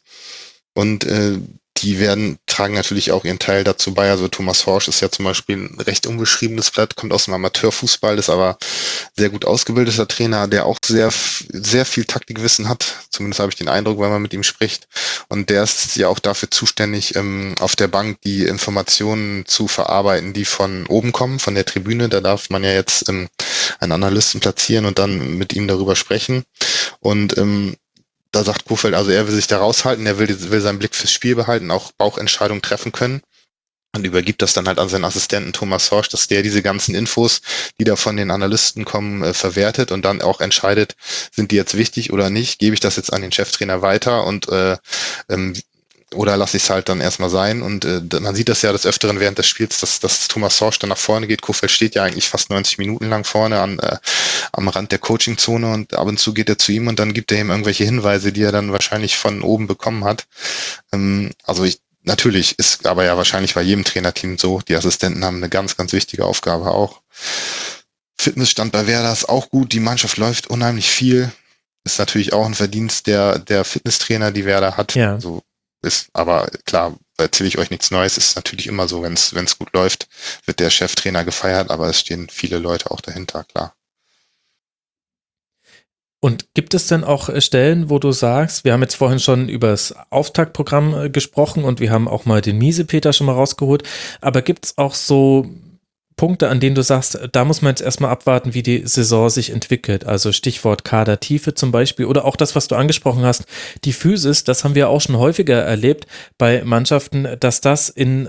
Und äh, die werden, tragen natürlich auch ihren Teil dazu bei. Also Thomas Horsch ist ja zum Beispiel ein recht unbeschriebenes Blatt, kommt aus dem Amateurfußball, ist aber sehr gut ausgebildeter Trainer, der auch sehr, sehr viel Taktikwissen hat. Zumindest habe ich den Eindruck, wenn man mit ihm spricht. Und der ist ja auch dafür zuständig, ähm, auf der Bank die Informationen zu verarbeiten, die von oben kommen, von der Tribüne. Da darf man ja jetzt ähm, einen Analysten platzieren und dann mit ihm darüber sprechen. Und ähm, da sagt Kohfeldt, also er will sich da raushalten, er will, will seinen Blick fürs Spiel behalten, auch Bauchentscheidungen treffen können und übergibt das dann halt an seinen Assistenten Thomas Horsch, dass der diese ganzen Infos, die da von den Analysten kommen, äh, verwertet und dann auch entscheidet, sind die jetzt wichtig oder nicht, gebe ich das jetzt an den Cheftrainer weiter und äh, ähm, oder lasse ich es halt dann erstmal sein. Und äh, man sieht das ja des Öfteren während des Spiels, dass, dass Thomas Horsch dann nach vorne geht. Kohfeldt steht ja eigentlich fast neunzig Minuten lang vorne an, äh, am Rand der Coachingzone und ab und zu geht er zu ihm und dann gibt er ihm irgendwelche Hinweise, die er dann wahrscheinlich von oben bekommen hat. Ähm, also ich natürlich ist aber ja wahrscheinlich bei jedem Trainerteam so. Die Assistenten haben eine ganz, ganz wichtige Aufgabe auch. Fitnessstand bei Werder ist auch gut. Die Mannschaft läuft unheimlich viel. Ist natürlich auch ein Verdienst der, der Fitnesstrainer, die Werder hat. Ja. So ist, aber klar, erzähle ich euch nichts Neues, ist natürlich immer so, wenn es wenn es gut läuft, wird der Cheftrainer gefeiert, aber es stehen viele Leute auch dahinter, klar. Und gibt es denn auch Stellen, wo du sagst, wir haben jetzt vorhin schon über das Auftaktprogramm gesprochen und wir haben auch mal den Miesepeter schon mal rausgeholt, aber gibt es auch so Punkte, an denen du sagst, da muss man jetzt erstmal abwarten, wie die Saison sich entwickelt. Also Stichwort Kadertiefe zum Beispiel oder auch das, was du angesprochen hast, die Physis, das haben wir auch schon häufiger erlebt bei Mannschaften, dass das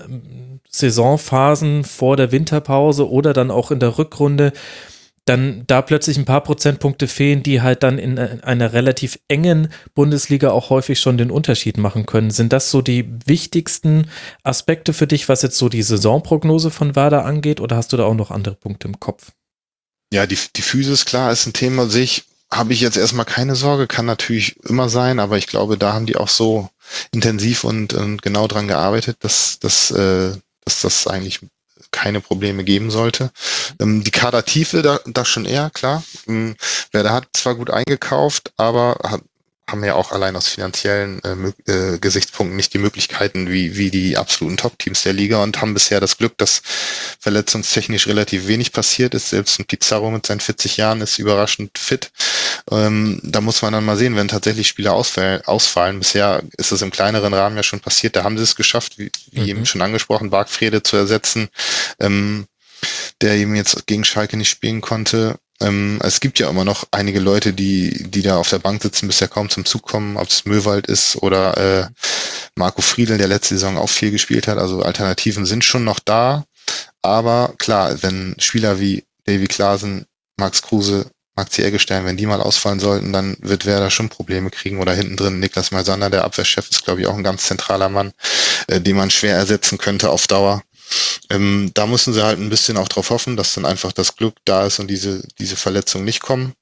in Saisonphasen vor der Winterpause oder dann auch in der Rückrunde dann da plötzlich ein paar Prozentpunkte fehlen, die halt dann in einer relativ engen Bundesliga auch häufig schon den Unterschied machen können. Sind das so die wichtigsten Aspekte für dich, was jetzt so die Saisonprognose von Werder angeht, oder hast du da auch noch andere Punkte im Kopf? Ja, die, die Physis, klar, ist ein Thema, sehe ich, habe ich jetzt erstmal keine Sorge, kann natürlich immer sein, aber ich glaube, da haben die auch so intensiv und, und genau dran gearbeitet, dass, dass, äh, dass das eigentlich keine Probleme geben sollte. Ähm, die Kadertiefe, da, da schon eher, klar. Ähm, Werder hat zwar gut eingekauft, aber hat, haben ja auch allein aus finanziellen äh, äh, Gesichtspunkten nicht die Möglichkeiten wie, wie die absoluten Top-Teams der Liga und haben bisher das Glück, dass verletzungstechnisch relativ wenig passiert ist. Selbst ein Pizarro mit seinen vierzig Jahren ist überraschend fit. Ähm, da muss man dann mal sehen, wenn tatsächlich Spieler ausfallen, ausfallen. Bisher ist es im kleineren Rahmen ja schon passiert. Da haben sie es geschafft, wie, wie mhm. eben schon angesprochen, Bargfrede zu ersetzen, ähm, der eben jetzt gegen Schalke nicht spielen konnte. Ähm, es gibt ja immer noch einige Leute, die die da auf der Bank sitzen, bisher kaum zum Zug kommen, ob es Möwald ist oder äh, Marco Friedl, der letzte Saison auch viel gespielt hat. Also Alternativen sind schon noch da. Aber klar, wenn Spieler wie Davy Klaasen, Max Kruse, Maxi Eggestein, wenn die mal ausfallen sollten, dann wird Werder schon Probleme kriegen. Oder hinten drin Niklas Malsander, der Abwehrchef, ist, glaube ich, auch ein ganz zentraler Mann, äh, den man schwer ersetzen könnte auf Dauer. Ähm, da müssen sie halt ein bisschen auch drauf hoffen, dass dann einfach das Glück da ist und diese diese Verletzungen nicht kommen.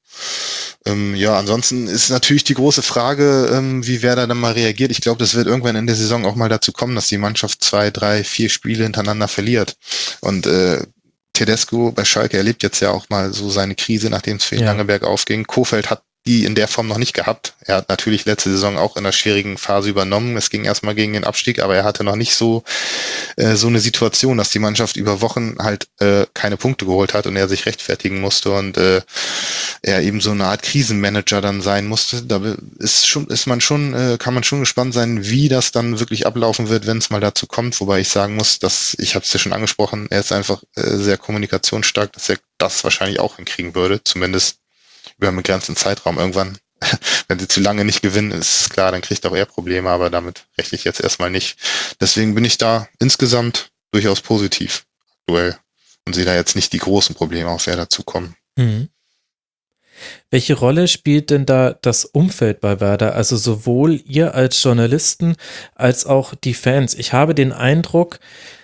Ähm, ja, ansonsten ist natürlich die große Frage, ähm, wie Werder dann mal reagiert. Ich glaube, das wird irgendwann in der Saison auch mal dazu kommen, dass die Mannschaft zwei, drei, vier Spiele hintereinander verliert. Und äh, Tedesco bei Schalke erlebt jetzt ja auch mal so seine Krise, nachdem es für ihn Ja. lange bergauf ging. Kohfeldt hat die in der Form noch nicht gehabt. Er hat natürlich letzte Saison auch in einer schwierigen Phase übernommen. Es ging erstmal gegen den Abstieg, aber er hatte noch nicht so äh, so eine Situation, dass die Mannschaft über Wochen halt äh, keine Punkte geholt hat und er sich rechtfertigen musste und äh, er eben so eine Art Krisenmanager dann sein musste. Da ist schon, ist man schon, äh, kann man schon gespannt sein, wie das dann wirklich ablaufen wird, wenn es mal dazu kommt. Wobei ich sagen muss, dass, ich habe es ja schon angesprochen, er ist einfach äh, sehr kommunikationsstark, dass er das wahrscheinlich auch hinkriegen würde, zumindest über einen begrenzten Zeitraum irgendwann. Wenn sie zu lange nicht gewinnen, ist klar, dann kriegt auch er Probleme, aber damit rechne ich jetzt erstmal nicht. Deswegen bin ich da insgesamt durchaus positiv aktuell und sehe da jetzt nicht die großen Probleme, auf wer dazukommen. Mhm. Welche Rolle spielt denn da das Umfeld bei Werder? Also sowohl ihr als Journalisten als auch die Fans. Ich habe den Eindruck,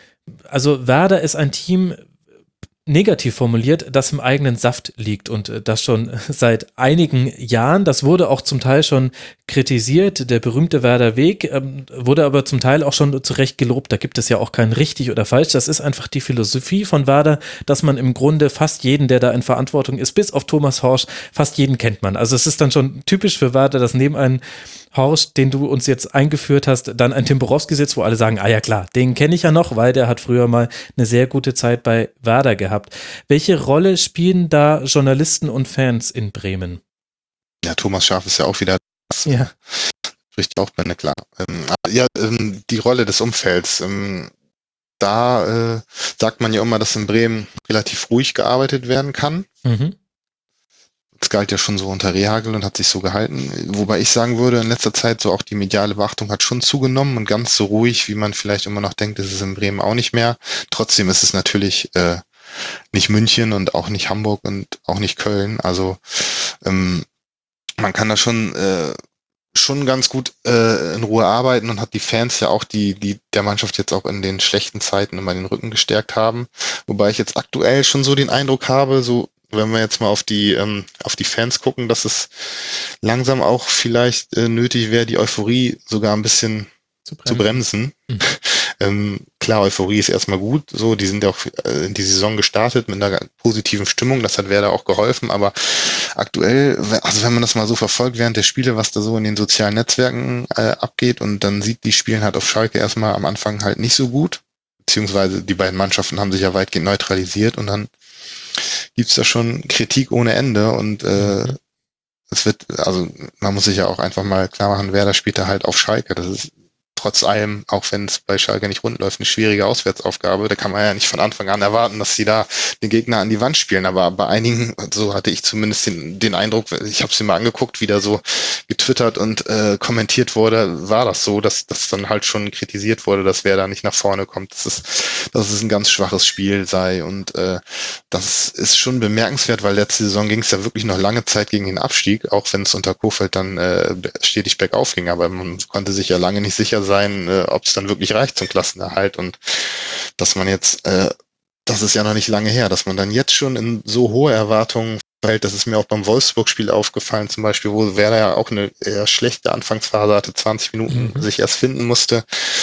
also Werder ist ein Team, negativ formuliert, das im eigenen Saft liegt und das schon seit einigen Jahren. Das wurde auch zum Teil schon kritisiert, der berühmte Werder Weg, ähm, wurde aber zum Teil auch schon zu Recht gelobt. Da gibt es ja auch kein richtig oder falsch. Das ist einfach die Philosophie von Werder, dass man im Grunde fast jeden, der da in Verantwortung ist, bis auf Thomas Horsch, fast jeden kennt man. Also es ist dann schon typisch für Werder, dass neben einem Horsch, den du uns jetzt eingeführt hast, dann ein Tim Borowski sitzt, wo alle sagen, ah ja klar, den kenne ich ja noch, weil der hat früher mal eine sehr gute Zeit bei Werder gehabt. Welche Rolle spielen da Journalisten und Fans in Bremen? Ja, Thomas Schaaf ist ja auch wieder, Ja. spricht auch Bände, klar. Ähm, ja, ähm, die Rolle des Umfelds. Ähm, da äh, sagt man ja immer, dass in Bremen relativ ruhig gearbeitet werden kann. Mhm. Das galt ja schon so unter Rehagel und hat sich so gehalten. Wobei ich sagen würde, in letzter Zeit so auch die mediale Beachtung hat schon zugenommen und ganz so ruhig, wie man vielleicht immer noch denkt, ist es in Bremen auch nicht mehr. Trotzdem ist es natürlich äh, nicht München und auch nicht Hamburg und auch nicht Köln. Also ähm, man kann da schon äh, schon ganz gut äh, in Ruhe arbeiten und hat die Fans ja auch, die die der Mannschaft jetzt auch in den schlechten Zeiten immer den Rücken gestärkt haben. Wobei ich jetzt aktuell schon so den Eindruck habe, so wenn wir jetzt mal auf die ähm, auf die Fans gucken, dass es langsam auch vielleicht äh, nötig wäre, die Euphorie sogar ein bisschen Zu bremsen. zu bremsen. Mhm. ähm, klar, Euphorie ist erstmal gut, so, die sind ja auch äh, in die Saison gestartet mit einer positiven Stimmung, das hat Werder auch geholfen, aber aktuell, also wenn man das mal so verfolgt während der Spiele, was da so in den sozialen Netzwerken äh, abgeht und dann sieht, die spielen halt auf Schalke erstmal am Anfang halt nicht so gut, beziehungsweise die beiden Mannschaften haben sich ja weitgehend neutralisiert und dann gibt's da schon Kritik ohne Ende und äh, mhm. es wird, also man muss sich ja auch einfach mal klar machen, Werder spielt da halt auf Schalke. Das ist trotz allem, auch wenn es bei Schalke nicht rund läuft, eine schwierige Auswärtsaufgabe. Da kann man ja nicht von Anfang an erwarten, dass sie da den Gegner an die Wand spielen. Aber bei einigen, so hatte ich zumindest den, den Eindruck, ich habe es mir mal angeguckt, wie da so getwittert und äh, kommentiert wurde, war das so, dass das dann halt schon kritisiert wurde, dass wer da nicht nach vorne kommt, dass es, dass es ein ganz schwaches Spiel sei. Und äh, das ist schon bemerkenswert, weil letzte Saison ging es ja wirklich noch lange Zeit gegen den Abstieg, auch wenn es unter Kohfeldt dann äh, stetig bergauf ging. Aber man konnte sich ja lange nicht sicher sein, äh, ob es dann wirklich reicht zum Klassenerhalt und dass man jetzt, äh, das ist ja noch nicht lange her, dass man dann jetzt schon in so hohe Erwartungen fällt, das ist mir auch beim Wolfsburg-Spiel aufgefallen zum Beispiel, wo Werder ja auch eine eher schlechte Anfangsphase hatte, zwanzig Minuten mhm. sich erst finden musste.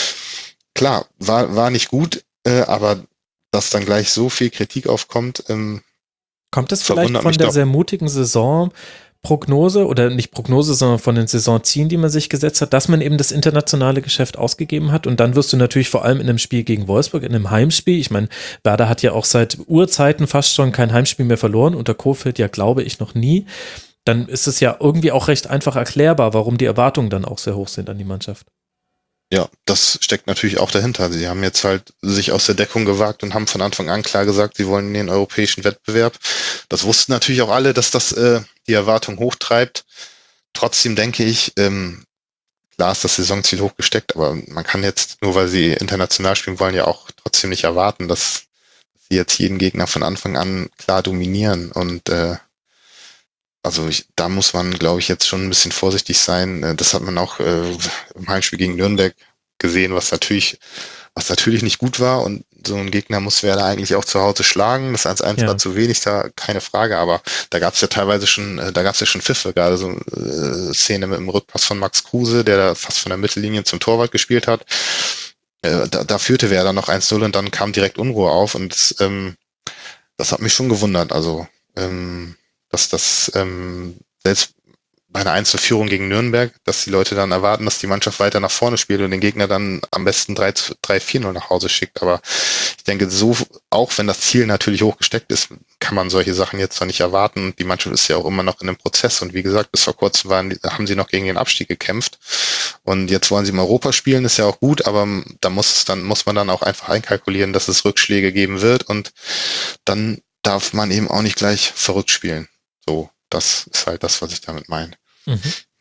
Klar, war, war nicht gut, äh, aber dass dann gleich so viel Kritik aufkommt, ähm, kommt es vielleicht von der sehr mutigen Saison Prognose oder nicht Prognose, sondern von den Saisonzielen, die man sich gesetzt hat, dass man eben das internationale Geschäft ausgegeben hat und dann wirst du natürlich vor allem in einem Spiel gegen Wolfsburg, in einem Heimspiel, ich meine, Werder hat ja auch seit Urzeiten fast schon kein Heimspiel mehr verloren, unter Kohfeldt ja glaube ich noch nie, dann ist es ja irgendwie auch recht einfach erklärbar, warum die Erwartungen dann auch sehr hoch sind an die Mannschaft. Ja, das steckt natürlich auch dahinter. Sie haben jetzt halt sich aus der Deckung gewagt und haben von Anfang an klar gesagt, sie wollen in den europäischen Wettbewerb. Das wussten natürlich auch alle, dass das äh, die Erwartung hochtreibt. Trotzdem denke ich, ähm, klar ist das Saisonziel hochgesteckt, aber man kann jetzt, nur weil sie international spielen wollen, ja auch trotzdem nicht erwarten, dass sie jetzt jeden Gegner von Anfang an klar dominieren. Und äh, also ich, da muss man, glaube ich, jetzt schon ein bisschen vorsichtig sein. Das hat man auch äh, im Heimspiel gegen Nürnberg gesehen, was natürlich, was natürlich nicht gut war. Und so ein Gegner muss Werder eigentlich auch zu Hause schlagen. Das eins eins ja. war zu wenig, da keine Frage. Aber da gab es ja teilweise schon, da gab es ja schon Pfiffe. Gerade so eine äh, Szene mit dem Rückpass von Max Kruse, der da fast von der Mittellinie zum Torwart gespielt hat. Äh, da, da führte Werder noch eins null und dann kam direkt Unruhe auf. Und ähm, das hat mich schon gewundert. Also, ähm, dass das ähm, selbst bei einer eins zu Führung gegen Nürnberg, dass die Leute dann erwarten, dass die Mannschaft weiter nach vorne spielt und den Gegner dann am besten drei vier null nach Hause schickt. Aber ich denke, so, auch wenn das Ziel natürlich hoch gesteckt ist, kann man solche Sachen jetzt noch nicht erwarten. Die Mannschaft ist ja auch immer noch in einem Prozess und wie gesagt, bis vor kurzem waren, haben sie noch gegen den Abstieg gekämpft und jetzt wollen sie im Europa spielen, ist ja auch gut, aber da muss es dann, muss man dann auch einfach einkalkulieren, dass es Rückschläge geben wird und dann darf man eben auch nicht gleich verrückt spielen. So, das ist halt das, was ich damit meine. Mhm.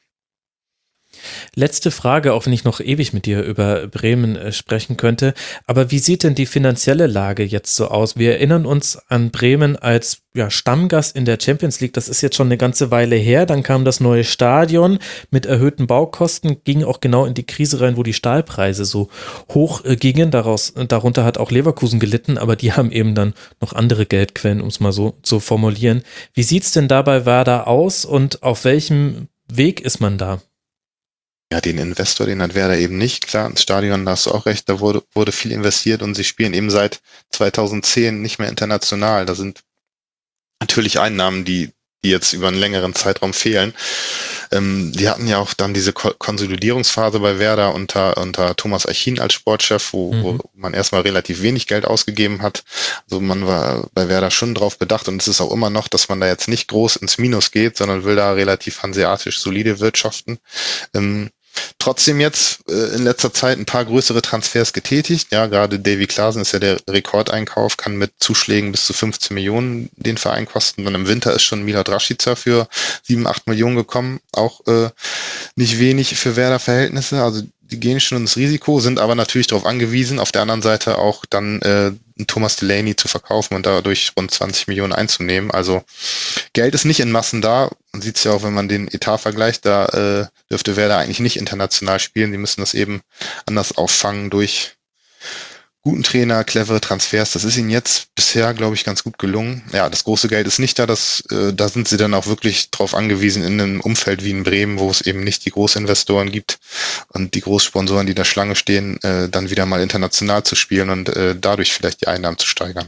Letzte Frage, auch wenn ich noch ewig mit dir über Bremen äh, sprechen könnte, aber wie sieht denn die finanzielle Lage jetzt so aus? Wir erinnern uns an Bremen als ja, Stammgast in der Champions League, das ist jetzt schon eine ganze Weile her, dann kam das neue Stadion mit erhöhten Baukosten, ging auch genau in die Krise rein, wo die Stahlpreise so hoch äh, gingen, daraus, darunter hat auch Leverkusen gelitten, aber die haben eben dann noch andere Geldquellen, um es mal so zu formulieren. Wie sieht es denn da bei Werder aus und auf welchem Weg ist man da? Ja, den Investor, den hat Werder eben nicht. Klar, ins Stadion, da hast du auch recht, da wurde, wurde viel investiert und sie spielen eben seit zweitausendzehn nicht mehr international. Da sind natürlich Einnahmen, die, die jetzt über einen längeren Zeitraum fehlen. Ähm, die hatten ja auch dann diese Ko- Konsolidierungsphase bei Werder unter, unter Thomas Achin als Sportchef, wo, mhm. wo man erstmal relativ wenig Geld ausgegeben hat. Also man war bei Werder schon drauf bedacht und es ist auch immer noch, dass man da jetzt nicht groß ins Minus geht, sondern will da relativ hanseatisch solide wirtschaften. Ähm, Trotzdem jetzt äh, in letzter Zeit ein paar größere Transfers getätigt. Ja, gerade Davy Klaasen ist ja der Rekordeinkauf, kann mit Zuschlägen bis zu fünfzehn Millionen den Verein kosten. Dann im Winter ist schon Milot Rashica für sieben, acht Millionen gekommen. Auch äh, nicht wenig für Werder-Verhältnisse. Also die gehen schon ins Risiko, sind aber natürlich darauf angewiesen, auf der anderen Seite auch dann äh, Thomas Delaney zu verkaufen und dadurch rund zwanzig Millionen einzunehmen. Also Geld ist nicht in Massen da. Man sieht es ja auch, wenn man den Etat vergleicht, da äh, dürfte Werder eigentlich nicht international spielen. Die müssen das eben anders auffangen durch guten Trainer, clevere Transfers. Das ist ihnen jetzt bisher, glaube ich, ganz gut gelungen. Ja, das große Geld ist nicht da. Das, äh, da sind sie dann auch wirklich drauf angewiesen in einem Umfeld wie in Bremen, wo es eben nicht die Großinvestoren gibt und die Großsponsoren, die da Schlange stehen, äh, dann wieder mal international zu spielen und äh, dadurch vielleicht die Einnahmen zu steigern.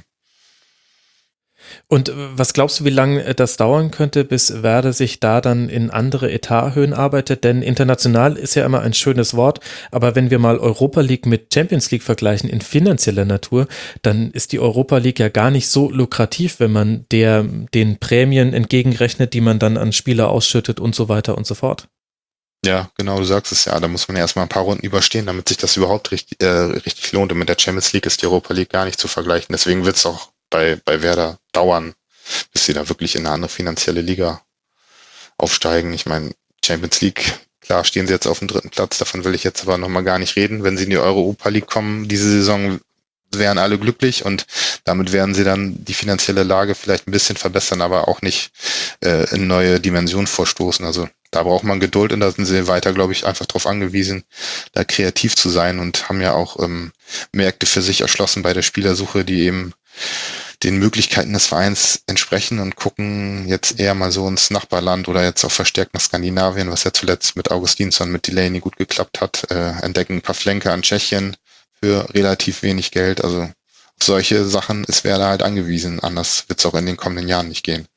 Und was glaubst du, wie lange das dauern könnte, bis Werder sich da dann in andere Etathöhen arbeitet? Denn international ist ja immer ein schönes Wort, aber wenn wir mal Europa League mit Champions League vergleichen in finanzieller Natur, dann ist die Europa League ja gar nicht so lukrativ, wenn man der den Prämien entgegenrechnet, die man dann an Spieler ausschüttet und so weiter und so fort. Ja, genau, du sagst es ja, da muss man ja erstmal ein paar Runden überstehen, damit sich das überhaupt richtig, äh, richtig lohnt. Und mit der Champions League ist die Europa League gar nicht zu vergleichen. Deswegen wird es auch bei, bei Werder dauern, bis sie da wirklich in eine andere finanzielle Liga aufsteigen. Ich meine, Champions League, klar stehen sie jetzt auf dem dritten Platz, davon will ich jetzt aber nochmal gar nicht reden. Wenn sie in die Europa League kommen, diese Saison, wären alle glücklich und damit werden sie dann die finanzielle Lage vielleicht ein bisschen verbessern, aber auch nicht äh, in neue Dimensionen vorstoßen. Also da braucht man Geduld und da sind sie weiter, glaube ich, einfach darauf angewiesen, da kreativ zu sein und haben ja auch ähm, Märkte für sich erschlossen bei der Spielersuche, die eben den Möglichkeiten des Vereins entsprechen und gucken jetzt eher mal so ins Nachbarland oder jetzt auch verstärkt nach Skandinavien, was ja zuletzt mit Augustinsson, mit Delaney gut geklappt hat, äh, entdecken ein paar Flanker an Tschechien für relativ wenig Geld. Also auf solche Sachen ist Werder halt angewiesen, anders wird es auch in den kommenden Jahren nicht gehen.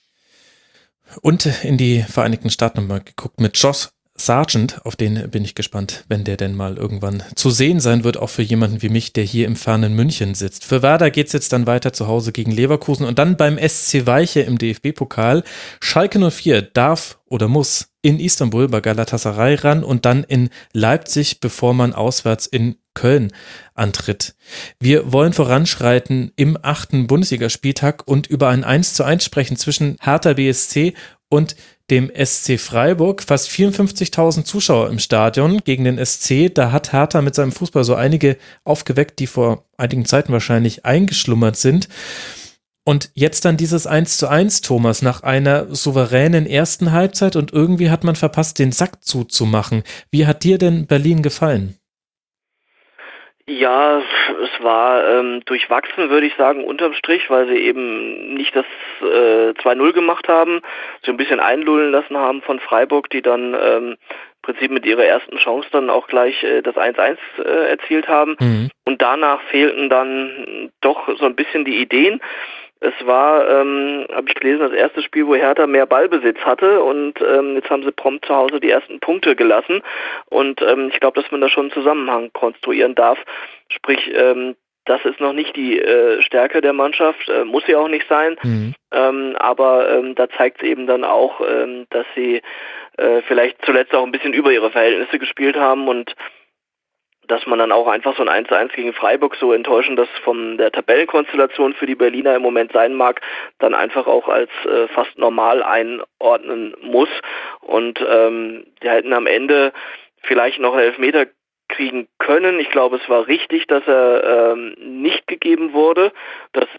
Und in die Vereinigten Staaten nochmal geguckt mit Josh Sargent, auf den bin ich gespannt, wenn der denn mal irgendwann zu sehen sein wird, auch für jemanden wie mich, der hier im fernen München sitzt. Für Werder geht es jetzt dann weiter zu Hause gegen Leverkusen und dann beim S C Weiche im D F B-Pokal. Schalke null vier darf oder muss in Istanbul bei Galatasaray ran und dann in Leipzig, bevor man auswärts in Köln antritt. Wir wollen voranschreiten im achten Bundesligaspieltag und über ein eins zu eins sprechen zwischen Hertha B S C und dem S C Freiburg. Fast vierundfünfzigtausend Zuschauer im Stadion gegen den S C. Da hat Hertha mit seinem Fußball so einige aufgeweckt, die vor einigen Zeiten wahrscheinlich eingeschlummert sind. Und jetzt dann dieses eins zu eins, Thomas, nach einer souveränen ersten Halbzeit und irgendwie hat man verpasst, den Sack zuzumachen. Wie hat dir denn Berlin gefallen? Ja, es war ähm, durchwachsen, würde ich sagen, unterm Strich, weil sie eben nicht das äh, zwei null gemacht haben, so ein bisschen einlullen lassen haben von Freiburg, die dann ähm, im Prinzip mit ihrer ersten Chance dann auch gleich äh, das eins eins äh, erzielt haben. Mhm. Und danach fehlten dann doch so ein bisschen die Ideen. Es war, ähm, habe ich gelesen, das erste Spiel, wo Hertha mehr Ballbesitz hatte und ähm, jetzt haben sie prompt zu Hause die ersten Punkte gelassen und ähm, ich glaube, dass man da schon einen Zusammenhang konstruieren darf. Sprich, ähm, das ist noch nicht die äh, Stärke der Mannschaft, äh, muss sie auch nicht sein, mhm. ähm, aber ähm, da zeigt es eben dann auch, ähm, dass sie äh, vielleicht zuletzt auch ein bisschen über ihre Verhältnisse gespielt haben und dass man dann auch einfach so ein eins zu eins gegen Freiburg, so enttäuschend das von der Tabellenkonstellation für die Berliner im Moment sein mag, dann einfach auch als äh, fast normal einordnen muss. Und ähm, die hätten am Ende vielleicht noch Elfmeter kriegen können. Ich glaube, es war richtig, dass er ähm, nicht gegeben wurde, dass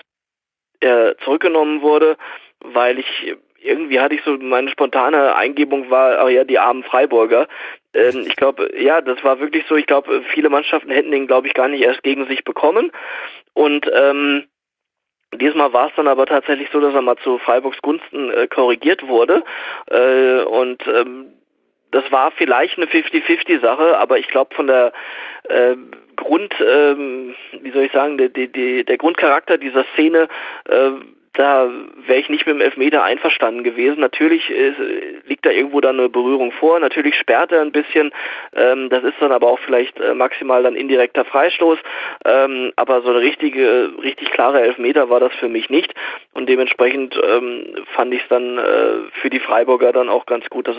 er zurückgenommen wurde, weil ich irgendwie hatte ich so, meine spontane Eingebung war, ach ja, die armen Freiburger. Ähm, ich glaube, ja, das war wirklich so. Ich glaube, viele Mannschaften hätten den, glaube ich, gar nicht erst gegen sich bekommen. Und ähm, diesmal war es dann aber tatsächlich so, dass er mal zu Freiburgs Gunsten äh, korrigiert wurde. Äh, und ähm, das war vielleicht eine fünfzig fünfzig Sache, aber ich glaube von der äh, Grund, ähm, wie soll ich sagen, der, der, der Grundcharakter dieser Szene, äh, da wäre ich nicht mit dem Elfmeter einverstanden gewesen. Natürlich ist, liegt da irgendwo dann eine Berührung vor, natürlich sperrt er ein bisschen, ähm, das ist dann aber auch vielleicht äh, maximal dann indirekter Freistoß, ähm, aber so eine richtige, richtig klare Elfmeter war das für mich nicht und dementsprechend ähm, fand ich es dann äh, für die Freiburger dann auch ganz gut, dass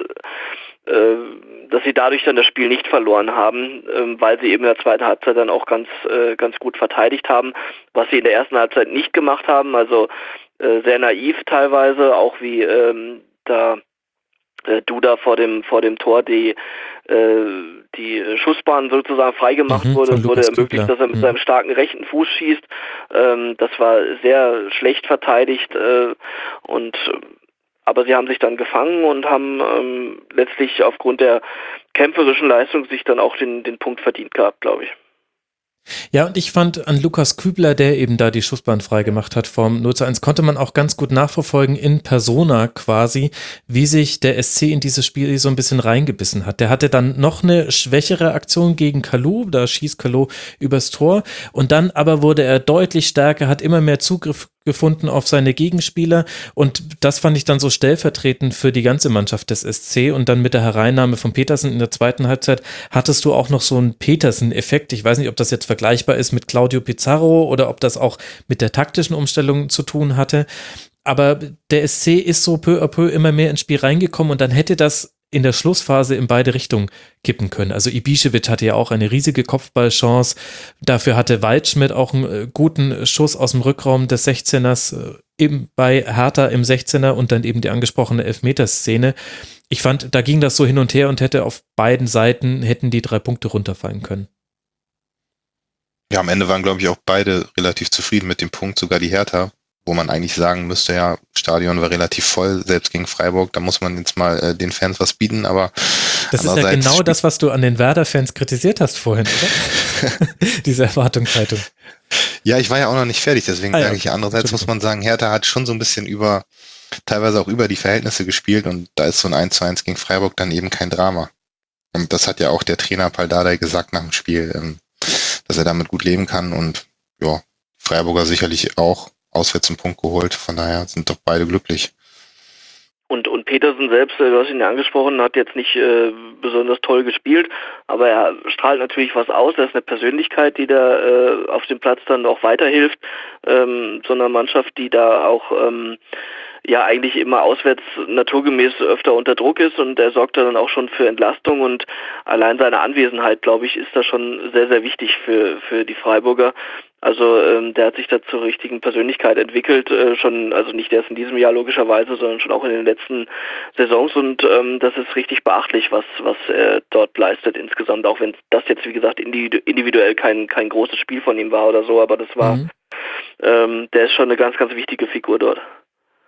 es äh, dass sie dadurch dann das Spiel nicht verloren haben, ähm, weil sie eben in der zweiten Halbzeit dann auch ganz äh, ganz gut verteidigt haben, was sie in der ersten Halbzeit nicht gemacht haben, also äh, sehr naiv teilweise, auch wie ähm, da äh, Duda vor dem vor dem Tor die äh, die Schussbahn sozusagen freigemacht mhm, wurde, wurde ermöglicht, Kübler. dass er mit mhm. seinem starken rechten Fuß schießt. Ähm, das war sehr schlecht verteidigt äh, und aber sie haben sich dann gefangen und haben ähm, letztlich aufgrund der kämpferischen Leistung sich dann auch den, den Punkt verdient gehabt, glaube ich. Ja, und ich fand an Lukas Kübler, der eben da die Schussbahn freigemacht hat vom null zu eins, konnte man auch ganz gut nachverfolgen in Persona quasi, wie sich der S C in dieses Spiel so ein bisschen reingebissen hat. Der hatte dann noch eine schwächere Aktion gegen Kalou, da schießt Kalou übers Tor und dann aber wurde er deutlich stärker, hat immer mehr Zugriff gefunden auf seine Gegenspieler und das fand ich dann so stellvertretend für die ganze Mannschaft des S C und dann mit der Hereinnahme von Petersen in der zweiten Halbzeit hattest du auch noch so einen Petersen-Effekt. Ich weiß nicht, ob das jetzt vergleichbar ist mit Claudio Pizarro oder ob das auch mit der taktischen Umstellung zu tun hatte, aber der S C ist so peu à peu immer mehr ins Spiel reingekommen und dann hätte das in der Schlussphase in beide Richtungen kippen können. Also Ibišević hatte ja auch eine riesige Kopfballchance. Dafür hatte Waldschmidt auch einen guten Schuss aus dem Rückraum des sechzehners eben bei Hertha im sechzehner und dann eben die angesprochene Elfmeterszene. Ich fand, da ging das so hin und her und hätte auf beiden Seiten hätten die drei Punkte runterfallen können. Ja, am Ende waren, glaube ich, auch beide relativ zufrieden mit dem Punkt, sogar die Hertha, wo man eigentlich sagen müsste, ja, Stadion war relativ voll, selbst gegen Freiburg, da muss man jetzt mal äh, den Fans was bieten, aber das ist ja genau das, was du an den Werder-Fans kritisiert hast vorhin, oder? Diese Erwartungshaltung. Ja, ich war ja auch noch nicht fertig, deswegen ah, ja, sage ich ja, andererseits muss man sagen, Hertha hat schon so ein bisschen über, teilweise auch über die Verhältnisse gespielt und da ist so ein eins zu eins gegen Freiburg dann eben kein Drama. Und das hat ja auch der Trainer Paldadei gesagt nach dem Spiel, ähm, dass er damit gut leben kann und ja, Freiburger sicherlich auch auswärts einen Punkt geholt, von daher sind doch beide glücklich. Und, und Petersen selbst, du hast ihn ja angesprochen, hat jetzt nicht äh, besonders toll gespielt, aber er strahlt natürlich was aus, er ist eine Persönlichkeit, die da äh, auf dem Platz dann auch weiterhilft, ähm, so einer Mannschaft, die da auch ähm, ja eigentlich immer auswärts naturgemäß öfter unter Druck ist und er sorgt dann auch schon für Entlastung und allein seine Anwesenheit, glaube ich, ist da schon sehr, sehr wichtig für, für die Freiburger. Also ähm, der hat sich da zur richtigen Persönlichkeit entwickelt, äh, schon, also nicht erst in diesem Jahr logischerweise, sondern schon auch in den letzten Saisons und ähm, das ist richtig beachtlich, was was er dort leistet insgesamt, auch wenn das jetzt, wie gesagt, individuell kein kein großes Spiel von ihm war oder so, aber das war, mhm. ähm, der ist schon eine ganz, ganz wichtige Figur dort.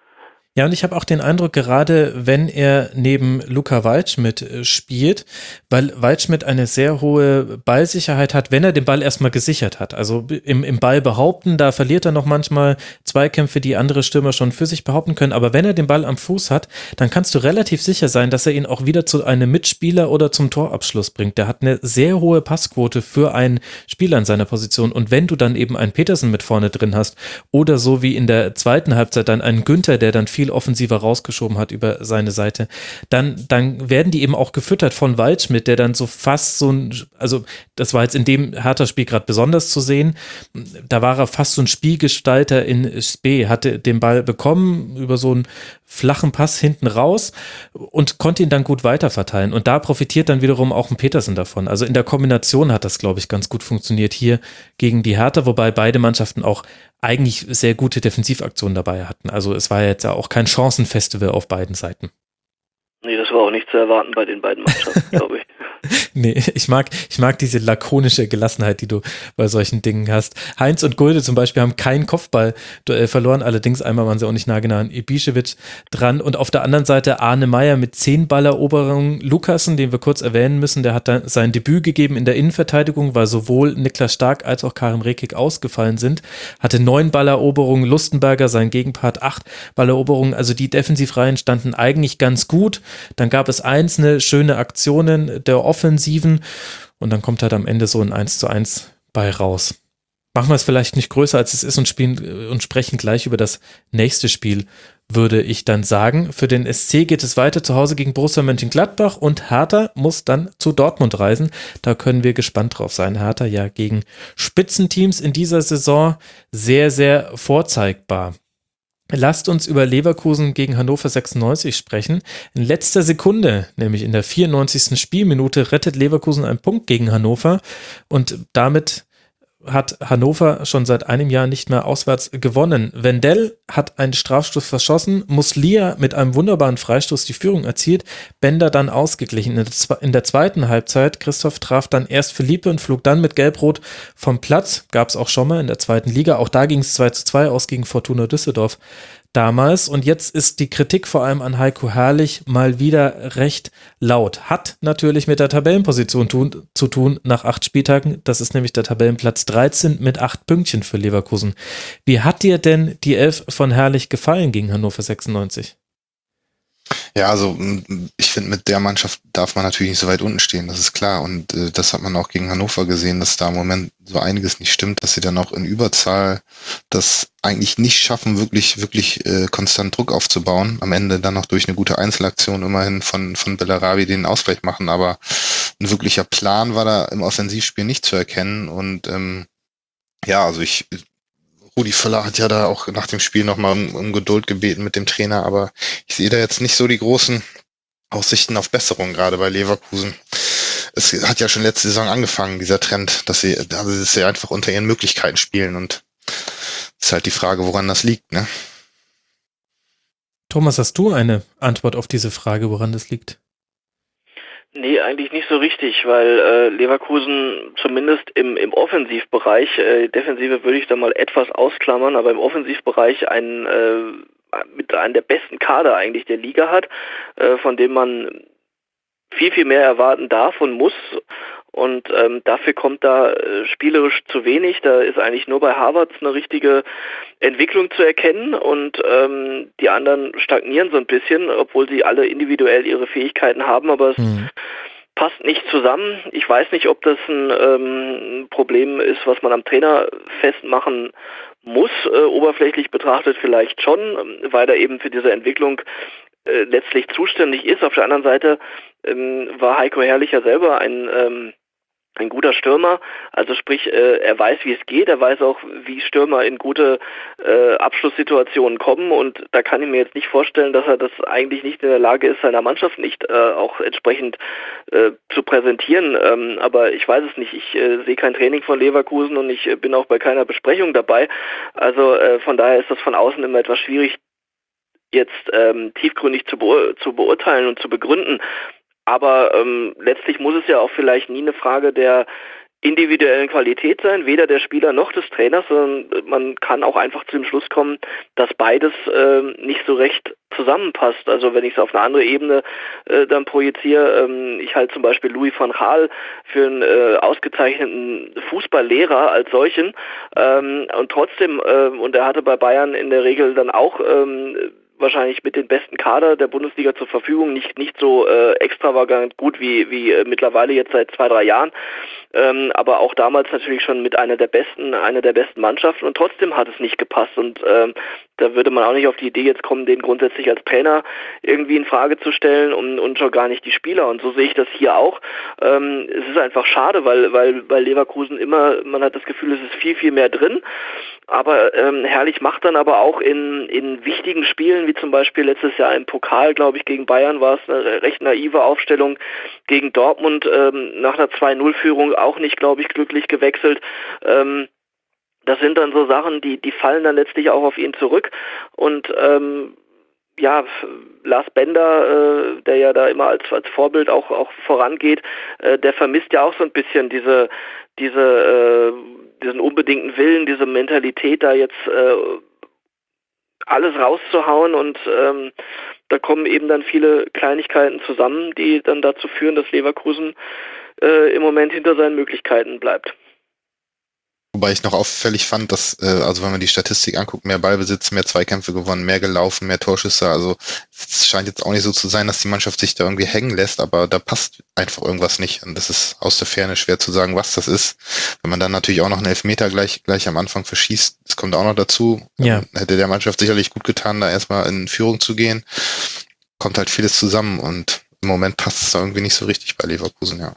Ja, und ich habe auch den Eindruck, gerade wenn er neben Luca Waldschmidt äh, spielt, weil Waldschmidt eine sehr hohe Ballsicherheit hat, wenn er den Ball erstmal gesichert hat. Also im, im Ball behaupten, da verliert er noch manchmal Zweikämpfe, die andere Stürmer schon für sich behaupten können. Aber wenn er den Ball am Fuß hat, dann kannst du relativ sicher sein, dass er ihn auch wieder zu einem Mitspieler oder zum Torabschluss bringt. Der hat eine sehr hohe Passquote für einen Spieler in seiner Position. Und wenn du dann eben einen Petersen mit vorne drin hast oder so wie in der zweiten Halbzeit dann einen Günther, der dann viel offensiver rausgeschoben hat über seine Seite, dann, dann werden die eben auch gefüttert von Waldschmidt, der dann so fast so ein, also das war jetzt in dem Hertha-Spiel gerade besonders zu sehen, da war er fast so ein Spielgestalter in Spe, hatte den Ball bekommen über so einen flachen Pass hinten raus und konnte ihn dann gut weiterverteilen und da profitiert dann wiederum auch ein Petersen davon. Also in der Kombination hat das, glaube ich, ganz gut funktioniert hier gegen die Hertha, wobei beide Mannschaften auch eigentlich sehr gute Defensivaktionen dabei hatten. Also es war jetzt auch kein Chancenfestival auf beiden Seiten. Nee, das war auch nicht zu erwarten bei den beiden Mannschaften, glaube ich. Nee, ich mag, ich mag diese lakonische Gelassenheit, die du bei solchen Dingen hast. Heinz und Gulde zum Beispiel haben keinen Kopfballduell verloren, allerdings einmal waren sie auch nicht nah genau an Ibišević dran und auf der anderen Seite Arne Meyer mit zehn Balleroberungen, Lukassen, den wir kurz erwähnen müssen, der hat dann sein Debüt gegeben in der Innenverteidigung, weil sowohl Niklas Stark als auch Karim Rekik ausgefallen sind, hatte neun Balleroberungen, Lustenberger, sein Gegenpart, acht Balleroberungen, also die Defensivreihen standen eigentlich ganz gut, dann gab es einzelne schöne Aktionen der Offensiven und dann kommt halt am Ende so ein eins zu eins bei raus. Machen wir es vielleicht nicht größer, als es ist und spielen und sprechen gleich über das nächste Spiel, würde ich dann sagen. Für den S C geht es weiter zu Hause gegen Borussia Mönchengladbach und Hertha muss dann zu Dortmund reisen. Da können wir gespannt drauf sein. Hertha ja gegen Spitzenteams in dieser Saison sehr, sehr vorzeigbar. Lasst uns über Leverkusen gegen Hannover sechsundneunzig sprechen. In letzter Sekunde, nämlich in der vierundneunzigsten Spielminute, rettet Leverkusen einen Punkt gegen Hannover und damit hat Hannover schon seit einem Jahr nicht mehr auswärts gewonnen. Wendell hat einen Strafstoß verschossen, Muslia mit einem wunderbaren Freistoß die Führung erzielt, Bender dann ausgeglichen. In der zweiten Halbzeit, Christoph traf dann erst Felipe und flog dann mit Gelb-Rot vom Platz. Gab es auch schon mal in der zweiten Liga. Auch da ging es zwei zu zwei aus gegen Fortuna Düsseldorf damals. Und jetzt ist die Kritik vor allem an Heiko Herrlich mal wieder recht laut. Hat natürlich mit der Tabellenposition tun, zu tun nach acht Spieltagen. Das ist nämlich der Tabellenplatz dreizehn mit acht Pünktchen für Leverkusen. Wie hat dir denn die Elf von Herrlich gefallen gegen Hannover sechsundneunzig? Ja, also ich finde, mit der Mannschaft darf man natürlich nicht so weit unten stehen, das ist klar. Und äh, das hat man auch gegen Hannover gesehen, dass da im Moment so einiges nicht stimmt, dass sie dann auch in Überzahl das eigentlich nicht schaffen, wirklich wirklich äh, konstant Druck aufzubauen. Am Ende dann noch durch eine gute Einzelaktion immerhin von von Bellarabi den Ausgleich machen, aber ein wirklicher Plan war da im Offensivspiel nicht zu erkennen. Und ähm, ja, also ich Rudi Völler hat ja da auch nach dem Spiel nochmal um, um Geduld gebeten mit dem Trainer, aber ich sehe da jetzt nicht so die großen Aussichten auf Besserung, gerade bei Leverkusen. Es hat ja schon letzte Saison angefangen, dieser Trend, dass sie, also dass sie einfach unter ihren Möglichkeiten spielen und es ist halt die Frage, woran das liegt, ne? Thomas, hast du eine Antwort auf diese Frage, woran das liegt? Nee, eigentlich nicht so richtig, weil äh, Leverkusen zumindest im, im Offensivbereich, äh, Defensive würde ich da mal etwas ausklammern, aber im Offensivbereich einen, äh, mit einem der besten Kader eigentlich der Liga hat, äh, von dem man viel, viel mehr erwarten darf und muss. Und ähm, dafür kommt da äh, spielerisch zu wenig. Da ist eigentlich nur bei Havertz eine richtige Entwicklung zu erkennen und ähm, die anderen stagnieren so ein bisschen, obwohl sie alle individuell ihre Fähigkeiten haben, aber es mhm. passt nicht zusammen. Ich weiß nicht, ob das ein ähm, Problem ist, was man am Trainer festmachen muss, äh, oberflächlich betrachtet vielleicht schon, weil er eben für diese Entwicklung äh, letztlich zuständig ist. Auf der anderen Seite ähm, war Heiko Herrlich ja selber ein ähm, ein guter Stürmer, also sprich, äh, er weiß, wie es geht, er weiß auch, wie Stürmer in gute äh, Abschlusssituationen kommen und da kann ich mir jetzt nicht vorstellen, dass er das eigentlich nicht in der Lage ist, seiner Mannschaft nicht äh, auch entsprechend äh, zu präsentieren, ähm, aber ich weiß es nicht, ich äh, sehe kein Training von Leverkusen und ich äh, bin auch bei keiner Besprechung dabei, also äh, von daher ist das von außen immer etwas schwierig, jetzt ähm, tiefgründig zu, beur- zu beurteilen und zu begründen. Aber ähm, letztlich muss es ja auch vielleicht nie eine Frage der individuellen Qualität sein, weder der Spieler noch des Trainers, sondern man kann auch einfach zu dem Schluss kommen, dass beides äh, nicht so recht zusammenpasst. Also wenn ich es auf eine andere Ebene äh, dann projiziere, ähm, ich halte zum Beispiel Louis van Gaal für einen äh, ausgezeichneten Fußballlehrer als solchen ähm, und trotzdem, äh, und er hatte bei Bayern in der Regel dann auch ähm, wahrscheinlich mit den besten Kader der Bundesliga zur Verfügung, nicht nicht so äh, extravagant gut wie wie äh, mittlerweile jetzt seit zwei, drei Jahren, ähm, aber auch damals natürlich schon mit einer der besten, einer der besten Mannschaften und trotzdem hat es nicht gepasst und ähm, da würde man auch nicht auf die Idee jetzt kommen, den grundsätzlich als Trainer irgendwie in Frage zu stellen und, und schon gar nicht die Spieler und so sehe ich das hier auch. Ähm, es ist einfach schade, weil weil bei Leverkusen immer, man hat das Gefühl, es ist viel, viel mehr drin, aber ähm, Herrlich macht dann aber auch in, in wichtigen Spielen, wie zum Beispiel letztes Jahr im Pokal, glaube ich, gegen Bayern war es eine recht naive Aufstellung gegen Dortmund, ähm, nach einer zwei null Führung auch nicht, glaube ich, glücklich gewechselt. Ähm, das sind dann so Sachen, die, die fallen dann letztlich auch auf ihn zurück und ähm, ja, Lars Bender, äh, der ja da immer als, als Vorbild auch, auch vorangeht, äh, der vermisst ja auch so ein bisschen diese, diese, äh, diesen unbedingten Willen, diese Mentalität, da jetzt äh, alles rauszuhauen und ähm, da kommen eben dann viele Kleinigkeiten zusammen, die dann dazu führen, dass Leverkusen äh, im Moment hinter seinen Möglichkeiten bleibt. Wobei ich noch auffällig fand, dass, äh, also wenn man die Statistik anguckt, mehr Ballbesitz, mehr Zweikämpfe gewonnen, mehr gelaufen, mehr Torschüsse, also es scheint jetzt auch nicht so zu sein, dass die Mannschaft sich da irgendwie hängen lässt, aber da passt einfach irgendwas nicht und das ist aus der Ferne schwer zu sagen, was das ist. Wenn man dann natürlich auch noch einen Elfmeter gleich, gleich am Anfang verschießt, das kommt auch noch dazu, ja. Hätte der Mannschaft sicherlich gut getan, da erstmal in Führung zu gehen, kommt halt vieles zusammen und im Moment passt es da irgendwie nicht so richtig bei Leverkusen, ja.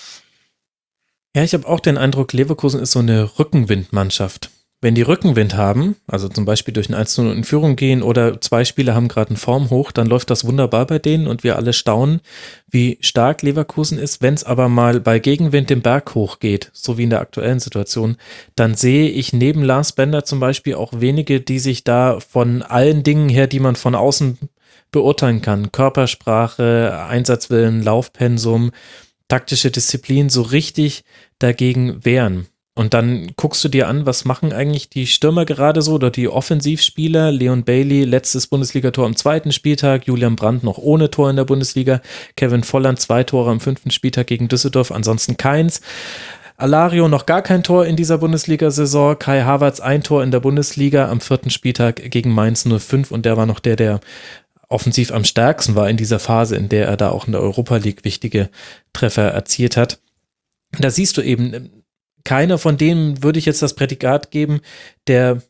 Ja, ich habe auch den Eindruck, Leverkusen ist so eine Rückenwindmannschaft. Wenn die Rückenwind haben, also zum Beispiel durch ein eins zu null in Führung gehen oder zwei Spieler haben gerade einen Formhoch, dann läuft das wunderbar bei denen und wir alle staunen, wie stark Leverkusen ist. Wenn es aber mal bei Gegenwind den Berg hoch geht, so wie in der aktuellen Situation, dann sehe ich neben Lars Bender zum Beispiel auch wenige, die sich da von allen Dingen her, die man von außen beurteilen kann, Körpersprache, Einsatzwillen, Laufpensum, taktische Disziplin so richtig dagegen wehren. Und dann guckst du dir an, was machen eigentlich die Stürmer gerade so oder die Offensivspieler. Leon Bailey, letztes Bundesligator am zweiten Spieltag, Julian Brandt noch ohne Tor in der Bundesliga, Kevin Volland zwei Tore am fünften Spieltag gegen Düsseldorf, ansonsten keins. Alario noch gar kein Tor in dieser Bundesliga-Saison, Kai Havertz ein Tor in der Bundesliga am vierten Spieltag gegen Mainz null fünf und der war noch der, der offensiv am stärksten war in dieser Phase, in der er da auch in der Europa League wichtige Treffer erzielt hat. Da siehst du eben, keiner von denen würde ich jetzt das Prädikat geben, der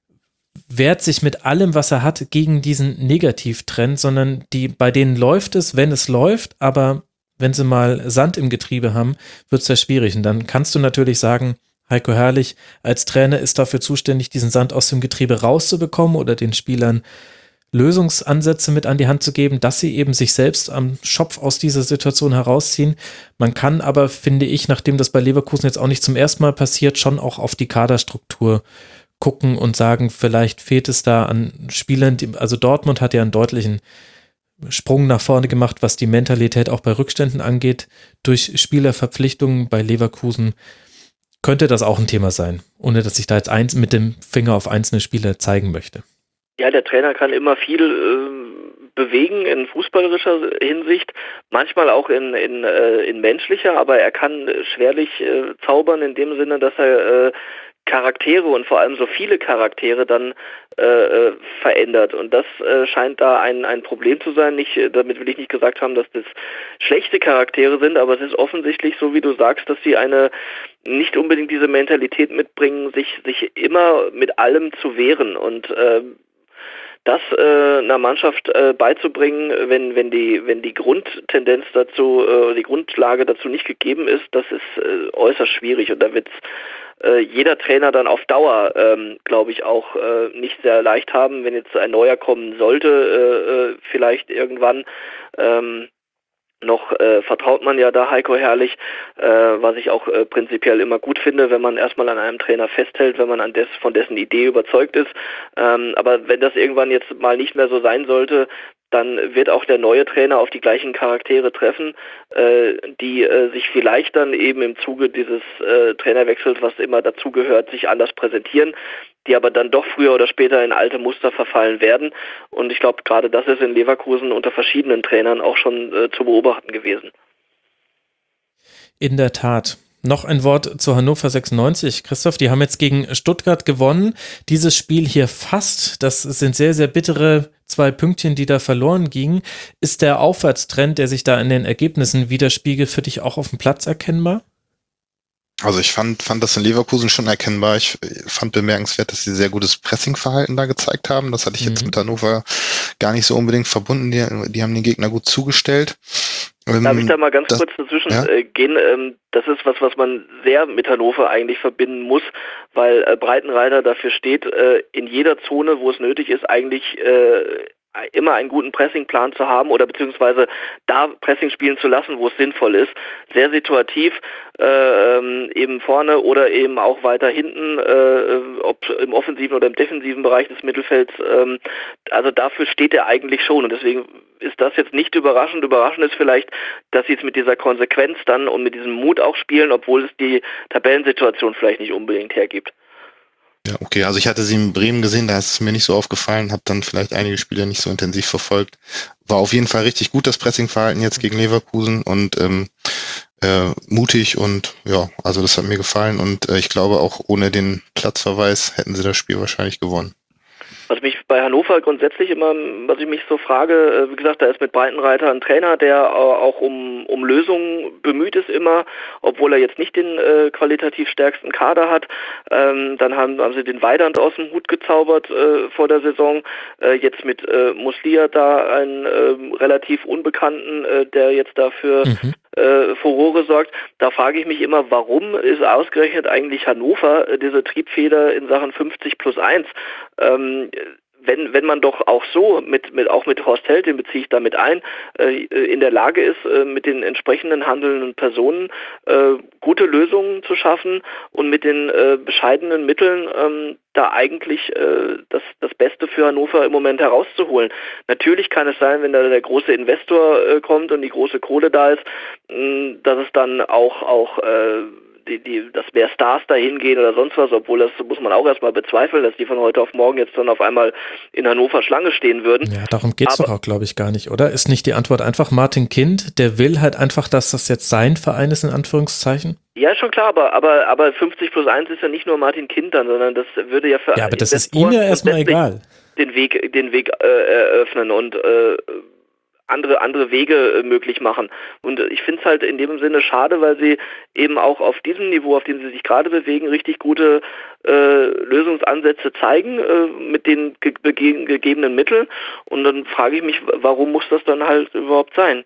wehrt sich mit allem, was er hat, gegen diesen Negativtrend, sondern die, bei denen läuft es, wenn es läuft, aber wenn sie mal Sand im Getriebe haben, wird es ja schwierig. Und dann kannst du natürlich sagen, Heiko Herrlich als Trainer ist dafür zuständig, diesen Sand aus dem Getriebe rauszubekommen oder den Spielern Lösungsansätze mit an die Hand zu geben, dass sie eben sich selbst am Schopf aus dieser Situation herausziehen. Man kann aber, finde ich, nachdem das bei Leverkusen jetzt auch nicht zum ersten Mal passiert, schon auch auf die Kaderstruktur gucken und sagen, vielleicht fehlt es da an Spielern, die, also Dortmund hat ja einen deutlichen Sprung nach vorne gemacht, was die Mentalität auch bei Rückständen angeht. Durch Spielerverpflichtungen bei Leverkusen könnte das auch ein Thema sein, ohne dass ich da jetzt eins mit dem Finger auf einzelne Spieler zeigen möchte. Ja, der Trainer kann immer viel äh, bewegen in fußballerischer Hinsicht, manchmal auch in, in, äh, in menschlicher, aber er kann schwerlich äh, zaubern in dem Sinne, dass er äh, Charaktere und vor allem so viele Charaktere dann äh, verändert. Und das äh, scheint da ein, ein Problem zu sein. Nicht, damit will ich nicht gesagt haben, dass das schlechte Charaktere sind, aber es ist offensichtlich so, wie du sagst, dass sie eine nicht unbedingt diese Mentalität mitbringen, sich, sich immer mit allem zu wehren und äh, das äh, einer Mannschaft äh, beizubringen, wenn wenn die wenn die Grundtendenz dazu, äh, die Grundlage dazu nicht gegeben ist, das ist äh, äußerst schwierig und da wird äh, jeder Trainer dann auf Dauer, ähm, glaube ich, auch äh, nicht sehr leicht haben, wenn jetzt ein neuer kommen sollte, äh, vielleicht irgendwann. Ähm, Noch äh, vertraut man ja da Heiko Herrlich, äh, was ich auch äh, prinzipiell immer gut finde, wenn man erstmal an einem Trainer festhält, wenn man an des, von dessen Idee überzeugt ist. Ähm, aber wenn das irgendwann jetzt mal nicht mehr so sein sollte, dann wird auch der neue Trainer auf die gleichen Charaktere treffen, äh, die äh, sich vielleicht dann eben im Zuge dieses äh, Trainerwechsels, was immer dazugehört, sich anders präsentieren, die aber dann doch früher oder später in alte Muster verfallen werden. Und ich glaube, gerade das ist in Leverkusen unter verschiedenen Trainern auch schon äh, zu beobachten gewesen. In der Tat. Noch ein Wort zu Hannover sechsundneunzig. Christoph, die haben jetzt gegen Stuttgart gewonnen. Dieses Spiel hier fast, das sind sehr, sehr bittere zwei Pünktchen, die da verloren gingen. Ist der Aufwärtstrend, der sich da in den Ergebnissen widerspiegelt, für dich auch auf dem Platz erkennbar? Also ich fand, fand das in Leverkusen schon erkennbar. Ich fand bemerkenswert, dass sie sehr gutes Pressingverhalten da gezeigt haben. Das hatte ich jetzt mhm. mit Hannover gar nicht so unbedingt verbunden. Die, die haben den Gegner gut zugestellt. Darf ich da mal ganz das, kurz dazwischen ja? äh, gehen? Ähm, das ist was, was man sehr mit Hannover eigentlich verbinden muss, weil äh, Breitenreiter dafür steht, äh, in jeder Zone, wo es nötig ist, eigentlich äh, immer einen guten Pressingplan zu haben oder beziehungsweise da Pressing spielen zu lassen, wo es sinnvoll ist. Sehr situativ, äh, eben vorne oder eben auch weiter hinten, äh, ob im offensiven oder im defensiven Bereich des Mittelfelds. Ähm, also dafür steht er eigentlich schon und deswegen ist das jetzt nicht überraschend. Überraschend ist vielleicht, dass sie es mit dieser Konsequenz dann und mit diesem Mut auch spielen, obwohl es die Tabellensituation vielleicht nicht unbedingt hergibt. Ja, okay, also ich hatte sie in Bremen gesehen, da ist es mir nicht so aufgefallen, habe dann vielleicht einige Spiele nicht so intensiv verfolgt. War auf jeden Fall richtig gut, das Pressingverhalten jetzt gegen Leverkusen und ähm, äh, mutig und ja, also das hat mir gefallen und äh, ich glaube auch ohne den Platzverweis hätten sie das Spiel wahrscheinlich gewonnen. Was mich bei Hannover grundsätzlich immer, was ich mich so frage, wie gesagt, da ist mit Breitenreiter ein Trainer, der auch um, um Lösungen bemüht ist immer, obwohl er jetzt nicht den äh, qualitativ stärksten Kader hat. Ähm, dann haben, haben sie den Weidand aus dem Hut gezaubert äh, vor der Saison. Äh, jetzt mit äh, Muslia da einen äh, relativ Unbekannten, äh, der jetzt dafür mhm. äh, Furore sorgt. Da frage ich mich immer, warum ist ausgerechnet eigentlich Hannover äh, diese Triebfeder in Sachen fünfzig plus eins? Ähm, wenn wenn man doch auch so mit mit auch mit Horst Held, den beziehe ich damit ein, äh, in der Lage ist, äh, mit den entsprechenden handelnden Personen äh, gute Lösungen zu schaffen und mit den äh, bescheidenen Mitteln ähm, da eigentlich äh, das das Beste für Hannover im Moment herauszuholen. Natürlich kann es sein, wenn da der große Investor äh, kommt und die große Kohle da ist, mh, dass es dann auch auch äh, Die, die, dass mehr Stars dahin gehen oder sonst was, obwohl das muss man auch erstmal bezweifeln, dass die von heute auf morgen jetzt dann auf einmal in Hannover Schlange stehen würden. Ja, darum geht's Aber, doch auch, glaube ich, gar nicht, oder? Ist nicht die Antwort einfach Martin Kind, der will halt einfach, dass das jetzt sein Verein ist, in Anführungszeichen? Ja, schon klar, aber, aber, aber fünfzig plus eins ist ja nicht nur Martin Kind dann, sondern das würde ja für Ja, aber das ist ihm ja erstmal egal. Den Weg, den Weg äh, eröffnen und äh, andere andere Wege äh, möglich machen. Und äh, ich finde es halt in dem Sinne schade, weil sie eben auch auf diesem Niveau, auf dem sie sich gerade bewegen, richtig gute äh, Lösungsansätze zeigen äh, mit den ge- ge- gegebenen Mitteln. Und dann frage ich mich, warum muss das dann halt überhaupt sein?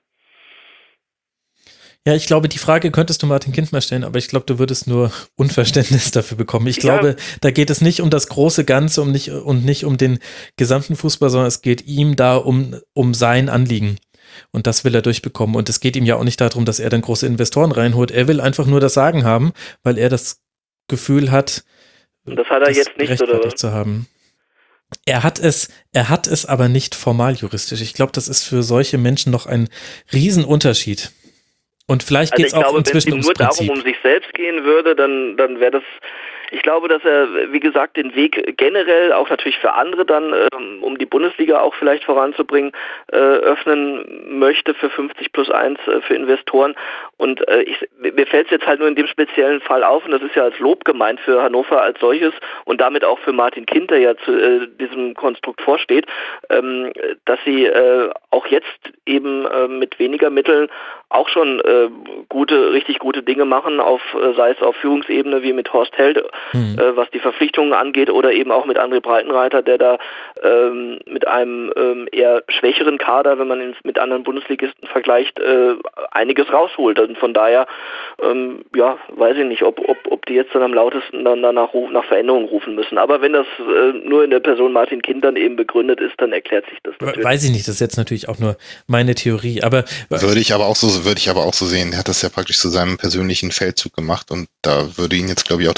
Ja, ich glaube, die Frage könntest du Martin Kind mal stellen, aber ich glaube, du würdest nur Unverständnis dafür bekommen. Ich ja. glaube, da geht es nicht um das große Ganze um nicht, und nicht um den gesamten Fußball, sondern es geht ihm da um, um sein Anliegen. Und das will er durchbekommen. Und es geht ihm ja auch nicht darum, dass er dann große Investoren reinholt. Er will einfach nur das Sagen haben, weil er das Gefühl hat, das hat er das jetzt nicht, oder was? Zu haben. Er hat es, er hat es aber nicht formal juristisch. Ich glaube, das ist für solche Menschen noch ein Riesenunterschied. Und vielleicht also geht es auch glaube, inzwischen ums Prinzip. Wenn es nur darum um sich selbst gehen würde, dann, dann wäre das, ich glaube, dass er, wie gesagt, den Weg generell, auch natürlich für andere dann, ähm, um die Bundesliga auch vielleicht voranzubringen, äh, öffnen möchte für fünfzig plus eins äh, für Investoren. Und äh, ich, mir fällt es jetzt halt nur in dem speziellen Fall auf, und das ist ja als Lob gemeint für Hannover als solches und damit auch für Martin Kind, der ja zu äh, diesem Konstrukt vorsteht, ähm, dass sie äh, auch jetzt eben äh, mit weniger Mitteln auch schon äh, gute, richtig gute Dinge machen, auf äh, sei es auf Führungsebene wie mit Horst Held, mhm. äh, was die Verpflichtungen angeht, oder eben auch mit André Breitenreiter, der da ähm, mit einem ähm, eher schwächeren Kader, wenn man ihn mit anderen Bundesligisten vergleicht, äh, einiges rausholt. Und von daher, ähm, ja, weiß ich nicht, ob, ob, ob die jetzt dann am lautesten dann danach ruf, nach Veränderungen rufen müssen. Aber wenn das äh, nur in der Person Martin Kind dann eben begründet ist, dann erklärt sich das natürlich. Weiß ich nicht, das ist jetzt natürlich auch nur meine Theorie, aber würde ich aber auch so würde ich aber auch so sehen. Er hat das ja praktisch zu seinem persönlichen Feldzug gemacht und da würde ihn jetzt, glaube ich, auch das Argument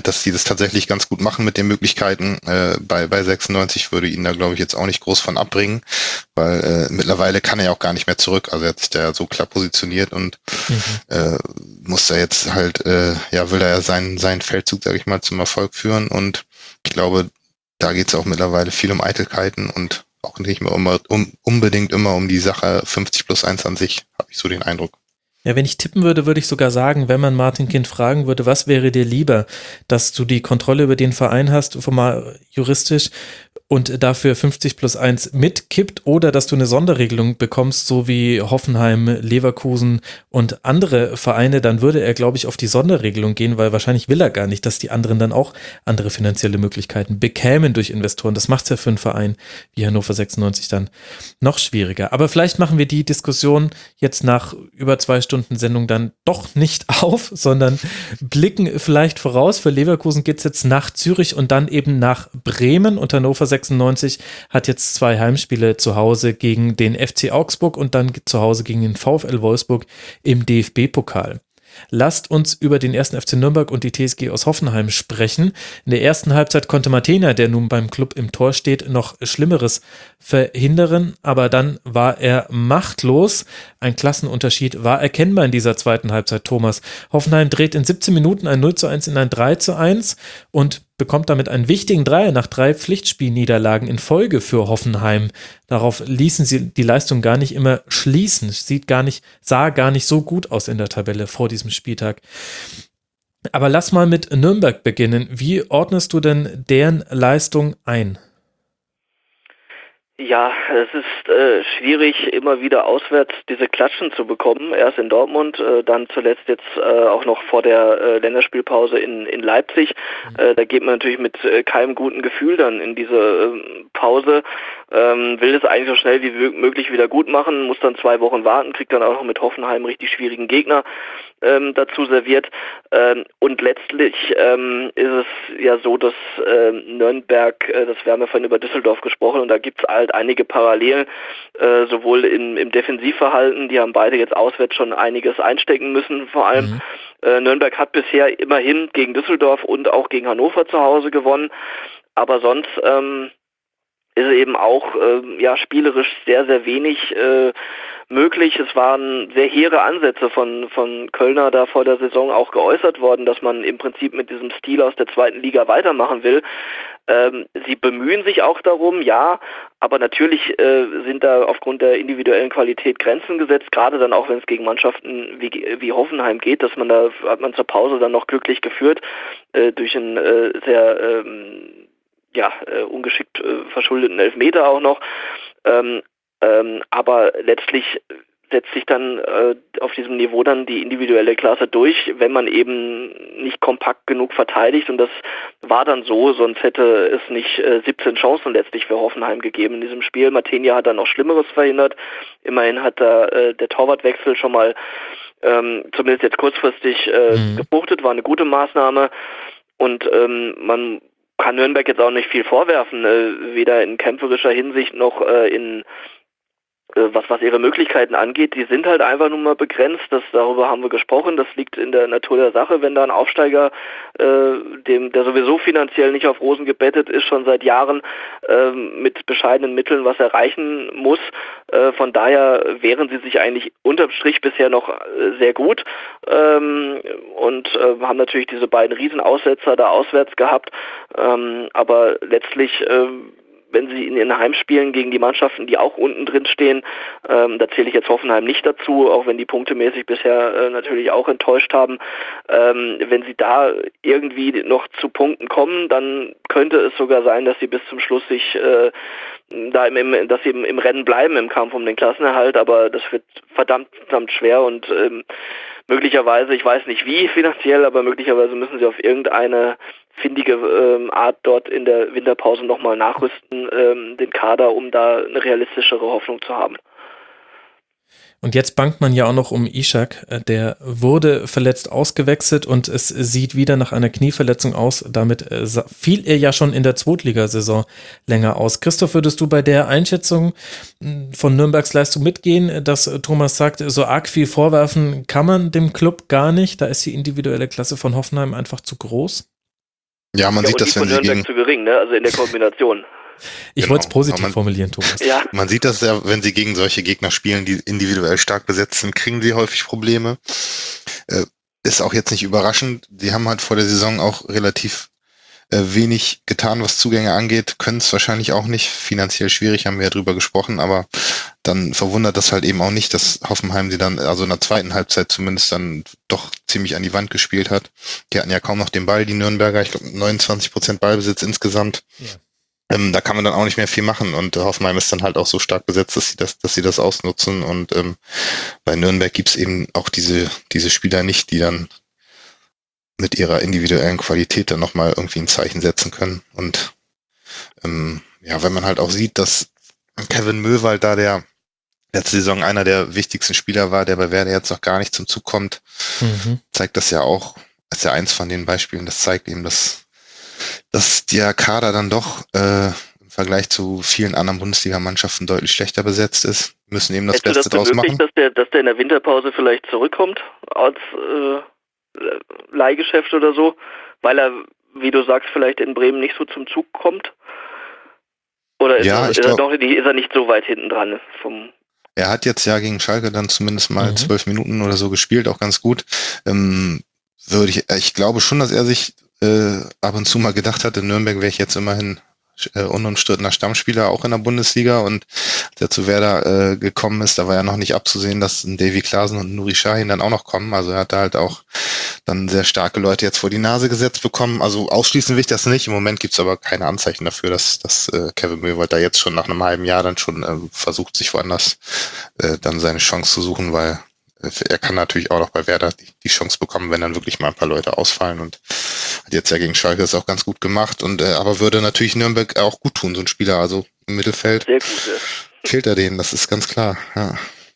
Argument, dass die das tatsächlich ganz gut machen mit den Möglichkeiten äh, bei, bei sechsundneunzig, würde ihn da, glaube ich, jetzt auch nicht groß von abbringen, weil äh, mittlerweile kann er ja auch gar nicht mehr zurück. Also er hat sich da ja so klar positioniert und mhm. äh, muss da jetzt halt, äh, ja, will er ja seinen, seinen Feldzug, sage ich mal, zum Erfolg führen. Und ich glaube, da geht es auch mittlerweile viel um Eitelkeiten und auch nicht mehr um, um, unbedingt immer um die Sache fünfzig plus eins an sich, habe ich so den Eindruck. Ja, wenn ich tippen würde, würde ich sogar sagen, wenn man Martin Kind fragen würde, was wäre dir lieber, dass du die Kontrolle über den Verein hast, formal juristisch, und dafür fünfzig plus eins mitkippt, oder dass du eine Sonderregelung bekommst, so wie Hoffenheim, Leverkusen und andere Vereine, dann würde er, glaube ich, auf die Sonderregelung gehen, weil wahrscheinlich will er gar nicht, dass die anderen dann auch andere finanzielle Möglichkeiten bekämen durch Investoren. Das macht es ja für einen Verein wie Hannover sechsundneunzig dann noch schwieriger. Aber vielleicht machen wir die Diskussion jetzt nach über zwei Stunden Sendung dann doch nicht auf, sondern blicken vielleicht voraus. Für Leverkusen geht es jetzt nach Zürich und dann eben nach Bremen, und Hannover sechsundneunzig hat jetzt zwei Heimspiele zu Hause gegen den F C Augsburg und dann zu Hause gegen den VfL Wolfsburg im D F B-Pokal. Lasst uns über den ersten F C Nürnberg und die T S G aus Hoffenheim sprechen. In der ersten Halbzeit konnte Matena, der nun beim Club im Tor steht, noch Schlimmeres verhindern, aber dann war er machtlos. Ein Klassenunterschied war erkennbar in dieser zweiten Halbzeit, Thomas. Hoffenheim dreht in siebzehn Minuten ein null zu eins in ein drei zu eins und bekommt damit einen wichtigen Dreier nach drei Pflichtspielniederlagen in Folge für Hoffenheim. Darauf ließen sie die Leistung gar nicht immer schließen. Sieht gar nicht, sah gar nicht so gut aus in der Tabelle vor diesem Spieltag. Aber lass mal mit Nürnberg beginnen. Wie ordnest du denn deren Leistung ein? Ja, es ist äh, schwierig, immer wieder auswärts diese Klatschen zu bekommen. Erst in Dortmund, äh, dann zuletzt jetzt äh, auch noch vor der äh, Länderspielpause in, in Leipzig. Äh, da geht man natürlich mit äh, keinem guten Gefühl dann in diese äh, Pause. Ähm, will es eigentlich so schnell wie möglich wieder gut machen, muss dann zwei Wochen warten, kriegt dann auch noch mit Hoffenheim einen richtig schwierigen Gegner ähm, dazu serviert. Ähm, und letztlich ähm, ist es ja so, dass äh, Nürnberg, äh, das wir haben ja vorhin über Düsseldorf gesprochen, und da gibt es halt einige Parallelen, äh, sowohl in, im Defensivverhalten, die haben beide jetzt auswärts schon einiges einstecken müssen, vor allem. Mhm. Äh, Nürnberg hat bisher immerhin gegen Düsseldorf und auch gegen Hannover zu Hause gewonnen, aber sonst ähm, ist eben auch äh, ja spielerisch sehr, sehr wenig äh, möglich. Es waren sehr hehre Ansätze von, von Kölner da vor der Saison auch geäußert worden, dass man im Prinzip mit diesem Stil aus der zweiten Liga weitermachen will. Ähm, sie bemühen sich auch darum, ja, aber natürlich äh, sind da aufgrund der individuellen Qualität Grenzen gesetzt, gerade dann auch, wenn es gegen Mannschaften wie, wie Hoffenheim geht, dass man da, hat man zur Pause dann noch glücklich geführt, äh, durch einen äh, sehr ähm, ja, äh, ungeschickt äh, verschuldeten Elfmeter auch noch. Ähm, ähm, aber letztlich setzt sich dann äh, auf diesem Niveau dann die individuelle Klasse durch, wenn man eben nicht kompakt genug verteidigt, und das war dann so, sonst hätte es nicht äh, siebzehn Chancen letztlich für Hoffenheim gegeben in diesem Spiel. Matenia hat dann noch Schlimmeres verhindert. Immerhin hat da äh, der Torwartwechsel schon mal ähm, zumindest jetzt kurzfristig äh, mhm. gefruchtet, war eine gute Maßnahme, und ähm, man kann Nürnberg jetzt auch nicht viel vorwerfen, äh, weder in kämpferischer Hinsicht noch äh, in was was ihre Möglichkeiten angeht. Die sind halt einfach nur mal begrenzt. Das, darüber haben wir gesprochen. Das liegt in der Natur der Sache, wenn da ein Aufsteiger, äh, dem der sowieso finanziell nicht auf Rosen gebettet ist, schon seit Jahren äh, mit bescheidenen Mitteln was erreichen muss. Äh, von daher wehren sie sich eigentlich unterm Strich bisher noch äh, sehr gut ähm, und äh, haben natürlich diese beiden Riesenaussetzer da auswärts gehabt. Ähm, aber letztlich äh, wenn sie in ihren Heimspielen gegen die Mannschaften, die auch unten drin stehen, ähm, da zähle ich jetzt Hoffenheim nicht dazu, auch wenn die punktemäßig bisher äh, natürlich auch enttäuscht haben, ähm, wenn sie da irgendwie noch zu Punkten kommen, dann könnte es sogar sein, dass sie bis zum Schluss sich äh, da im, im, dass sie im, im Rennen bleiben im Kampf um den Klassenerhalt, aber das wird verdammt, verdammt schwer, und ähm, möglicherweise, ich weiß nicht wie finanziell, aber möglicherweise müssen sie auf irgendeine findige ähm, Art dort in der Winterpause nochmal nachrüsten, ähm, den Kader, um da eine realistischere Hoffnung zu haben. Und jetzt bangt man ja auch noch um Ishak, der wurde verletzt ausgewechselt und es sieht wieder nach einer Knieverletzung aus. Damit fiel er ja schon in der Zweitligasaison länger aus. Christoph, würdest du bei der Einschätzung von Nürnbergs Leistung mitgehen, dass Thomas sagt, so arg viel vorwerfen kann man dem Club gar nicht, da ist die individuelle Klasse von Hoffenheim einfach zu groß? Ja, man ja, sieht und das, die wenn von sie Nürnberg gegen... zu gering, ne? Also in der Kombination. Ich Genau. wollte es positiv man, formulieren, Thomas. Ja. Man sieht das ja, wenn sie gegen solche Gegner spielen, die individuell stark besetzt sind, kriegen sie häufig Probleme. Äh, ist auch jetzt nicht überraschend. Die haben halt vor der Saison auch relativ äh, wenig getan, was Zugänge angeht, können es wahrscheinlich auch nicht. Finanziell schwierig, haben wir ja drüber gesprochen, aber dann verwundert das halt eben auch nicht, dass Hoffenheim sie dann, also in der zweiten Halbzeit zumindest, dann doch ziemlich an die Wand gespielt hat. Die hatten ja kaum noch den Ball, die Nürnberger, ich glaube neunundzwanzig Prozent Ballbesitz insgesamt. Ja. Ähm, da kann man dann auch nicht mehr viel machen und äh, Hoffenheim ist dann halt auch so stark besetzt, dass sie das, dass sie das ausnutzen und ähm, bei Nürnberg gibt's eben auch diese, diese Spieler nicht, die dann mit ihrer individuellen Qualität dann nochmal irgendwie ein Zeichen setzen können und ähm, ja, wenn man halt auch sieht, dass Kevin Möwald da der letzte Saison einer der wichtigsten Spieler war, der bei Werder jetzt noch gar nicht zum Zug kommt, mhm. zeigt das ja auch, ist ja eins von den Beispielen, das zeigt eben, dass dass der Kader dann doch äh, im Vergleich zu vielen anderen Bundesliga-Mannschaften deutlich schlechter besetzt ist. Müssen eben das Hättest Beste du das draus machen. Dass der, dass der in der Winterpause vielleicht zurückkommt als äh, Leihgeschäft oder so, weil er, wie du sagst, vielleicht in Bremen nicht so zum Zug kommt? Oder ist, ja, er, ist, glaub, er, doch, ist er nicht so weit hinten dran vom... Er hat jetzt ja gegen Schalke dann zumindest mal zwölf mhm. Minuten oder so gespielt, auch ganz gut. Ähm, würde ich, ich glaube schon, dass er sich Äh, ab und zu mal gedacht hat, in Nürnberg wäre ich jetzt immerhin äh, unumstrittener Stammspieler, auch in der Bundesliga und als er zu Werder äh, gekommen ist, da war ja noch nicht abzusehen, dass ein Davy Klaasen und ein Nuri Sahin dann auch noch kommen, also er hat da halt auch dann sehr starke Leute jetzt vor die Nase gesetzt bekommen, also ausschließen will ich das nicht, im Moment gibt's aber keine Anzeichen dafür, dass, dass äh, Kevin Möwald da jetzt schon nach einem halben Jahr dann schon äh, versucht, sich woanders äh, dann seine Chance zu suchen, weil er kann natürlich auch noch bei Werder die, die Chance bekommen, wenn dann wirklich mal ein paar Leute ausfallen und hat jetzt ja gegen Schalke das auch ganz gut gemacht und äh, aber würde natürlich Nürnberg auch gut tun, so ein Spieler, also im Mittelfeld Sehr gut, ja. Fehlt er denen, das ist ganz klar, ja.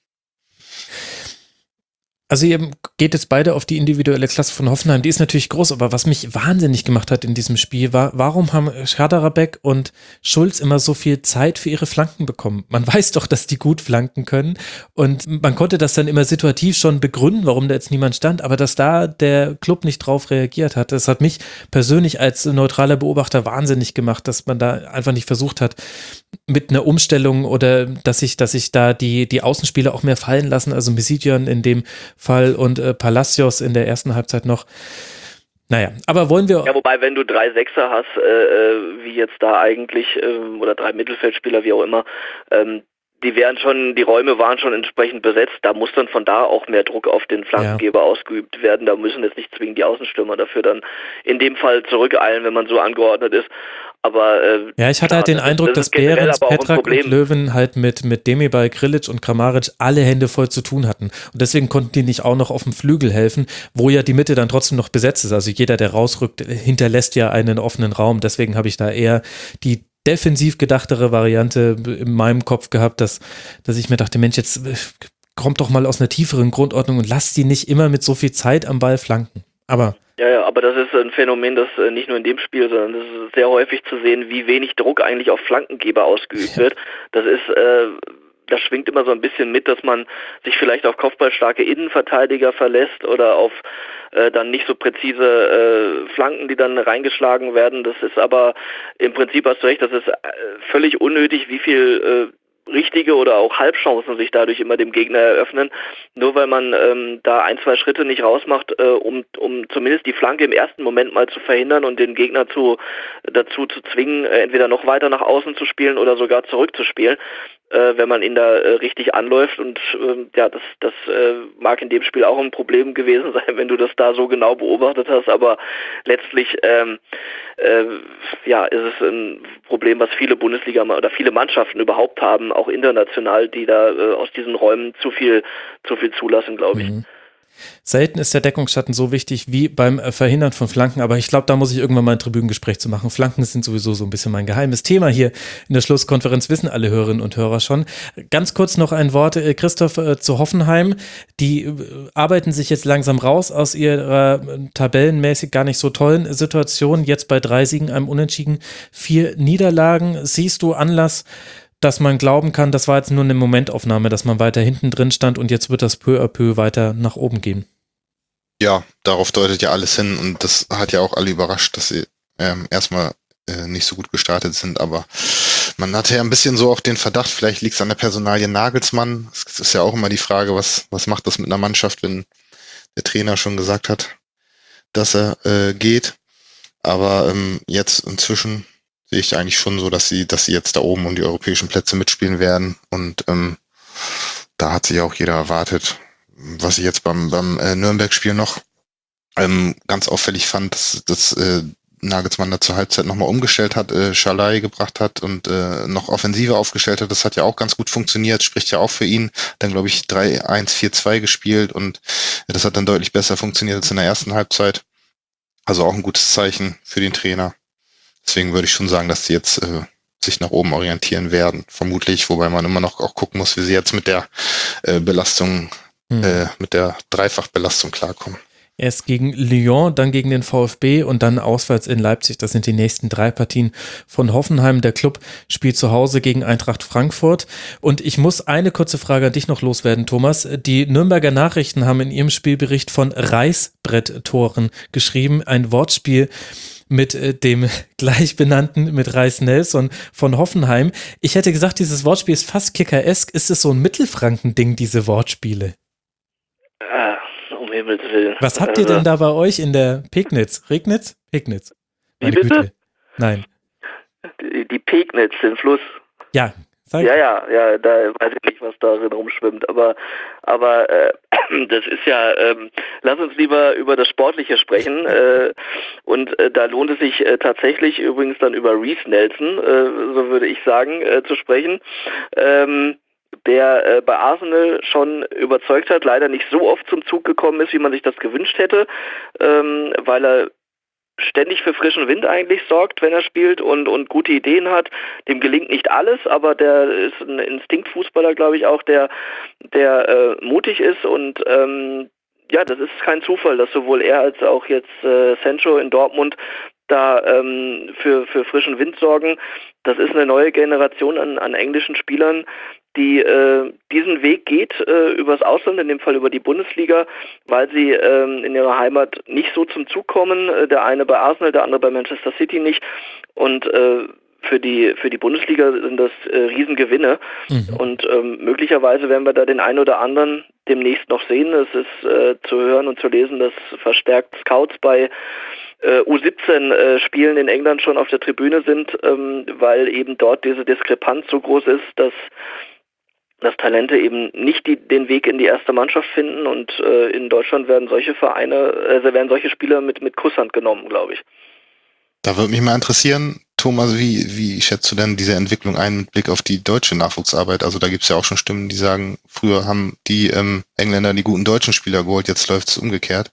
Also ihr geht jetzt beide auf die individuelle Klasse von Hoffenheim, die ist natürlich groß, aber was mich wahnsinnig gemacht hat in diesem Spiel war, warum haben Schaderabek und Schulz immer so viel Zeit für ihre Flanken bekommen? Man weiß doch, dass die gut flanken können und man konnte das dann immer situativ schon begründen, warum da jetzt niemand stand, aber dass da der Club nicht drauf reagiert hat, das hat mich persönlich als neutraler Beobachter wahnsinnig gemacht, dass man da einfach nicht versucht hat, mit einer Umstellung oder dass sich dass sich da die, die Außenspieler auch mehr fallen lassen, also Misidjon in dem Fall und äh, Palacios in der ersten Halbzeit noch. Naja, aber wollen wir... Ja, wobei, wenn du drei Sechser hast, äh, wie jetzt da eigentlich, äh, oder drei Mittelfeldspieler, wie auch immer, ähm, die wären schon, die Räume waren schon entsprechend besetzt, da muss dann von da auch mehr Druck auf den Flankengeber ja. ausgeübt werden, da müssen jetzt nicht zwingend die Außenstürmer dafür dann in dem Fall zurückeilen, wenn man so angeordnet ist. Aber, äh, ja, ich hatte klar, halt den das Eindruck, ist, das dass Behrens, Petrak und Löwen halt mit, mit Demirbay, Krilic und Kramaric alle Hände voll zu tun hatten. Und deswegen konnten die nicht auch noch auf dem Flügel helfen, wo ja die Mitte dann trotzdem noch besetzt ist. Also jeder, der rausrückt, hinterlässt ja einen offenen Raum. Deswegen habe ich da eher die defensiv gedachtere Variante in meinem Kopf gehabt, dass, dass ich mir dachte, Mensch, jetzt kommt doch mal aus einer tieferen Grundordnung und lasst die nicht immer mit so viel Zeit am Ball flanken. Aber Ja, ja, aber das ist ein Phänomen, das äh, nicht nur in dem Spiel, sondern das ist sehr häufig zu sehen, wie wenig Druck eigentlich auf Flankengeber ausgeübt wird. Das ist, äh, das schwingt immer so ein bisschen mit, dass man sich vielleicht auf kopfballstarke Innenverteidiger verlässt oder auf äh, dann nicht so präzise äh, Flanken, die dann reingeschlagen werden. Das ist aber im Prinzip, hast du recht, das ist äh, völlig unnötig, wie viel äh, richtige oder auch Halbchancen sich dadurch immer dem Gegner eröffnen, nur weil man ähm, da ein, zwei Schritte nicht rausmacht, äh, um, um zumindest die Flanke im ersten Moment mal zu verhindern und den Gegner zu, dazu zu zwingen, äh, entweder noch weiter nach außen zu spielen oder sogar zurückzuspielen, äh, wenn man ihn da äh, richtig anläuft und äh, ja, das, das äh, mag in dem Spiel auch ein Problem gewesen sein, wenn du das da so genau beobachtet hast, aber letztlich ähm, äh, ja, ist es ein Problem, was viele Bundesliga oder viele Mannschaften überhaupt haben, auch international, die da äh, aus diesen Räumen zu viel, zu viel zulassen, glaube ich. Mhm. Selten ist der Deckungsschatten so wichtig wie beim Verhindern von Flanken, aber ich glaube, da muss ich irgendwann mal ein Tribünengespräch zu machen. Flanken sind sowieso so ein bisschen mein geheimes Thema hier in der Schlusskonferenz, wissen alle Hörerinnen und Hörer schon. Ganz kurz noch ein Wort, Christoph, äh, zu Hoffenheim. Die äh, arbeiten sich jetzt langsam raus aus ihrer äh, tabellenmäßig gar nicht so tollen Situation. Jetzt bei drei Siegen, einem Unentschieden, vier Niederlagen. Siehst du Anlass, dass man glauben kann, das war jetzt nur eine Momentaufnahme, dass man weiter hinten drin stand und jetzt wird das peu à peu weiter nach oben gehen? Ja, darauf deutet ja alles hin und das hat ja auch alle überrascht, dass sie ähm, erstmal äh, nicht so gut gestartet sind, aber man hatte ja ein bisschen so auch den Verdacht, vielleicht liegt es an der Personalie Nagelsmann. Es ist ja auch immer die Frage, was, was macht das mit einer Mannschaft, wenn der Trainer schon gesagt hat, dass er äh, geht. Aber ähm, jetzt inzwischen sehe ich eigentlich schon so, dass sie, dass sie jetzt da oben um die europäischen Plätze mitspielen werden. Und ähm, da hat sich auch jeder erwartet. Was ich jetzt beim, beim äh, Nürnberg-Spiel noch ähm, ganz auffällig fand, dass, dass äh, Nagelsmann da zur Halbzeit nochmal umgestellt hat, äh, Schalai gebracht hat und äh, noch offensiver aufgestellt hat. Das hat ja auch ganz gut funktioniert, spricht ja auch für ihn. Dann, glaube ich, drei eins vier zwei gespielt und äh, das hat dann deutlich besser funktioniert als in der ersten Halbzeit. Also auch ein gutes Zeichen für den Trainer. Deswegen würde ich schon sagen, dass die jetzt äh, sich nach oben orientieren werden, vermutlich, wobei man immer noch auch gucken muss, wie sie jetzt mit der äh, Belastung, hm. äh, mit der Dreifachbelastung klarkommen. Erst gegen Lyon, dann gegen den VfB und dann auswärts in Leipzig. Das sind die nächsten drei Partien von Hoffenheim. Der Club spielt zu Hause gegen Eintracht Frankfurt. Und ich muss eine kurze Frage an dich noch loswerden, Thomas. Die Nürnberger Nachrichten haben in ihrem Spielbericht von Reißbretttoren geschrieben. Ein Wortspiel mit äh, dem gleichbenannten, mit Reiß Nelson von Hoffenheim. Ich hätte gesagt, dieses Wortspiel ist fast kickeresk. Ist es so ein Mittelfranken-Ding, diese Wortspiele? Ah. Um Himmels Willen. Was habt ihr denn da bei euch in der Pegnitz? Regnitz? Pegnitz. Meine Wie bitte? Güte. Nein. Die, die Pegnitz, den Fluss. Ja, sag Ja, ja, ja, da weiß ich nicht, was darin rumschwimmt, aber aber äh, das ist ja, ähm, lass uns lieber über das Sportliche sprechen äh, und äh, da lohnt es sich äh, tatsächlich übrigens dann über Reiss Nelson, äh, so würde ich sagen, äh, zu sprechen. Ähm, der äh, bei Arsenal schon überzeugt hat, leider nicht so oft zum Zug gekommen ist, wie man sich das gewünscht hätte, ähm, weil er ständig für frischen Wind eigentlich sorgt, wenn er spielt und und gute Ideen hat. Dem gelingt nicht alles, aber der ist ein Instinktfußballer, glaube ich, auch, der der äh, mutig ist und ähm, ja, das ist kein Zufall, dass sowohl er als auch jetzt äh, Sancho in Dortmund da ähm, für für frischen Wind sorgen. Das ist eine neue Generation an, an englischen Spielern, die äh, diesen Weg geht äh, übers Ausland, in dem Fall über die Bundesliga, weil sie ähm, in ihrer Heimat nicht so zum Zug kommen. Äh, der eine bei Arsenal, der andere bei Manchester City nicht. Und äh, für die für die Bundesliga sind das äh, Riesengewinne. Mhm. Und ähm, möglicherweise werden wir da den einen oder anderen demnächst noch sehen. Es ist äh, zu hören und zu lesen, dass verstärkt Scouts bei Uh, U siebzehn äh, Spielen in England schon auf der Tribüne sind, ähm, weil eben dort diese Diskrepanz so groß ist, dass dass Talente eben nicht die, den Weg in die erste Mannschaft finden und äh, in Deutschland werden solche Vereine, also werden solche Spieler mit mit Kusshand genommen, glaube ich. Da würde mich mal interessieren, Thomas, wie wie schätzt du denn diese Entwicklung ein mit Blick auf die deutsche Nachwuchsarbeit? Also da gibt es ja auch schon Stimmen, die sagen, früher haben die ähm, Engländer die guten deutschen Spieler geholt, jetzt läuft es umgekehrt.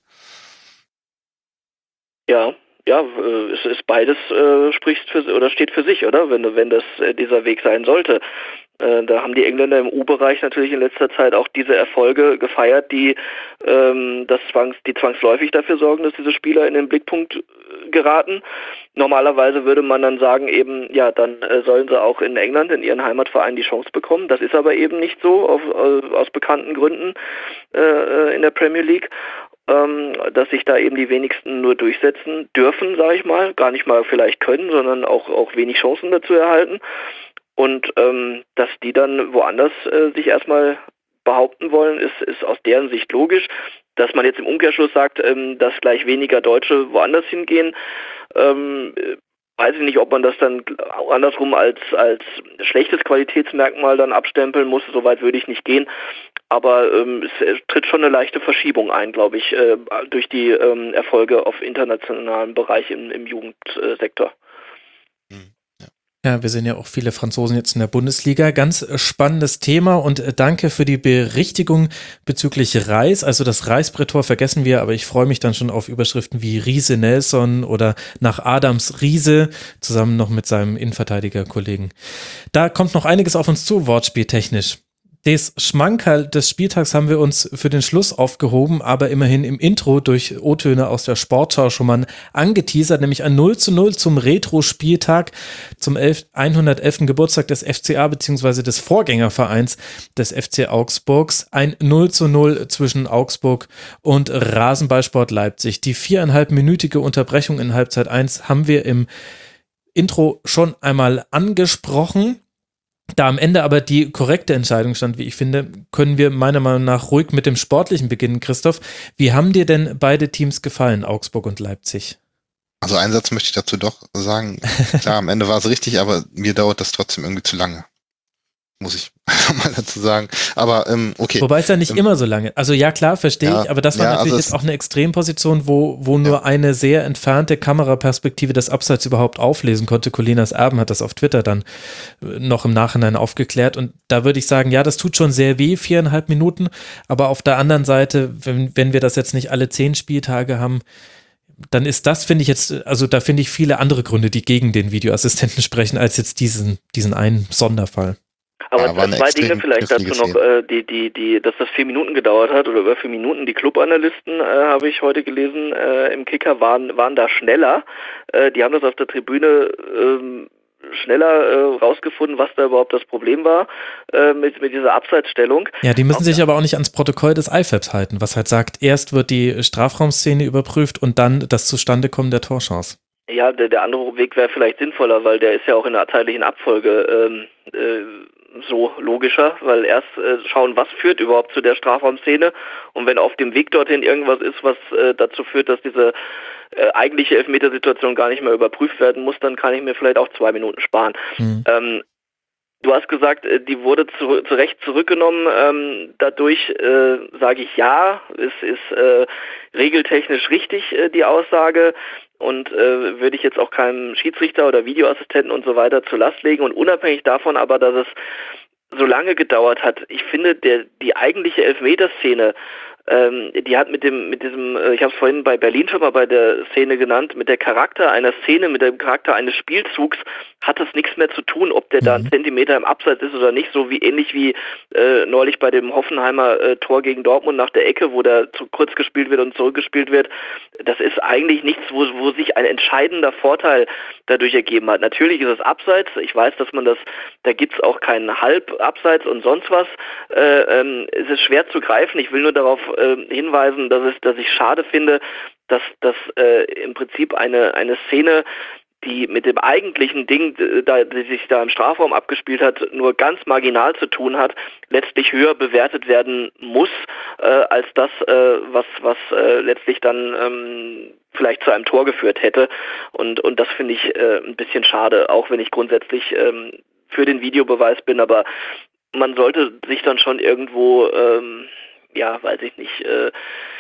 Ja, ja, äh, es ist beides äh, spricht für oder steht für sich, oder? Wenn wenn das äh, dieser Weg sein sollte. Äh, da haben die Engländer im U-Bereich natürlich in letzter Zeit auch diese Erfolge gefeiert, die ähm, das zwangs, die zwangsläufig dafür sorgen, dass diese Spieler in den Blickpunkt äh, geraten. Normalerweise würde man dann sagen, eben, ja, dann äh, sollen sie auch in England, in ihren Heimatvereinen die Chance bekommen. Das ist aber eben nicht so, auf, äh, aus bekannten Gründen äh, in der Premier League. Ähm, dass sich da eben die wenigsten nur durchsetzen dürfen, sage ich mal, gar nicht mal vielleicht können, sondern auch auch wenig Chancen dazu erhalten und ähm, dass die dann woanders äh, sich erstmal behaupten wollen, ist ist aus deren Sicht logisch. Dass man jetzt im Umkehrschluss sagt, ähm, dass gleich weniger Deutsche woanders hingehen, ähm, weiß ich nicht, ob man das dann andersrum als als schlechtes Qualitätsmerkmal dann abstempeln muss. Soweit würde ich nicht gehen. Aber ähm, es tritt schon eine leichte Verschiebung ein, glaube ich, äh, durch die ähm, Erfolge auf internationalem Bereich im, im Jugendsektor. Ja, wir sehen ja auch viele Franzosen jetzt in der Bundesliga. Ganz spannendes Thema und danke für die Berichtigung bezüglich Reiss. Also das Reißbretttor vergessen wir, aber ich freue mich dann schon auf Überschriften wie Riese Nelson oder nach Adams Riese, zusammen noch mit seinem Innenverteidigerkollegen. Da kommt noch einiges auf uns zu, wortspieltechnisch. Das Schmankerl des Spieltags haben wir uns für den Schluss aufgehoben, aber immerhin im Intro durch O-Töne aus der Sportschau schon mal angeteasert, nämlich ein null zu null zum Retro-Spieltag, zum hundertelften Geburtstag des F C A bzw. des Vorgängervereins des F C Augsburgs. Ein null zu null zwischen Augsburg und Rasenballsport Leipzig. Die viereinhalbminütige Unterbrechung in Halbzeit eins haben wir im Intro schon einmal angesprochen. Da am Ende aber die korrekte Entscheidung stand, wie ich finde, können wir meiner Meinung nach ruhig mit dem Sportlichen beginnen. Christoph, wie haben dir denn beide Teams gefallen, Augsburg und Leipzig? Also einen Satz möchte ich dazu doch sagen. Klar, am Ende war es richtig, aber mir dauert das trotzdem irgendwie zu lange. Muss ich einfach mal dazu sagen. Aber ähm, okay. Wobei es ja nicht ähm, immer so lange. Also ja, klar, verstehe ja, ich, aber das war ja, natürlich also jetzt auch eine Extremposition, wo, wo nur ja. eine sehr entfernte Kameraperspektive das Abseits überhaupt auflesen konnte. Colinas Erben hat das auf Twitter dann noch im Nachhinein aufgeklärt und da würde ich sagen, ja, das tut schon sehr weh, viereinhalb Minuten, aber auf der anderen Seite, wenn, wenn wir das jetzt nicht alle zehn Spieltage haben, dann ist das, finde ich jetzt, also da finde ich viele andere Gründe, die gegen den Videoassistenten sprechen, als jetzt diesen, diesen einen Sonderfall. Aber ja, zwei Dinge vielleicht dazu noch, äh, die, die, die, dass das vier Minuten gedauert hat oder über vier Minuten. Die Clubanalysten, äh, habe ich heute gelesen, äh, im Kicker waren, waren da schneller. Äh, die haben das auf der Tribüne ähm, schneller äh, rausgefunden, was da überhaupt das Problem war äh, mit, mit dieser Abseitsstellung. Ja, die müssen auch, sich aber auch nicht ans Protokoll des I F A B s halten, was halt sagt, erst wird die Strafraumszene überprüft und dann das Zustandekommen der Torchance. Ja, der, der andere Weg wäre vielleicht sinnvoller, weil der ist ja auch in der zeitlichen Abfolge ähm, äh, so logischer, weil erst äh, schauen, was führt überhaupt zu der Strafraumszene und wenn auf dem Weg dorthin irgendwas ist, was äh, dazu führt, dass diese äh, eigentliche Elfmetersituation gar nicht mehr überprüft werden muss, dann kann ich mir vielleicht auch zwei Minuten sparen. Mhm. Ähm, du hast gesagt, die wurde zu, zu Recht zurückgenommen. Ähm, dadurch äh, sage ich ja, es ist äh, regeltechnisch richtig, äh, die Aussage. Und äh, würde ich jetzt auch keinem Schiedsrichter oder Videoassistenten und so weiter zur Last legen. Und unabhängig davon aber, dass es so lange gedauert hat, ich finde, der die eigentliche Elfmeterszene, ähm, die hat mit dem, mit diesem, äh, ich habe es vorhin bei Berlin schon mal bei der Szene genannt, mit der Charakter einer Szene, mit dem Charakter eines Spielzugs, hat das nichts mehr zu tun, ob der mhm. da einen Zentimeter im Abseits ist oder nicht, so wie ähnlich wie äh, neulich bei dem Hoffenheimer äh, Tor gegen Dortmund nach der Ecke, wo der zu kurz gespielt wird und zurückgespielt wird. Das ist eigentlich nichts, wo, wo sich ein entscheidender Vorteil dadurch ergeben hat. Natürlich ist es Abseits, ich weiß, dass man das, da gibt es auch keinen Halbabseits und sonst was. Äh, ähm, es ist schwer zu greifen, ich will nur darauf äh, hinweisen, dass, es, dass ich schade finde, dass, dass äh, im Prinzip eine, eine Szene, die mit dem eigentlichen Ding, da, die sich da im Strafraum abgespielt hat, nur ganz marginal zu tun hat, letztlich höher bewertet werden muss, äh, als das, äh, was, was äh, letztlich dann ähm, vielleicht zu einem Tor geführt hätte. Und, und das finde ich äh, ein bisschen schade, auch wenn ich grundsätzlich ähm, für den Videobeweis bin, aber man sollte sich dann schon irgendwo, ähm, ja, weiß ich nicht, äh,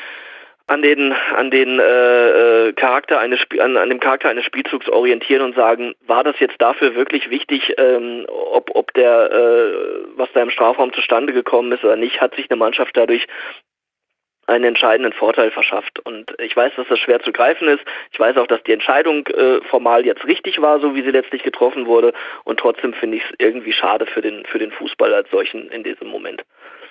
an den an den äh, Charakter eines Sp- an, an dem Charakter eines Spielzugs orientieren und sagen, war das jetzt dafür wirklich wichtig, ähm, ob ob der äh, was da im Strafraum zustande gekommen ist oder nicht, hat sich eine Mannschaft dadurch einen entscheidenden Vorteil verschafft. Und ich weiß, dass das schwer zu greifen ist. Ich weiß auch, dass die Entscheidung äh, formal jetzt richtig war, so wie sie letztlich getroffen wurde. Und trotzdem finde ich es irgendwie schade für den für den Fußball als solchen in diesem Moment.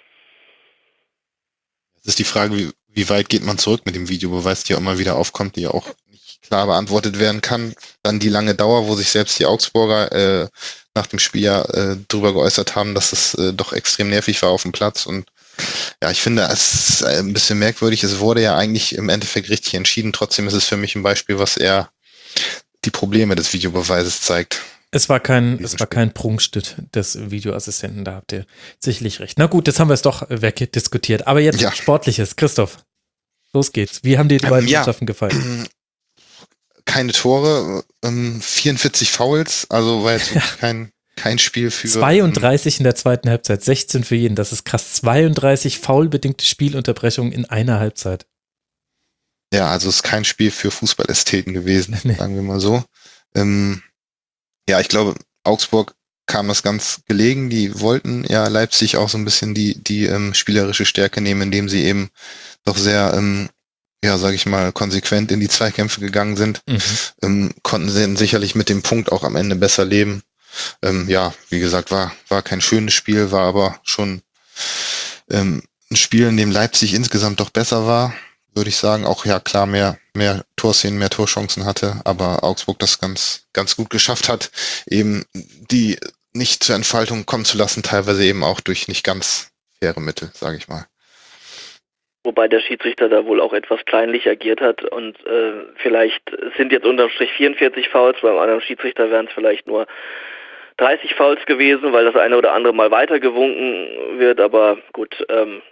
Das ist die Frage, wie, wie weit geht man zurück mit dem Videobeweis, die ja immer wieder aufkommt, die ja auch nicht klar beantwortet werden kann. Dann die lange Dauer, wo sich selbst die Augsburger äh, nach dem Spiel ja äh, drüber geäußert haben, dass es äh, doch extrem nervig war auf dem Platz. Und ja, ich finde, es ist ein bisschen merkwürdig. Es wurde ja eigentlich im Endeffekt richtig entschieden. Trotzdem ist es für mich ein Beispiel, was eher die Probleme des Videobeweises zeigt. Es war kein, es war kein Prunkstück des Videoassistenten, da habt ihr sicherlich recht. Na gut, jetzt haben wir es doch wegdiskutiert. Aber jetzt ja. Sportliches. Christoph, los geht's. Wie haben dir die beiden ähm, ja. Mannschaften gefallen? Keine Tore, ähm, vierundvierzig Fouls, also war jetzt ja. kein, kein Spiel für... zweiunddreißig in der zweiten Halbzeit, sechzehn für jeden, das ist krass. zweiunddreißig foulbedingte Spielunterbrechungen in einer Halbzeit. Ja, also es ist kein Spiel für Fußballästheten gewesen, nee. sagen wir mal so. Ähm, Ja, ich glaube, Augsburg kam das ganz gelegen. Die wollten ja Leipzig auch so ein bisschen die die ähm, spielerische Stärke nehmen, indem sie eben doch sehr, ähm, ja, sage ich mal, konsequent in die Zweikämpfe gegangen sind. Mhm. Ähm, konnten sie sicherlich mit dem Punkt auch am Ende besser leben. Ähm, ja, wie gesagt, war war kein schönes Spiel, war aber schon ähm, ein Spiel, in dem Leipzig insgesamt doch besser war, würde ich sagen, auch ja klar mehr mehr Torszenen, mehr Torchancen hatte, aber Augsburg das ganz ganz gut geschafft hat, eben die nicht zur Entfaltung kommen zu lassen, teilweise eben auch durch nicht ganz faire Mittel, sage ich mal. Wobei der Schiedsrichter da wohl auch etwas kleinlich agiert hat und äh, vielleicht sind jetzt unterm Strich vierundvierzig Fouls, beim anderen Schiedsrichter wären es vielleicht nur dreißig Fouls gewesen, weil das eine oder andere mal weitergewunken wird, aber gut, ähm,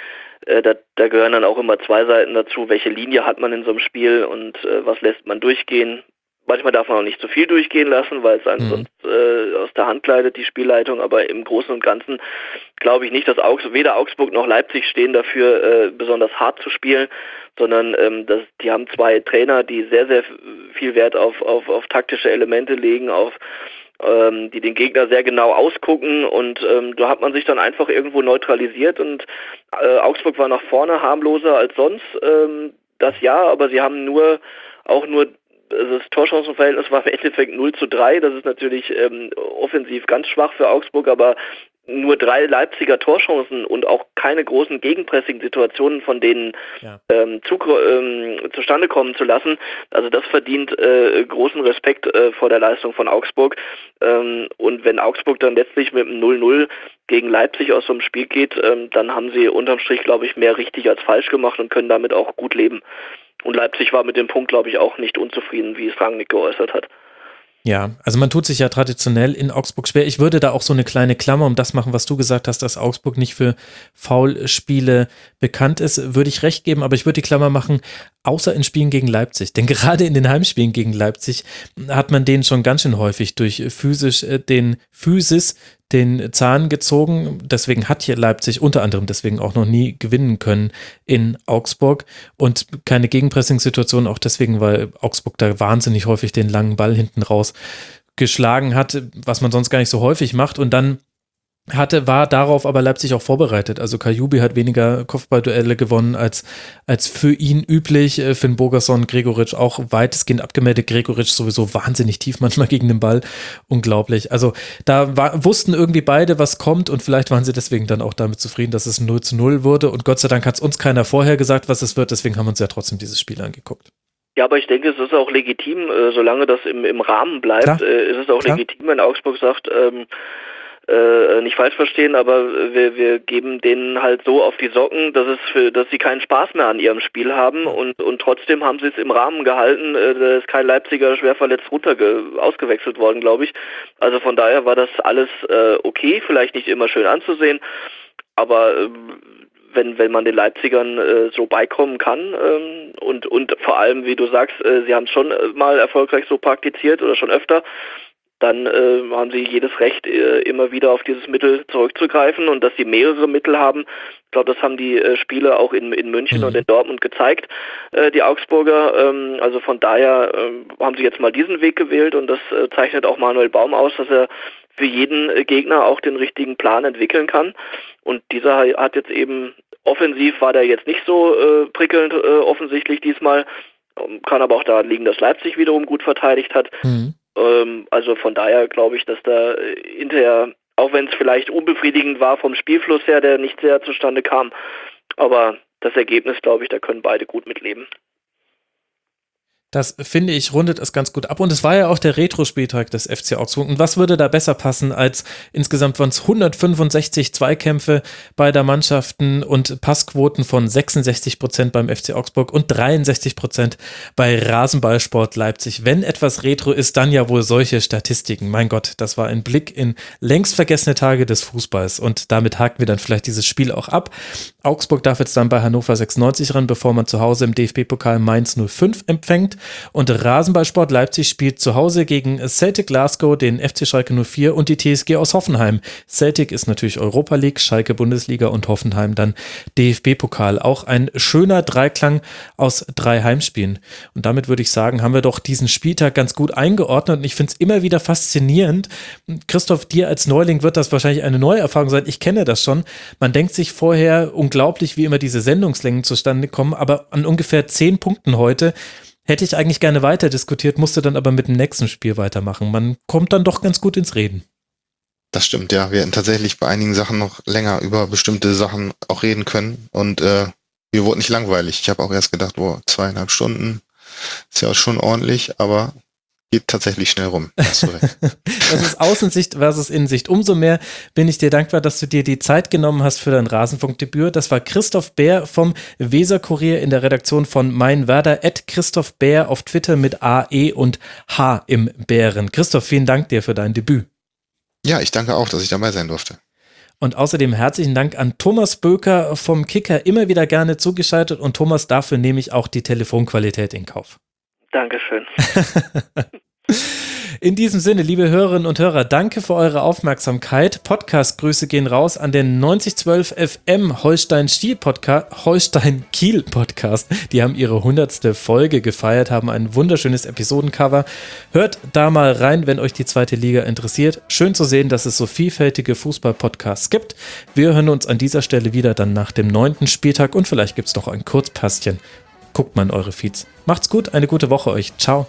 äh, da, da gehören dann auch immer zwei Seiten dazu, welche Linie hat man in so einem Spiel und äh, was lässt man durchgehen. Manchmal darf man auch nicht zu viel durchgehen lassen, weil es einem mhm. sonst äh, aus der Hand gleitet, die Spielleitung. Aber im Großen und Ganzen glaube ich nicht, dass Augs- weder Augsburg noch Leipzig stehen dafür, äh, besonders hart zu spielen, sondern ähm, das, die haben zwei Trainer, die sehr, sehr viel Wert auf, auf, auf taktische Elemente legen, auf ähm, die den Gegner sehr genau ausgucken. Und ähm, da hat man sich dann einfach irgendwo neutralisiert. Und äh, Augsburg war nach vorne harmloser als sonst. Ähm, das ja, aber sie haben nur auch nur Also das Torchancenverhältnis war im Endeffekt null zu drei. Das ist natürlich ähm, offensiv ganz schwach für Augsburg, aber nur drei Leipziger Torchancen und auch keine großen Gegenpressing-Situationen von denen ja. ähm, zu, ähm, zustande kommen zu lassen. Also das verdient äh, großen Respekt äh, vor der Leistung von Augsburg. Ähm, und wenn Augsburg dann letztlich mit einem null null gegen Leipzig aus so einem Spiel geht, ähm, dann haben sie unterm Strich, glaube ich, mehr richtig als falsch gemacht und können damit auch gut leben. Und Leipzig war mit dem Punkt, glaube ich, auch nicht unzufrieden, wie es Rangnick geäußert hat. Ja, also man tut sich ja traditionell in Augsburg schwer. Ich würde da auch so eine kleine Klammer um das machen, was du gesagt hast, dass Augsburg nicht für Foulspiele bekannt ist, würde ich recht geben, aber ich würde die Klammer machen, außer in Spielen gegen Leipzig. Denn gerade in den Heimspielen gegen Leipzig hat man denen schon ganz schön häufig durch physisch den Physis den Zahn gezogen. Deswegen hat hier Leipzig unter anderem deswegen auch noch nie gewinnen können in Augsburg und keine Gegenpressing-Situation, auch deswegen, weil Augsburg da wahnsinnig häufig den langen Ball hinten raus geschlagen hat, was man sonst gar nicht so häufig macht. Und dann hatte, war darauf aber Leipzig auch vorbereitet. Also Kajubi hat weniger Kopfballduelle gewonnen als, als für ihn üblich. Finn Bogerson, Gregoritsch auch weitestgehend abgemeldet. Gregoritsch sowieso wahnsinnig tief manchmal gegen den Ball. Unglaublich. Also da war, wussten irgendwie beide, was kommt und vielleicht waren sie deswegen dann auch damit zufrieden, dass es null zu null wurde. Und Gott sei Dank hat es uns keiner vorher gesagt, was es wird. Deswegen haben wir uns ja trotzdem dieses Spiel angeguckt. Ja, aber ich denke, es ist auch legitim, äh, solange das im, im Rahmen bleibt, äh, ist es auch Klar. legitim, wenn Augsburg sagt, ähm, Äh, nicht falsch verstehen, aber wir, wir geben denen halt so auf die Socken, dass es für, dass sie keinen Spaß mehr an ihrem Spiel haben und, und trotzdem haben sie es im Rahmen gehalten. Äh, da ist kein Leipziger schwer verletzt runter ausgewechselt worden, glaube ich. Also von daher war das alles äh, okay, vielleicht nicht immer schön anzusehen, aber äh, wenn wenn man den Leipzigern äh, so beikommen kann ähm, und und vor allem, wie du sagst, äh, sie haben es schon mal erfolgreich so praktiziert oder schon öfter, dann äh, haben sie jedes Recht, äh, immer wieder auf dieses Mittel zurückzugreifen und dass sie mehrere Mittel haben. Ich glaube, das haben die äh, Spiele auch in, in München mhm. und in Dortmund gezeigt, äh, die Augsburger. Ähm, also von daher äh, haben sie jetzt mal diesen Weg gewählt und das äh, zeichnet auch Manuel Baum aus, dass er für jeden äh, Gegner auch den richtigen Plan entwickeln kann. Und dieser hat jetzt eben, offensiv war der jetzt nicht so äh, prickelnd äh, offensichtlich diesmal, kann aber auch daran liegen, dass Leipzig wiederum gut verteidigt hat. Mhm. Also von daher glaube ich, dass da hinterher, auch wenn es vielleicht unbefriedigend war vom Spielfluss her, der nicht sehr zustande kam, aber das Ergebnis, glaube ich, da können beide gut mitleben. Das, finde ich, rundet es ganz gut ab. Und es war ja auch der Retro-Spieltag des F C Augsburg. Und was würde da besser passen als insgesamt waren es hundertfünfundsechzig Zweikämpfe beider Mannschaften und Passquoten von sechsundsechzig Prozent beim F C Augsburg und dreiundsechzig Prozent bei Rasenballsport Leipzig. Wenn etwas Retro ist, dann ja wohl solche Statistiken. Mein Gott, das war ein Blick in längst vergessene Tage des Fußballs. Und damit haken wir dann vielleicht dieses Spiel auch ab. Augsburg darf jetzt dann bei Hannover sechsundneunzig ran, bevor man zu Hause im D F B-Pokal Mainz null fünf empfängt. Und Rasenballsport Leipzig spielt zu Hause gegen Celtic Glasgow, den F C Schalke null vier und die T S G aus Hoffenheim. Celtic ist natürlich Europa League, Schalke Bundesliga und Hoffenheim dann D F B-Pokal. Auch ein schöner Dreiklang aus drei Heimspielen. Und damit würde ich sagen, haben wir doch diesen Spieltag ganz gut eingeordnet und ich finde es immer wieder faszinierend. Christoph, dir als Neuling wird das wahrscheinlich eine neue Erfahrung sein. Ich kenne das schon. Man denkt sich vorher unglaublich, wie immer diese Sendungslängen zustande kommen, aber an ungefähr zehn Punkten heute hätte ich eigentlich gerne weiter diskutiert, musste dann aber mit dem nächsten Spiel weitermachen. Man kommt dann doch ganz gut ins Reden. Das stimmt, ja. Wir hätten tatsächlich bei einigen Sachen noch länger über bestimmte Sachen auch reden können und äh, mir wurde nicht langweilig. Ich habe auch erst gedacht, boah, zweieinhalb Stunden ist ja schon ordentlich, aber geht tatsächlich schnell rum. Hast du recht. Das ist Außensicht versus Innensicht. Umso mehr bin ich dir dankbar, dass du dir die Zeit genommen hast für dein Rasenfunkdebüt. Das war Christoph Bär vom Weser-Kurier in der Redaktion von Mein Werder, at Christoph Bär auf Twitter mit A, E und H im Bären. Christoph, vielen Dank dir für dein Debüt. Ja, ich danke auch, dass ich dabei sein durfte. Und außerdem herzlichen Dank an Thomas Böker vom Kicker, immer wieder gerne zugeschaltet. Und Thomas, dafür nehme ich auch die Telefonqualität in Kauf. Dankeschön. In diesem Sinne, liebe Hörerinnen und Hörer, danke für eure Aufmerksamkeit. Podcast-Grüße gehen raus an den neunzig zwölf F M Holstein-Kiel-Podcast. Holstein-Kiel-Podcast. Die haben ihre hundertste Folge gefeiert, haben ein wunderschönes Episodencover. Hört da mal rein, wenn euch die zweite Liga interessiert. Schön zu sehen, dass es so vielfältige Fußball-Podcasts gibt. Wir hören uns an dieser Stelle wieder dann nach dem neunten Spieltag und vielleicht gibt es noch ein Kurzpasschen. Guckt mal in eure Feeds. Macht's gut, eine gute Woche euch. Ciao.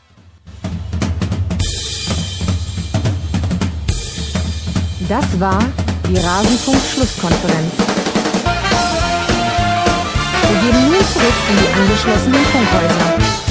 Das war die Rasenfunk-Schlusskonferenz. Wir gehen nun zurück in die angeschlossenen Funkhäuser.